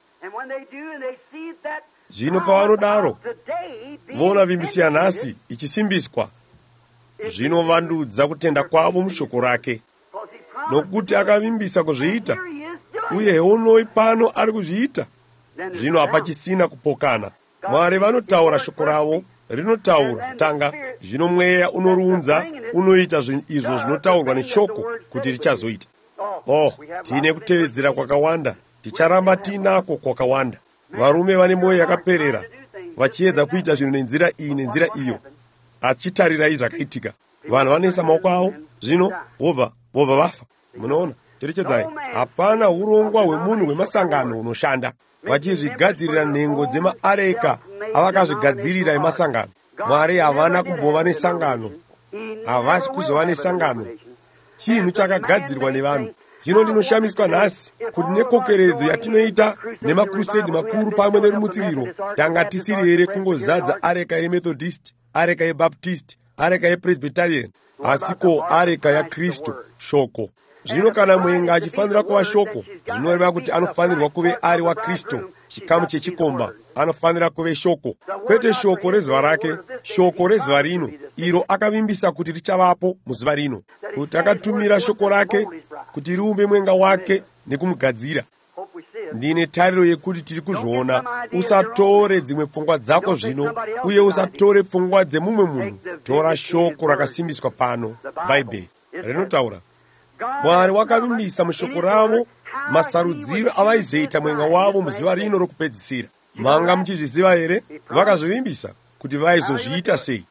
Zvino pavanodaro vona vimbisi yanhasi ichisimbiswa, zvinovandudza kutenda kwavo mushoko rake, nokuti akavimbisa kuzviita uye heonoi pano ari kuzviita. Zvino hapachisina kupokana. Mwari vanotaura shoko ravo rinotaura tanga, zvino mweya unorunza unoita izvo zvinotaurwa neshoko kuti richazoita. Oh, tine kutevedzera kwakawanda, ticharamba tinako kwakawanda. Varume vane mwoyo yakaperera vachiedza kuita zvinhu nenzira iyi nenzira iyo, achitarira zvakaitika. Vanhu vanesa maoko avo, zvino vobva vobva vafa. Munoona, cherechedzai, hapana urongwa hwemunhu hwemasangano hunoshanda. Vachizvigadzirira nhengo dzemaareka avakazvigadzirira emasangano. Mwari havana kumbova nesangano, havasi kuzova nesangano. Chinhu chakagadzirwa nevanhu. Zvino ndinoshamiswa nhasi kuti nekokeredzo yatinoita nemakrusedi makuru pamwe nerumutsiriro, tanga tisiri here kungozadza areka yemethodist, areka yebaptist, areka yepresbyterian, asiko areka yaKristu, shoko. Zvino kana mwenga achifanira kuva shoko, zvinoreva kuti anofanirwa kuve ari waKristu, chikamu chechikomba, anofanira kuve shoko. Kwete shoko rezuva rake, shoko rezuva rino, iro akavimbisa kuti richavapo muzuva rino. Kuti akatumira shoko rake kuti riumbe mwenga wake nekumugadzira. Ndine tariro yekuti tiri kuzviona. Usatore dzimwe pfungwa dzako zvino, uye usatore pfungwa dzemumwe munhu. Tora shoko rakasimbiswa pano, Bhaibheri rinotaura. Mwari wakavimbisa mushoko ravo masarudziro avaizoita mwenga wavo muzuva rino rokupedzisira. Manga muchizviziva here? Vakazvivimbisa kuti vaizozviita sei.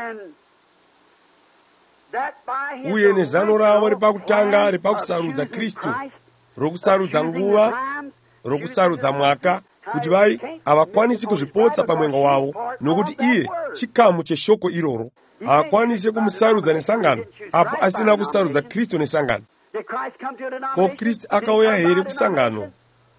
Uye nezano ravo repakutanga repakusarudza Kristu, rokusarudza nguva, rokusarudza mwaka, kuti vai havakwanisi kuzvipotsa pamwenga wavo, nokuti iye chikamu cheshoko iroro. Havakwanisi kumusarudza nesangano, apo asina kusarudza Kristu nesangano. Ko Kristu akauya here kusangano?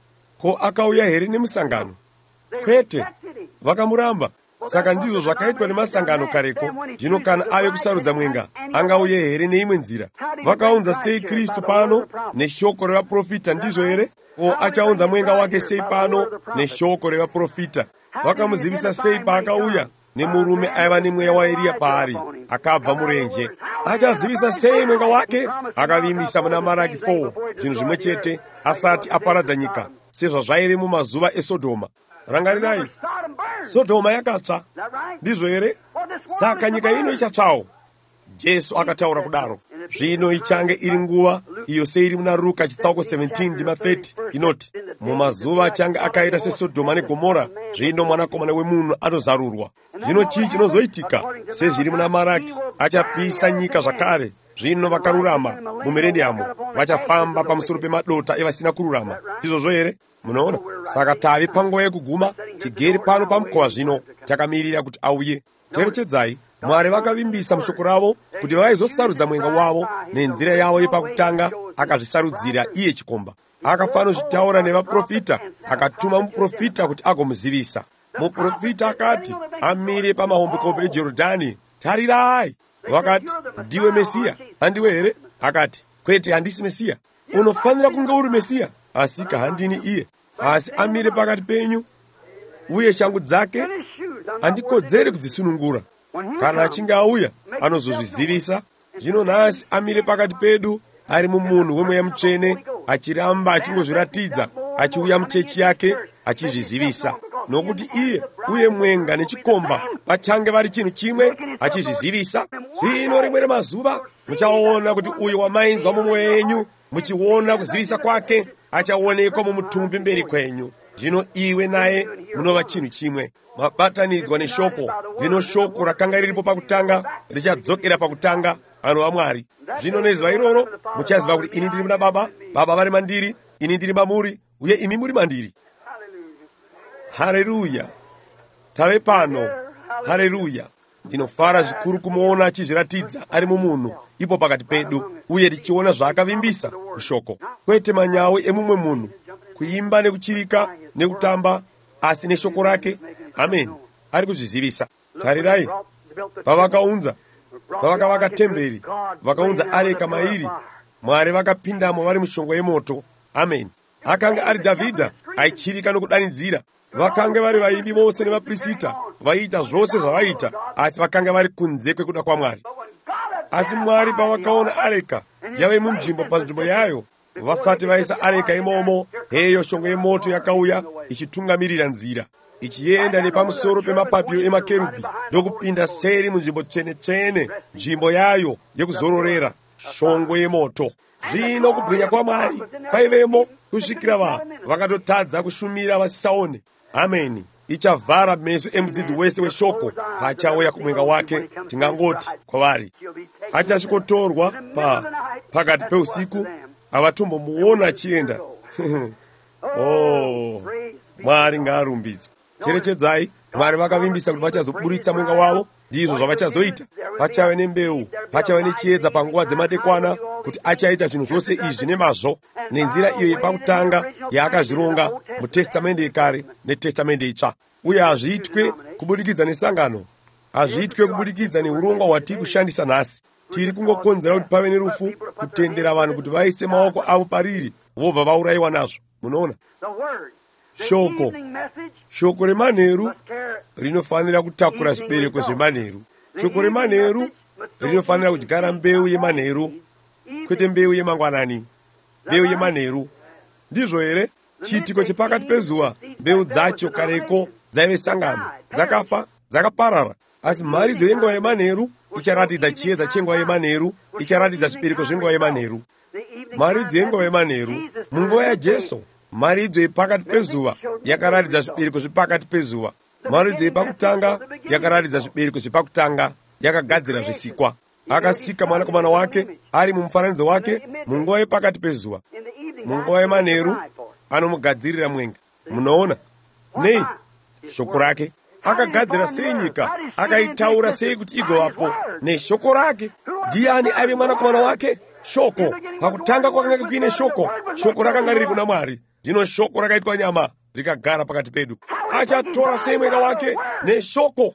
Ko akauya here nemusangano? Kwete, vakamuramba. Saka ndizvo zvakaitwa nemasangano kareko. Zvino kana ave kusarudza mwenga, angauye here neimwe nzira? Vakaunza sei Kristu pano neshoko revaprofita, ndizvo here? Ko achaunza mwenga wake sei pano neshoko revaprofita? Vakamuzivisa sei paakauya nemurume aiva nemweya waEriya paari, akabva murenje? Achazivisa sei mwenga wake? Akavimbisa muna Maraki four, zvinhu zvimwe chete, asati aparadza nyika, sezvazvaive mumazuva eSodhoma. Rangarirai, Sodhoma yakatsva, ndizvo here? Saka nyika ino ichatsvawo. Jesu akataura kudaro. Zvino ichange iri nguva iyo seiri muna Luka chitsauko seventeen ndima thirty, inoti, mumazuva achange akaita seSodhoma neGomora, zvino mwanakomana wemunhu anozarurwa. Zvino chii chinozoitika? Sezviri muna Maraki, achapisa nyika zvakare. Zvino vakarurama mumireniyamo vachafamba pamusoro pemadota evasina kururama. Ndizvozvo here? Munoona? Saka tavi panguva yekuguma, tigere pano pamukova zvino, takamirira kuti auye. Cherechedzai, Mwari vakavimbisa mushoko ravo kuti vaizosarudza mwenga wavo nenzira yavo yepakutanga, akazvisarudzira iye chikomba. Akafanozvitaura nevaprofita, akatuma muprofita kuti agomuzivisa. Muprofita akati, amire pamahombekombe eJorodhani, tarirai! Vakati, ndiwe Mesiya? Handiwe here? Akati, kwete, handisi Mesiya. Unofanira kunge uri Mesiya, asika handini iye. Asi amire pakati penyu, uye shangu dzake handikodzere kudzisunungura. Kana achinge auya, anozozvizivisa. Zvino nhasi amire pakati pedu, ari mumunhu wemweya mutsvene, achiramba achingozviratidza, achiuya muchechi yake, achizvizivisa. Nokuti iye uye mwenga nechikomba vachange vari chinhu chimwe, achizvizivisa. Zvino rimwe remazuva muchaona kuti uyo wamainzwa mumwoyo yenyu, muchiona kuzivisa kwake, achaonekwa mumutumbi mberi kwenyu. Zvino iwe naye munova chinhu chimwe, mabatanidzwa neshoko. Zvino shoko rakanga riripo pakutanga richadzokera pakutanga, anova Mwari. Zvino nezuva iroro muchaziva kuti ini ndiri muna Baba, Baba vari mandiri, ini ndiri mamuri, uye imi muri mandiri. Haleluya! Tave pano. Haleluya! Ndinofara zvikuru kumuona achizviratidza ari mumunhu ipo pakati pedu, uye tichiona zvaakavimbisa mushoko. Kwete manyawi emumwe munhu, kuimba nekuchirika nekutamba, asi neshoko rake. Amen. Ari kuzvizivisa. Tarirai, pavakaunza, pavakavaka temberi, vakaunza areka mairi, Mwari vakapindamo vari mushongo yemoto. Amen. Akanga ari Dhavhidha aichirika nokudanidzira. Vakanga vari vaimbi vose nevaprista, vaiita zvose zvavaita, asi vakanga vari kunze kwekuda kwaMwari. Asi Mwari pavakaona areka yave munzvimbo panzvimbo yayo, vasati vaisa areka imomo, heyo shongo yemoto yakauya ichitungamirira nzira. ichiyenda nepamusoro pemapapiro emakerubi ndokupinda seri munzvimbo tsvene-tsvene, nzvimbo yayo yekuzororera, shongwe yemoto. Zvino kubwinya kwaMwari kwaivemo kusvikira vanhu vakatotadza kushumira vasisaone. Ameni. Ichavhara meso emudzidzi wese weshoko pachauya kumwenga wake. Tingangoti kwavari achasvikotorwa pa pakati peusiku, avatombomuona achienda. Oh, Mwari ngaarumbidzwe. Cherechedzai, Mwari vakavimbisa kuti vachazoburitsa mwenga wavo. Ndizvo zvavachazoita. Pachave nembeu, pachave nechiedza panguva dzemadekwana, kuti achaita zvinhu zvose izvi nemazvo, nenzira iyo yepakutanga yaakazvironga mutestamende yekare netestamende itsva. Uye hazviitwe kubudikidza nesangano, hazviitwe kubudikidza neurongwa hwatiri kushandisa nhasi. Tiri kungokonzera kuti pave nerufu, kutendera vanhu kuti vaise maoko avo pariri, vobva vaurayiwa nazvo. Munoona? Shoko, shoko remanheru rinofanira kutakura zvibereko zvemanheru. Shoko remanheru rinofanira kudyara mbeu yemanheru, kwete mbeu yemangwanani, mbeu yemanheru. Ndizvo here? Chiitiko chepakati pezuva, mbeu dzacho kareko dzaive sangano, dzakafa, dzakaparara. Asi mharidzo yenguva yemanheru icharatidza chiedza chenguva yemanheru, icharatidza zvibereko zvenguva yemanheru. Mharidzo yenguva yemanheru munguva yaJesu, mharidzo yepakati pezuva yakaratidza zvibereko zvepakati pezuva. Mharidzo yepakutanga yakaratidza zvibereko zvepakutanga, yakagadzira zvisikwa. Akasika mwanakomana wake ari mumufananidzo wake munguva yepakati pezuva. Munguva yemanheru anomugadzirira mwenga. Munoona? Nei, shoko rake. Akagadzira sei nyika, akaitaura sei kuti igovapo neshoko rake. Ndiani aive mwanakomana wake? Shoko. Pakutanga kwakanga kuine shoko, shoko rakanga riri kuna Mwari. Zvino shoko rakaitwa nyama rikagara pakati pedu. Achatora sei mwenga wake? Neshoko.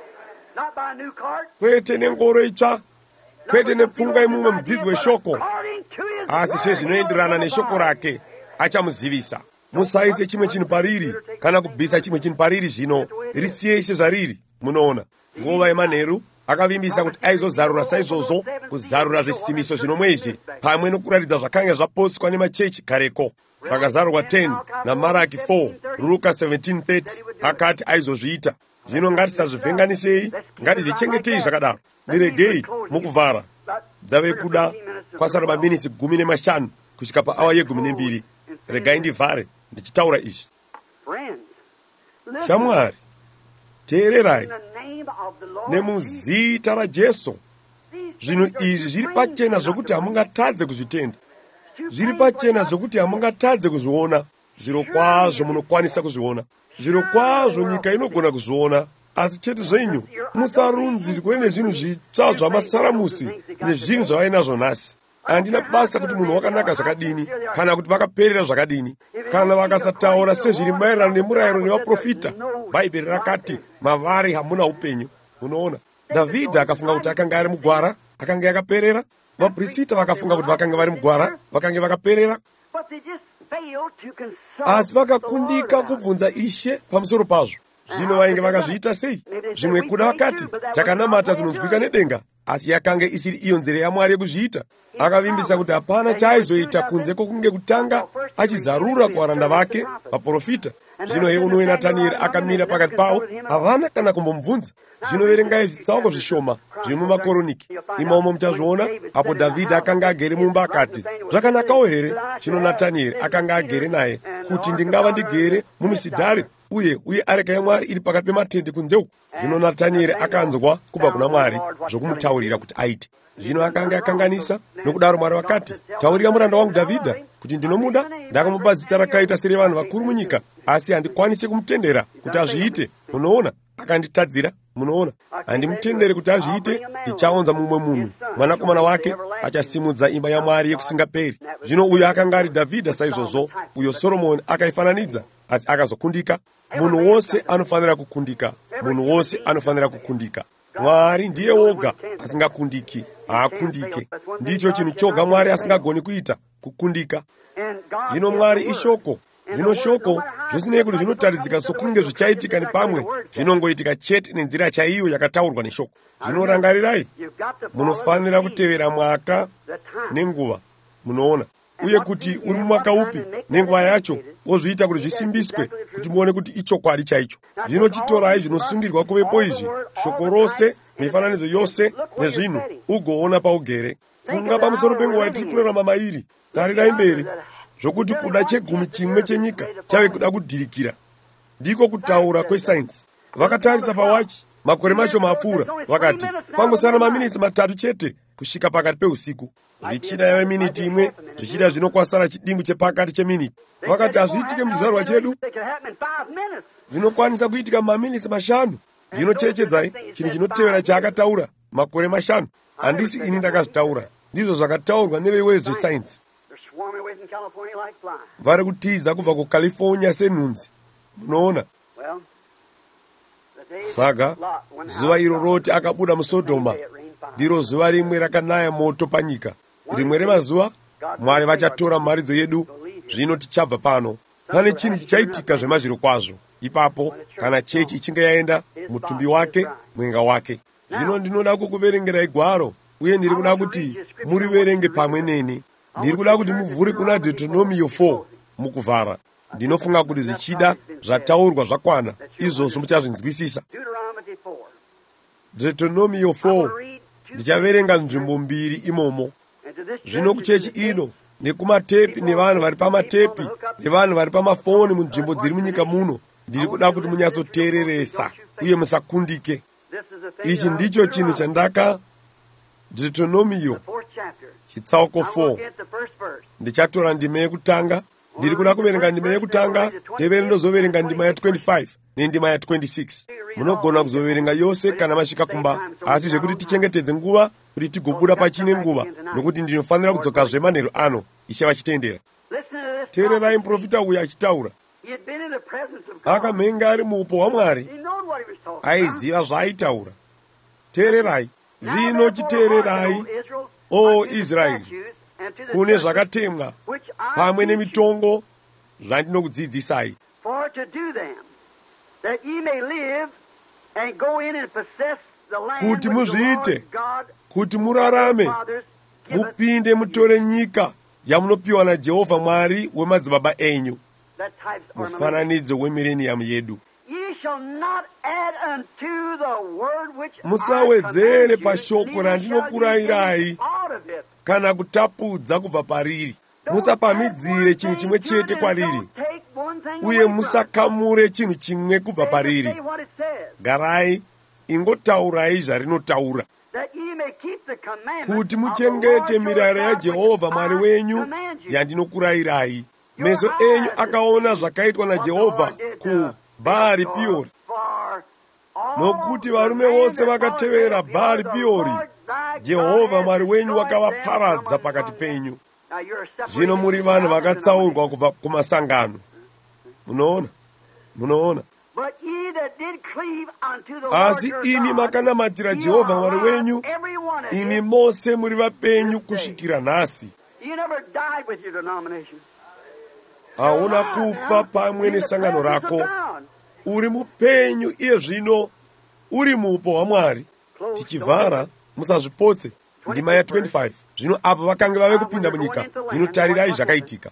Kwete nengoro itsva, kwete nepfungwa yemumwe mudzidzi weshoko, asi sezvinoenderana neshoko rake achamuzivisa. Musaise chimwe chinhu pariri kana kubvisa chimwe chinhu pariri, zvino risiyei sezvariri. Munoona? Nguva yemanheru akavimbisa kuti aizozarura saizvozvo, kuzarura zvisimiso zvinomwe izvi, pamwe nokuratidza zvakanga zvaposwa nemachechi kareko. Pakazarurwa ten naMaraki four, Luka seventeen thirty akati aizozviita. Zvino ngatisazvivhenganisei, ngatizvichengetei zvakadaro. Ndiregei mukuvhara. Dzave kuda kwasara maminitsi gumi nemashanu kusvika paawa yegumi nembiri. Regai ndivhare ndichitaura izvi. Shamwari, teererai. Nemuzita raJesu, zvinhu izvi zviri pachena zvokuti hamungatadze kuzvitenda. Zviri pachena zvokuti hamungatadze kuzviona. Zviro kwazvo munokwanisa kuzviona. Zviro kwazvo nyika inogona kuzviona. Asi chete zvenyu musarunzirwe nezvinhu zvitsva zvamasaramusi nezvinhu zvavainazvo nhasi. Handina basa kuti munhu wakanaka zvakadini kana kuti vakaperera zvakadini, kana vakasataura sezviri maererano nemurayiro nevaprofita. Bhaibheri rakati mavari hamuna upenyu. Unoona? Dhavhidhi akafunga kuti akanga ari mugwara, akanga akaperera. Vaprofita vakafunga kuti vakanga vari mugwara, vakanga vakaperera. Asi vakakundika kubvunza Ishe pamusoro pazvo. Zvino vainge vakazviita sei? Zvimwe kuda vakati takanamata tunonzwika nedenga, asi yakanga isiri iyo nzira yaMwari yekuzviita. Akavimbisa kuti hapana chaaizoita kunze kwokunge kutanga achizarura kuvaranda vake vaprofita. Zvino Yeuno Natanieri akamira pakati pavo, havana kana kumbomubvunza. Zvino verengai zvitsauko zvishoma zviri mumakoroniki. Imomo muchazviona apo Dhavhidhi akanga agere mumba akati, zvakanakawo here? Zvino Natanieri akanga agere naye kuti ndingava ndigere mumisidhari uye uye areka yaMwari iri pakati pematende kunze uku. Zvino Natanieri akanzwa kubva kuna Mwari zvokumutaurira kuti aite. Zvino akanga akanganisa, nokudaro Mwari vakati, taurira muranda wangu Dhavhidha kuti ndinomuda. Ndakamupa zita rakaita serevanhu vakuru munyika, asi handikwanisi kumutendera kuti azviite. Munoona? Akanditadzira. Munoona? Handimutendere kuti azviite. Ndichaonza mumwe munhu, mwanakomana wake achasimudza imba yaMwari yekusingaperi. Zvino uyo akanga ari Dhavhidha saizvozvo, uyo Soromoni akaifananidza, asi akazokundika. Munhu wose anofanira kukundika. Munhu wose anofanira kukundika. Mwari ndiye woga asingakundiki, haakundike. Ndicho chinhu choga Mwari asingagoni kuita, kukundika. Zvino Mwari ishoko. Zvino shoko zvisinei kuti zvinotaridzika sokunge zvichaitika nepamwe, zvinongoitika chete nenzira chaiyo yakataurwa neshoko. Zvinorangarirai, munofanira kutevera mwaka nenguva. Munoona? uye kuti uri mumwaka upi nenguva yacho, wozviita kuti zvisimbiswe kuti muone kuti ichokwadi chaicho. Zvino chitorai zvinosungirwa kuvepo izvi, shoko rose, mifananidzo yose nezvinhu, ugoona paugere. Funga pamusoro penguva yatiri kurarama mairi. Tarirai mberi, zvokuti kuda chegumi chimwe chenyika chave kuda kudhirikira. Ndiko kutaura kwesainzi. Vakatarisa pawachi, makore macho mapfuura, vakati kwangosara maminitsi matatu chete kusvika pakati peusiku. Zvichida yave miniti imwe, zvichida zvino kwasara chidimbu chepakati cheminiti. Vakati hazviitike muchizvarwa chedu, zvinokwanisa kuitika mumaminitsi mashanu. Zvinocherechedzai chinhu chinotevera chaakataura makore mashanu. Handisi ini ndakazvitaura, ndizvo zvakataurwa nevewezvesainzi. Vari kutiza kubva kuCalifornia senhunzi. Munoona? Saka zuva iro roti akabuda muSodhoma ndiro zuva rimwe rakanaya moto panyika. Rimwe remazuva Mwari vachatora mharidzo yedu. Zvino tichabva pano. Pane chinhu chichaitika zvemazviro kwazvo ipapo kana chechi ichinge yaenda mutumbi wake, mwenga wake. Zvino ndinoda kukuverengerai gwaro, uye ndiri kuda kuti muriverenge pamwe neni. Ndiri kuda kuti muvhure kuna Deuteronomy four mukuvhara. Ndinofunga kuti zvichida zvataurwa zvakwana, izvozvo muchazvinzwisisa. Deuteronomy four ndichaverenga nzvimbo mbiri imomo. Zvino kuchechi ino nekumatepi nevanhu vari pamatepi nevanhu vari pamafoni munzvimbo dziri munyika muno, ndiri kuda kuti munyatsoteereresa uye musakundike. Ichi ndicho chinhu chandaka Deuteronomy chitsauko four. Ndichatora ndima yekutanga. Ndiri kuda kuverenga ndima yekutanga, tevere ndozoverenga ndima ya twenty-five nendima ya twenty-six. Munogona kuzoverenga yose kana masvika kumba, asi zvekuti tichengetedze nguva kuti tigobuda pachine nguva, nokuti ndinofanira kudzoka zvemanheru ano Ishe vachitendera. Teererai muprofita uyu achitaura. Akamhenga ari muupo hwaMwari, aiziva zvaaitaura. Teererai, zvino chiteererai, o Israeri, kune zvakatemwa pamwe nemitongo zvandinokudzidzisai, kuti muzviite, kuti murarame, mupinde mutore nyika yamunopiwa naJehovha Mwari wemadzibaba enyu, mufananidzo wemireniyamu yedu. Musawedzere pashoko randinokurayirai kana kutapudza kubva pariri. Musapamidzire chinhu chimwe chete kwariri, uye musakamure chinhu chimwe kubva pariri. Garai, ingotaurai zvarinotaura, kuti muchengete mirayiro yaJehovha Mwari wenyu yandinokurayirai. Meso enyu akaona zvakaitwa naJehovha kuBhaari Peori, nokuti varume vose vakatevera Bhaari Peori, Jehovha Mwari wenyu wakavaparadza pakati penyu. Zvino muri vanhu vakatsaurwa kubva kumasangano. Munoona? Munoona? Asi imi makanamatira Jehovha Mwari wenyu, imi mose muri vapenyu kusvikira nhasi. Hauna kufa pamwe nesangano rako. Uri mupenyu iye zvino, uri muupo hwaMwari. Tichivhara, musazvipotse. Ndima ya twenty-five. Zvino apo vakanga vave kupinda munyika, vinotarirai zvakaitika.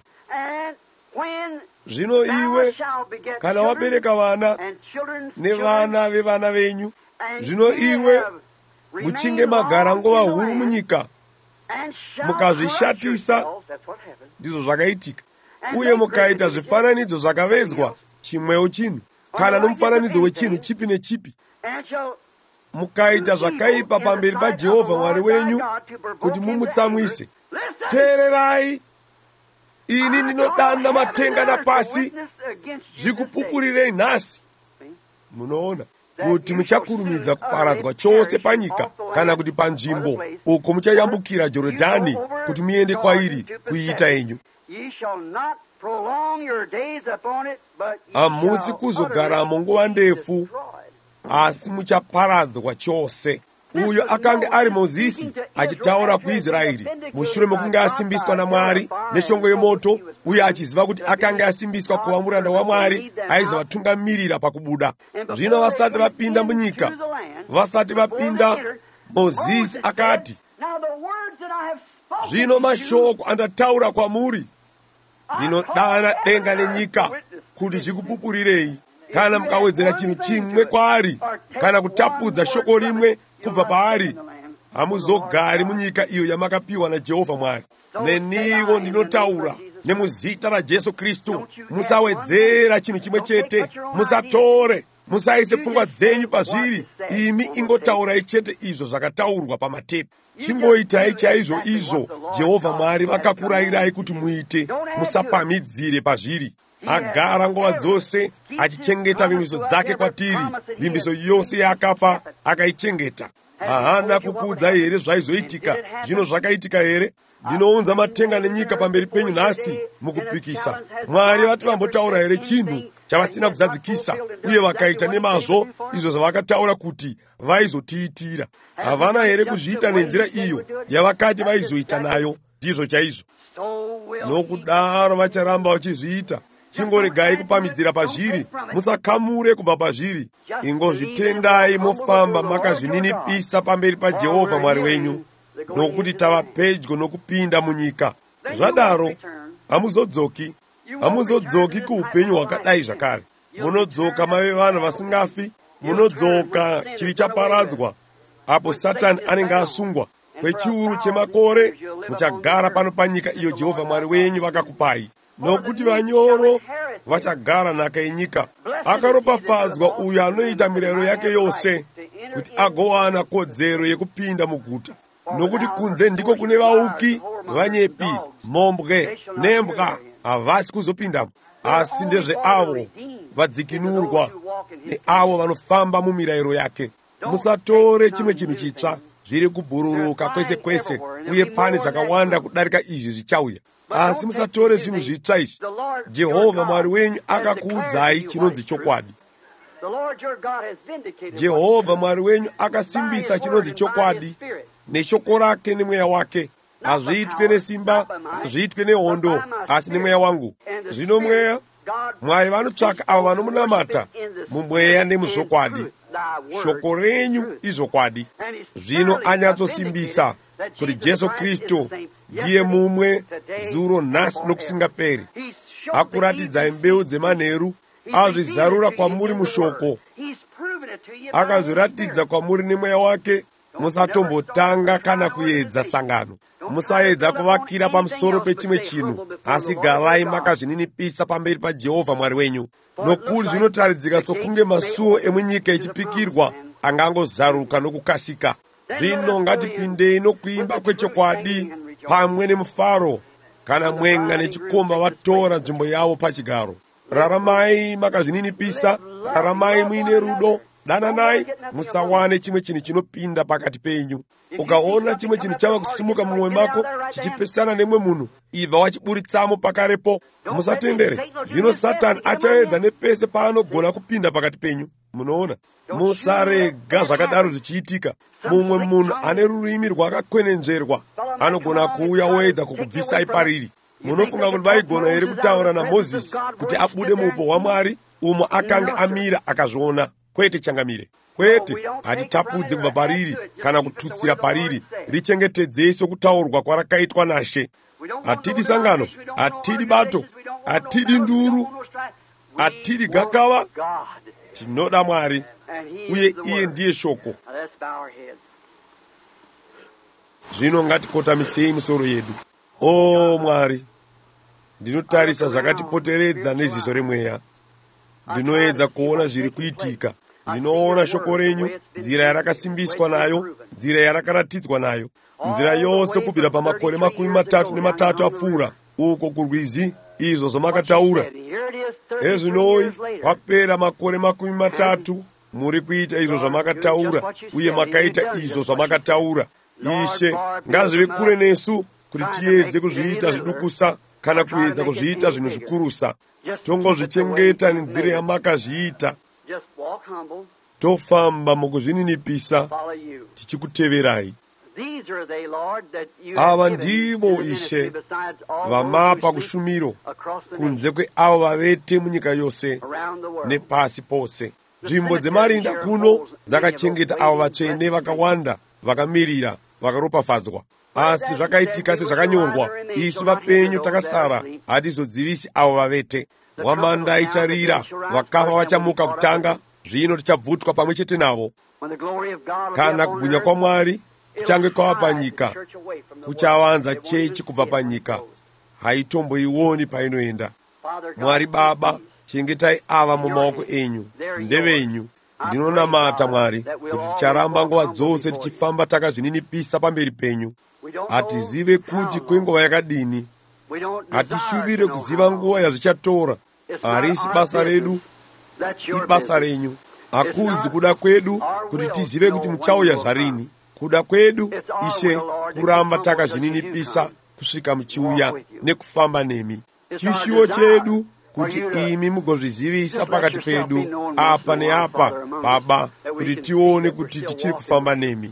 Zvino iwe, kana wabereka vana nevana vevana venyu, zvino iwe muchinge magara nguva huru munyika, mukazvishatisa, ndizvo zvakaitika, uye mukaita zvifananidzo zvakavezwa chimwewo chinhu, kana nomufananidzo wechinhu chipi nechipi, mukaita zvakaipa pamberi paJehovha Mwari wenyu kuti mumutsamwise. Teererai, ini ndinodana matenga napasi zvikupupurirei nhasi. Munoona kuti muchakurumidza kuparadzwa chose panyika, kana kuti panzvimbo uko muchayambukira Jorodhani kuti muende kwairi kuiita yenyu. Hamusi kuzogaramo nguva ndefu, asi muchaparadzwa chose. Uyo akanga ari Mozisi achitaura kuIsraeri mushure mekunge asimbiswa naMwari neshongo yemoto, uye achiziva kuti akanga asimbiswa kuva muranda waMwari, aizovatungamirira pakubuda. Zvino vasati vapinda munyika, vasati vapinda, Mozisi akati, zvino mashoko andataura kwamuri. Ndinodana denga nenyika kuti zvikupupurirei. Kana mukawedzera chinhu chimwe kwaari, kana kutapudza shoko rimwe kubva paari, hamuzogari munyika iyo yamakapiwa naJehovha Mwari. Neniwo ndinotaura nemuzita raJesu Kristu, musawedzera chinhu chimwe chete, musatore, musaise pfungwa dzenyu pazviri. Imi ingotaurai chete izvo zvakataurwa pamatepi. Chingoitai chaizvo izvo Jehovha Mwari vakakurayirai kuti muite, musapamhidzire pazviri. Agara nguva dzose achichengeta vimbiso dzake kwatiri. Vimbiso yose yaakapa akaichengeta. Hahana kukudza here zvaizoitika, zvino zvakaitika here? Ndinounza matenga nenyika pamberi penyu nhasi mukupikisa. Mwari vati vambotaura here chinhu chavasina kuzadzikisa, uye vakaita nemazvo izvo zvavakataura kuti vaizotiitira? Havana here kuzviita nenzira iyo yavakati vaizoita nayo? Ndizvo chaizvo. Nokudaro vacharamba vachizviita. Chingoregai kupamhidzira pazviri, musakamure kubva pazviri. Ingozvitendai mofamba makazvininipisa pamberi paJehovha Mwari wenyu, nokuti tava pedyo nokupinda munyika. Zvadaro hamuzodzoki, hamuzodzoki kuupenyu hwakadai zvakare. Munodzoka mave vanhu vasingafi, munodzoka chivi chaparadzwa, apo Satani anenge asungwa. Kwechiuru chemakore muchagara pano panyika iyo Jehovha Mwari wenyu vakakupai. Nokuti vanyoro vachagara nhaka yenyika. Akaropafadzwa uyo anoita mirayiro yake yose, kuti agowana kodzero yekupinda muguta. Nokuti kunze ndiko kune vauki, vanyepi, mombwe nembwa, havasi kuzopindamo. Asi ndezveavo vadzikinurwa, neavo vanofamba mumirayiro yake. Musatore chimwe chinhu chitsva, zviri kubhururuka kwese kwese, uye pane zvakawanda kudarika izvi zvichauya. Asi musatore zvinhu zvitsva izvi. Jehovha Mwari wenyu akakuudzai chinonzi chokwadi. Jehovha Mwari wenyu akasimbisa chinonzi chokwadi neshoko rake nemweya wake. Hazviitwe nesimba, hazviitwe nehondo, asi nemweya wangu. Zvino mweya Mwari vanotsvaka avo vanomunamata mumweya nemuzvokwadi. Shoko renyu izvokwadi. Zvino anyatsosimbisa kuti Jesu Kristu ndiye mumwe zuro nhasi nokusingaperi. Akuratidzai mbeu dzemanheru, azvizarura kwamuri mushoko, akazviratidza kwamuri nemweya wake. Musatombotanga kana kuedza sangano. Musaedza kuvakira pamusoro pechimwe chinhu, asi garai makazvininipisa pamberi paJehovha Mwari wenyu. Nokuti zvinotaridzika sokunge masuo emunyika echipikirwa angangozaruka nokukasika. Zvino ngatipindei nokuimba kwechokwadi pamwe nemufaro, kana mwenga nechikomba vatora nzvimbo yavo pachigaro. Raramai makazvininipisa, raramai muine rudo, dananai, musawane chimwe chinhu chinopinda pakati penyu. Ukaona chimwe chinhu chava kusimuka mumwoyo mako chichipesana nemwe munhu, ibva wachiburitsamo pakarepo, musatendere. Zvino Satani achaedza nepese paanogona kupinda pakati penyu. Munoona, musarega zvakadaro zvichiitika. Mumwe munhu ane rurimi rwakakwenenzverwa anogona kuuya oedza kukubvisai pariri. Munofunga kuti vaigona here kutaura naMozisi kuti abude muupo hwaMwari umo akanga amira akazviona? Kwete changamire, kwete. Hatitapudze kubva pariri kana kututsira pariri. Richengetedzei sokutaurwa kwarakaitwa naShe. Hatidi sangano, hatidi bato, hatidi nduru, hatidi gakava. Tinoda Mwari, uye iye ndiye shoko. Zvino ngatikotamisei misoro yedu. O Mwari, ndinotarisa zvakatipoteredza neziso remweya. Ndinoedza kuona zviri kuitika. Ndinoona shoko renyu, nzira yarakasimbiswa nayo, nzira yarakaratidzwa nayo, nzira yose kubvira pamakore makumi matatu nematatu apfuura, uko kurwizi izvo zvamakataura. Ezvinoi papera makore makumi matatu muri kuita izvo zvamakataura, uye makaita izvo zvamakataura. Ishe, ngazvive kure nesu kuti tiedze kuzviita zvidukusa kana kuedza kuzviita zvinhu zvikurusa. Tongozvichengeta nenzira yamakazviita. Tofamba mukuzvininipisa tichikuteverai. Ava ndivo Ishe vamapa kushumiro kunze kweavo vavete munyika yose nepasi pose. Nzvimbo dzemarinda kuno dzakachengeta avo vatsvene vakawanda vakamirira vakaropafadzwa. Asi zvakaitika sezvakanyorwa, isu vapenyu takasara hatizodzivisi avo vavete. Wamanda icharira, vakafa vachamuka kutanga, zvino tichabvutwa pamwe chete navo. Kana kubwinya kwaMwari kuchange kwava panyika, kuchavanza chechi kubva panyika, haitomboioni painoenda. Mwari Baba, chengetai ava mumaoko enyu, ndevenyu. Ndinonamata Mwari kuti ticharamba nguva dzose tichifamba takazvininipisa pamberi penyu. Hatizive kuti kwenguva yakadini, hatishuvire kuziva nguva yazvichatora. Harisi basa redu, ibasa renyu. Hakuzi kuda kwedu kuti tizive kuti muchauya zvarini. Kuda kwedu, Ishe, kuramba takazvininipisa kusvika muchiuya nekufamba nemi. Chishuwo chedu kuti imi mugozvizivisa pakati pedu apa neapa, Baba, kuti tione kuti tichiri kufamba nemi.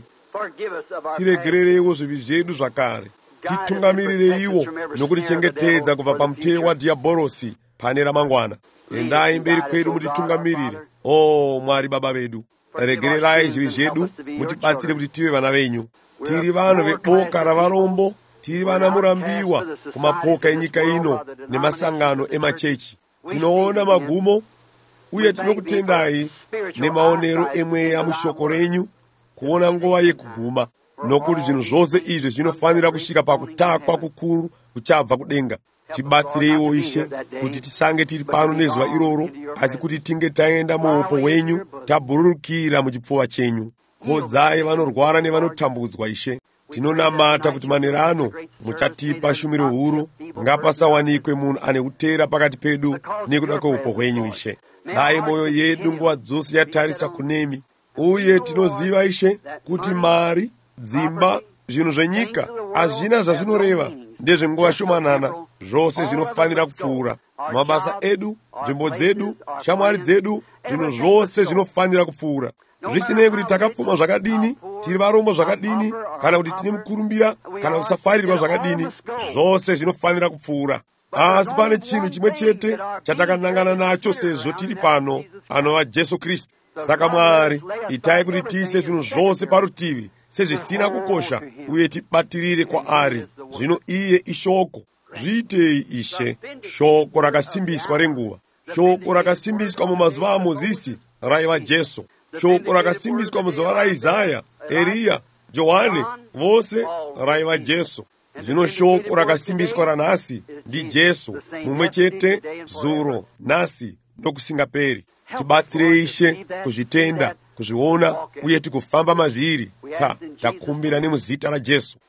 Tiregererewo zvivi zvedu zvakare. Titungamirireiwo nokutichengetedza kubva pamutero wadhiabhorosi pane ramangwana. Endai mberi kwedu mutitungamirire. O Mwari Baba vedu, regererai zvivi zvedu, mutibatsire kuti tive vana venyu. Tiri vanhu veboka ravarombo, tiri vana murambiwa kumapoka enyika ino nemasangano emachechi. Tinoona magumo uye tinokutendai nemaonero emweya mushoko renyu, kuona nguva yekuguma, nokuti zvinhu zvose izvi zvinofanira kusvika pakutakwa kukuru kuchabva kudenga. Tibatsireiwo Ishe kuti tisange tiri pano nezuva iroro, asi kuti tinge taenda muupo hwenyu, tabhururukira muchipfuva chenyu. Podzai vanorwara nevanotambudzwa Ishe. Tinonamata kuti manera ano muchatipa shumiro huru, ngapasawanikwe munhu ane utera pakati pedu nekuda kweupo hwenyu Ishe. Dai moyo yedu nguva dzose yatarisa kunemi, uye tinoziva Ishe kuti mari, dzimba, zvinhu zvenyika hazvina zvazvinoreva, ndezvenguva shomanana, zvose zvinofanira kupfuura. Mabasa edu, nzvimbo dzedu, shamwari dzedu, zvinhu zvose zvinofanira kupfuura. Zvisinei kuti takapfuma zvakadini, tiri varombo zvakadini, kana kuti tine mukurumbira, kana kusafarirwa zvakadini, zvose zvinofanira kupfuura. Asi pane chinhu chimwe chete chatakanangana nacho sezvo tiri pano, anova Jesu Kristu. Saka Mwari, itai kuti tiise zvinhu zvose parutivi sezvisina kukosha, uye tibatirire kwaari. Zvino iye ishoko. Zviitei Ishe, shoko rakasimbiswa renguva, shoko rakasimbiswa mumazuva aMozisi raiva Jesu, shoko rakasimbiswa muzuva raIsaya, Eriya, Johani, vose raiva Jesu. Zvino shoko rakasimbiswa ranhasi ndi Jesu, mumwe chete, zuro, nhasi nokusingaperi. Tibatsirei Ishe kuzvitenda, kuzviona, uye tikufamba mazviri. Ta, takumbira nemuzita raJesu.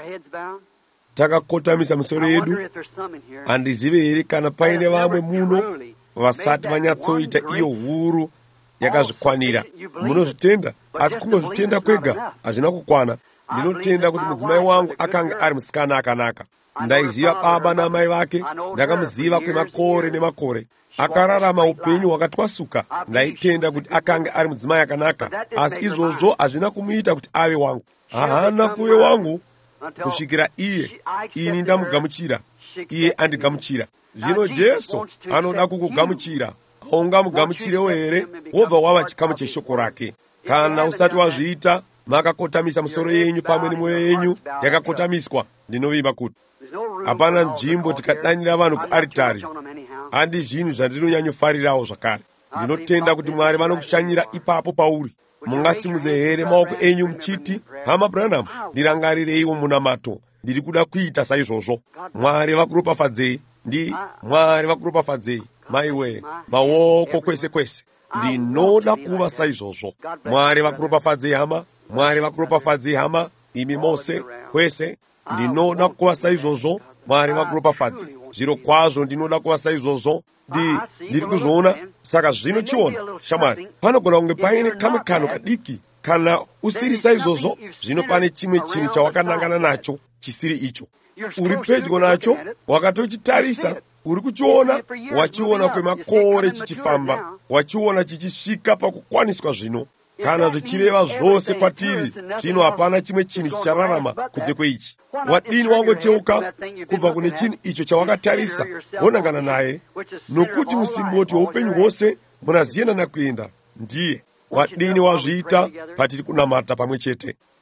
Takakotamisa misoro yedu. Handizive here kana paine vamwe muno vasati vanyatsoita iyo huru yakazvikwanira. Munozvitenda, asi kungozvitenda kwega hazvina kukwana. Ndinotenda kuti mudzimai wangu akanga ari musikana akanaka. Ndaiziva baba namai vake, ndakamuziva kwemakore nemakore. Akararama upenyu hwakatwasuka. Ndaitenda kuti akanga ari mudzimai akanaka, asi izvozvo hazvina kumuita kuti ave wangu. Haana kuve wangu kusvikira iye, ini ndamugamuchira, iye andigamuchira. Zvino Jesu anoda kukugamuchira. Haungamugamuchirewo here, wobva wava chikamu cheshoko rake. Kana usati wazviita, makakotamisa misoro yenyu pamwe nemwoyo yenyu yakakotamiswa, ndinovimba kuti hapana nzvimbo tikadanira vanhu kuaritari. Handi zvinhu zvandinonyanyofarirawo zvakare. Ndinotenda kuti Mwari vanokushanyira ipapo pauri. Mungasimudze here maoko enyu muchiti, hama Branham, ndirangarireiwo munamato, ndiri kuda kuita saizvozvo. Mwari vakuropafadzei, ndi Mwari vakuropafadzei, maiwe, maoko kwese kwese. Ndinoda kuva saizvozvo. Mwari vakuropafadzei hama, Mwari vakuropafadzei hama, imi mose kwese. Ndinoda kuva saizvozvo, Mwari vakuropafadzei. Zviro kwazvo ndinoda kuva saizvozvo. Ndi ndiri kuzviona, saka zvino chiona, shamwari, panogona kunge paine kamwe kanhu kadiki. Kana usiri saizvozvo, zvino pane chimwe chinhu chawakanangana nacho chisiri icho. Uri pedyo nacho, wakatochitarisa, uri kuchiona, wachiona kwemakore chichifamba, wachiona chichisvika pakukwaniswa zvino. Kana zvichireva zvose kwatiri, zvino hapana chimwe chinhu chichararama kunze kweichi. Wadini wangocheuka kubva kune chinhu icho chawakatarisa, wonangana naye, nokuti musimboti weupenyu hwose munaziyanana kuenda ndiye. Wadini wazviita, patiri kunamata pamwe chete.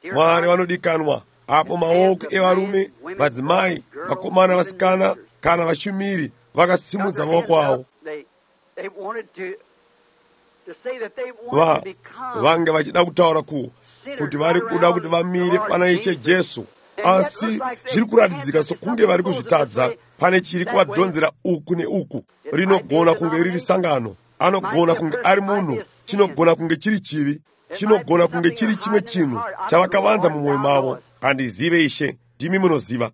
mwari vanodikanwa apo maoko evarume, madzimai, vakomana, vasikana kana vashumiri vakasimudza maoko avo va vange vachida kutaura ku kuti vari kuda kuti vamire pana Ishe Jesu, asi zviri kuratidzika sokunge vari kuzvitadza. Pane chiri kuvadhonzera uku neuku. Rinogona kunge riri sangano, anogona kunge ari munhu, chinogona kunge chiri chivi, chinogona kunge chiri chimwe chinhu chavakavanza mumwoyo mavo. Handizive Ishe, ndimi munoziva.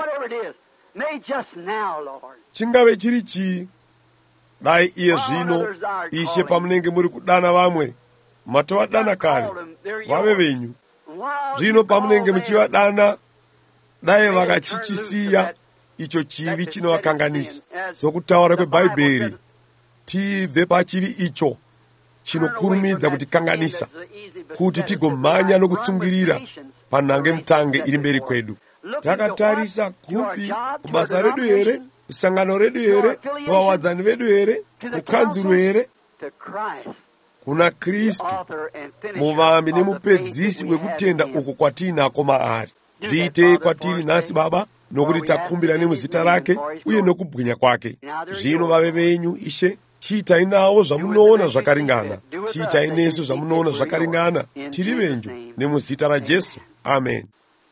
Chingave chiri chii, dai iye zvino Ishe pamunenge muri kudana vamwe, matovadana kare, vave venyu. Zvino pamunenge muchivadana, dai vakachichisiya icho chivi chinovakanganisa. Sokutaura kweBhaibheri, tibve pachivi icho chinokurumidza kutikanganisa, kuti tigomhanya nokutsungirira panhange mutange iri mberi kwedu. Takatarisa kupi? Kubasa redu here? Kusangano redu here? Kuvawadzani vedu here? Kukanzuru here? Kuna Kristu, muvambi nemupedzisi wekutenda uku kwatinako maari. Zviitei kwatiri nhasi Baba, nokuti takumbira nemuzita rake uye nokubwinya kwake. Zvino vave venyu Ishe, chiitai navo zvamunoona zvakaringana. Chiitai nesu zvamunoona zvakaringana. Tiri venyu nemuzita raJesu. Amen.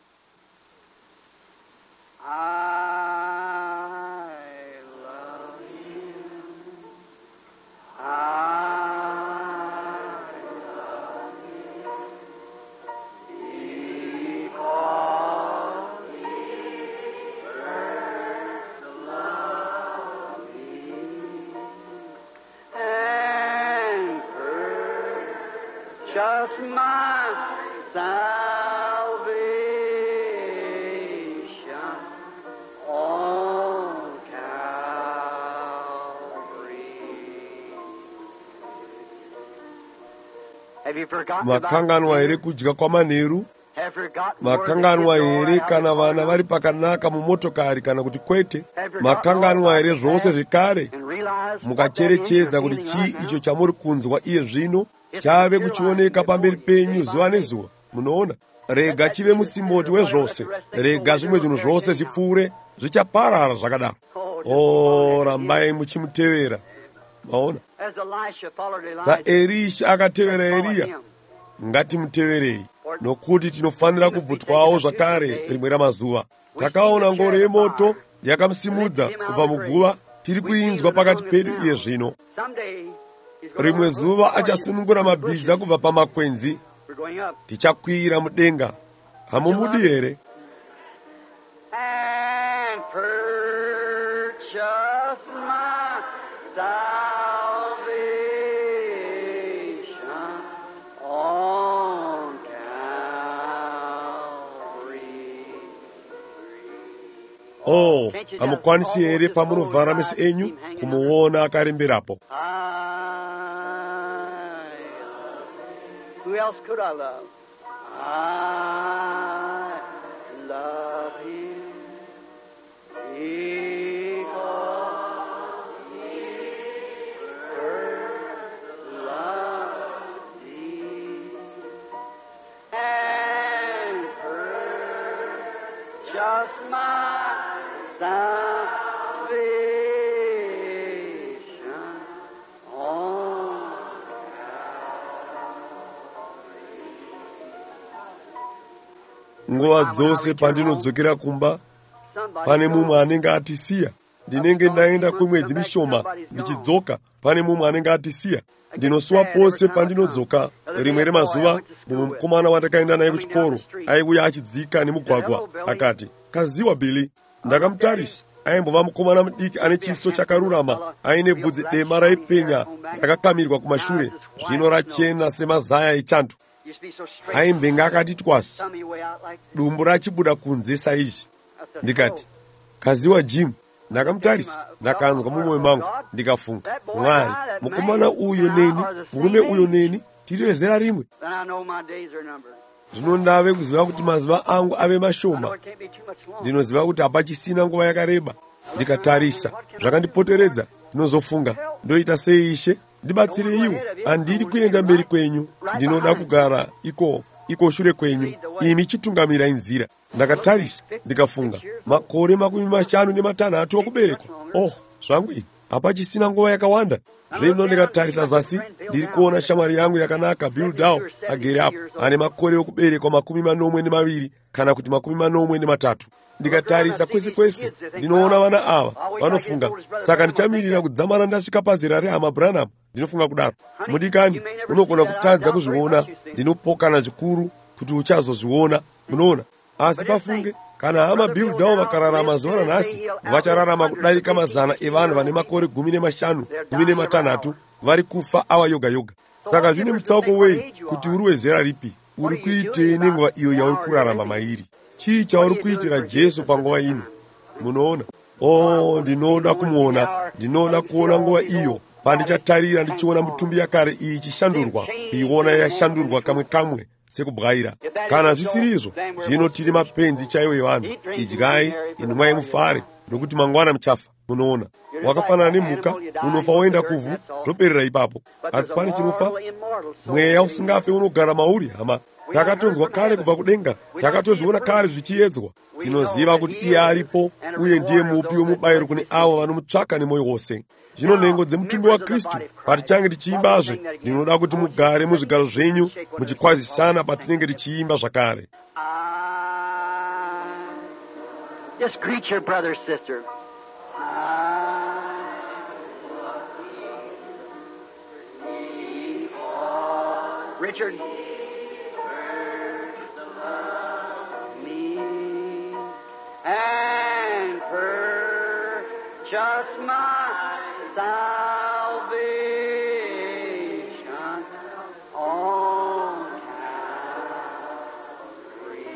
Just my salvation on Calvary. Have you forgotten about Makanganwa here kudya kwamanheru? Makanganwa here kana vana vari pakanaka mumotokari kana kuti kwete? Makanganwa here zvose zvekare? Mukacherechedza kuti chii icho chamuri kunzwa iye zvino chave kuchioneka pamberi penyu zuva nezuva. Munoona, rega chive musimboti wezvose, rega zvimwe zvinhu zvose zvipfuure, zvichaparara zvakadaro. O, rambai muchimutevera. Maona, saErisha akatevera Eriya, ngatimuteverei, nokuti tinofanira kubvutwawo zvakare rimwe ramazuva. Takaona ngoro yemoto yakamusimudza kubva muguva, tiri kuinzwa pakati pedu iye zvino. Rimwe zuva achasunungura mabhiza kubva pamakwenzi, tichakwira mudenga. Hamumudi here? And purchase my salvation on Calvary. Oh, hamukwanisi here pamunovhara meso enyu kumuona akaremberapo? Who else could I love? I love Him because He first loved me and purchased my salvation on nguva dzose pandinodzokera kumba, pane mumwe anenge atisiya. Ndinenge ndaenda kwemwedzi mishoma ndichidzoka, pane mumwe anenge atisiya. Ndinosuwa pose pandinodzoka. Rimwe remazuva, mumwe mukomana wandakaenda naye kuchikoro aiuya achidzika nemugwagwa, akati, "Kaziwa Billy." Ndakamutarisa. Aimbova mukomana mudiki ane chiso chakarurama, aine bvudzi dema raipenya rakakamirwa kumashure, zvino rachena semazaya echando. Aimbenga akati twasi, dumbu rachibuda kunze saizvi. Ndikati, "Kaziwa Jim." Ndakamutarisa, ndakanzwa mumwoyo mangu, ndikafunga, Mwari, mukomana uyo neni, murume uyo neni, tiri vezera rimwe. Zvino ndave kuziva kuti mazuva angu ave mashoma. Ndinoziva kuti hapachisina nguva yakareba. Ndikatarisa zvakandipoteredza, ndinozofunga, ndoita sei Ishe? Ndibatsirei iwo, handiri kuenda mberi kwenyu, ndinoda kugara iko iko shure kwenyu, imi chitungamirai nzira. Ndakatarisa ndikafunga, makore makumi mashanu nematanhatu okuberekwa. Oh, zvangu ini hapachisina nguva yakawanda. Zvino ndikatarisa zasi, ndiri kuona shamwari yangu yakanaka Bildau agere apo, ane makore okuberekwa makumi manomwe nemaviri kana kuti makumi manomwe nematatu. Ndikatarisa kwese kwese ndinoona vana ava vanofunga, saka ndichamirira kudzamana ndasvika pazera rehama Branham. Ndinofunga kudaro, mudikani unogona kutadza kuzviona, ndinopokana zvikuru kuti uchazozviona, munoona. Asi pafunge, kana hama Bildau vakararama zuva ranhasi, vachararama kudarika mazana evanhu vane makore gumi nemashanu gumi nematanhatu vari kufa awa yoga yoga. Saka zvine mutsauko wei kuti uri wezera ripi? Uri kuitei nenguva iyo yauri kurarama mairi? Chii chauri kuitira Jesu panguva ino? Munoona? Oh, ndinoda kumuona, ndinoda kuona nguva iyo pandichatarira ndichiona mutumbi yakare iyi ichishandurwa, kuiona yashandurwa kamwe kamwe sekubwaira. Kana zvisirizo, zvino tiri mapenzi chaiwo evanhu. Idyai, inwai mufare, nokuti mangwana muchafa. Munoona? Wakafanana nemhuka, unofa woenda kuvhu, zvoperera ipapo. Asi pane chinofa, mweya usingafe unogara mauri, hama. Takatonzwa kare kubva kudenga, takatozviona kare zvichiedzwa. Tinoziva kuti iye aripo, uye ndiye mupi wemubayiro kune avo vanomutsvaka nemoyo wose. Zvino nhengo dzemutumbi waKristu patichange tichiimbazve, ndinoda kuti mugare muzvigaro zvenyu muchikwazisana patinenge tichiimba zvakare. Just greet your brother, sister. Richard. And purchase my salvation on Calvary.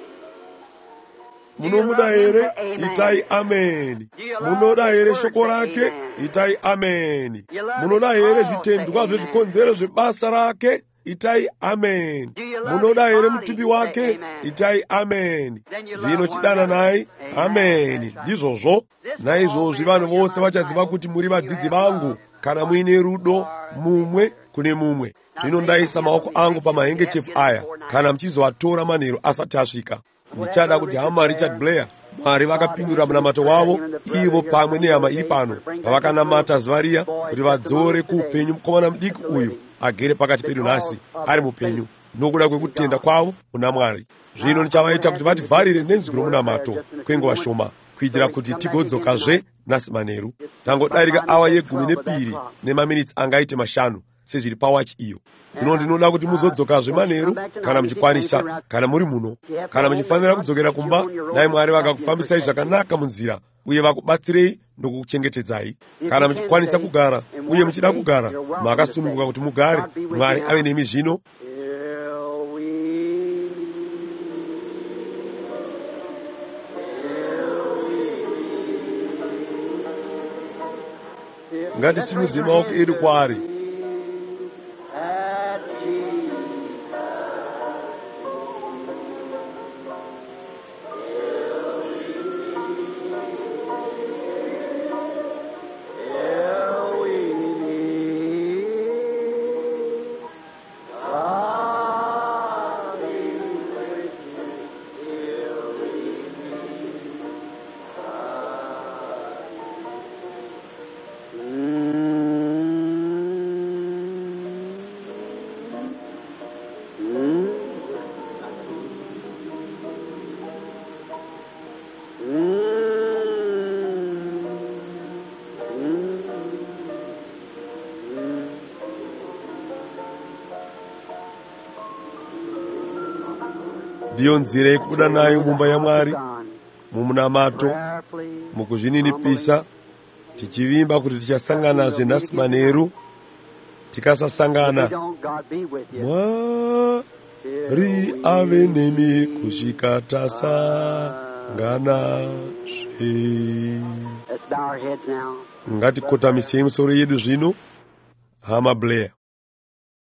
Munomuda here, itai ameni. Munoda here shoko rake, itai ameni. Munoda here zvitendwa zvezvikonzero zvebasa rake, itai amen. Munoda here mutumbi wake, itai amen. Zvino chidana naye, amen. Ndizvozvo, naizvozvi vanhu vose vachaziva kuti muri vadzidzi vangu kana muine rudo mumwe kune mumwe. Zvino ndaisa maoko angu pamahengechefu aya kana muchizoatora manheru asati asvika. Ndichada kuti hama Richard Blair, Mwari vakapindura munamato wavo, ivo pamwe nehama iri pano, pavakanamata zuva riya kuti vadzore kuupenyu mukomana mudiki uyu agere pakati pedu nhasi, ari mupenyu, nokuda kwekutenda kwavo kuna Mwari. Zvino ndichavaita kuti vativharire nenzwi romunamato kwenguva shoma, kuitira kuti tigodzokazve nhasi manheru. Tangodarika awa yegumi nepiri nemaminitsi angaite mashanu, sezviri pawachi iyo. Zvino ndinoda kuti muzodzokazve manheru kana muchikwanisa, kana muri muno. Kana muchifanira kudzokera kumba, naye Mwari vakakufambisai zvakanaka munzira, uye vakubatsirei nokukuchengetedzai. Kana muchikwanisa kugara, uye muchida kugara, makasununguka kuti mugare, Mwari ave nemi zvino. Ngatisimudze maoko edu kwaari. Ndiyo nzira yekubuda nayo mumba yaMwari, mumunamato, mukuzvininipisa, tichivimba kuti tichasanganazve nhasi manheru. Tikasasangana, Mwari ave nemi kusvika tasanganazve. Ngatikotamisei misoro yedu zvino, hama Blair.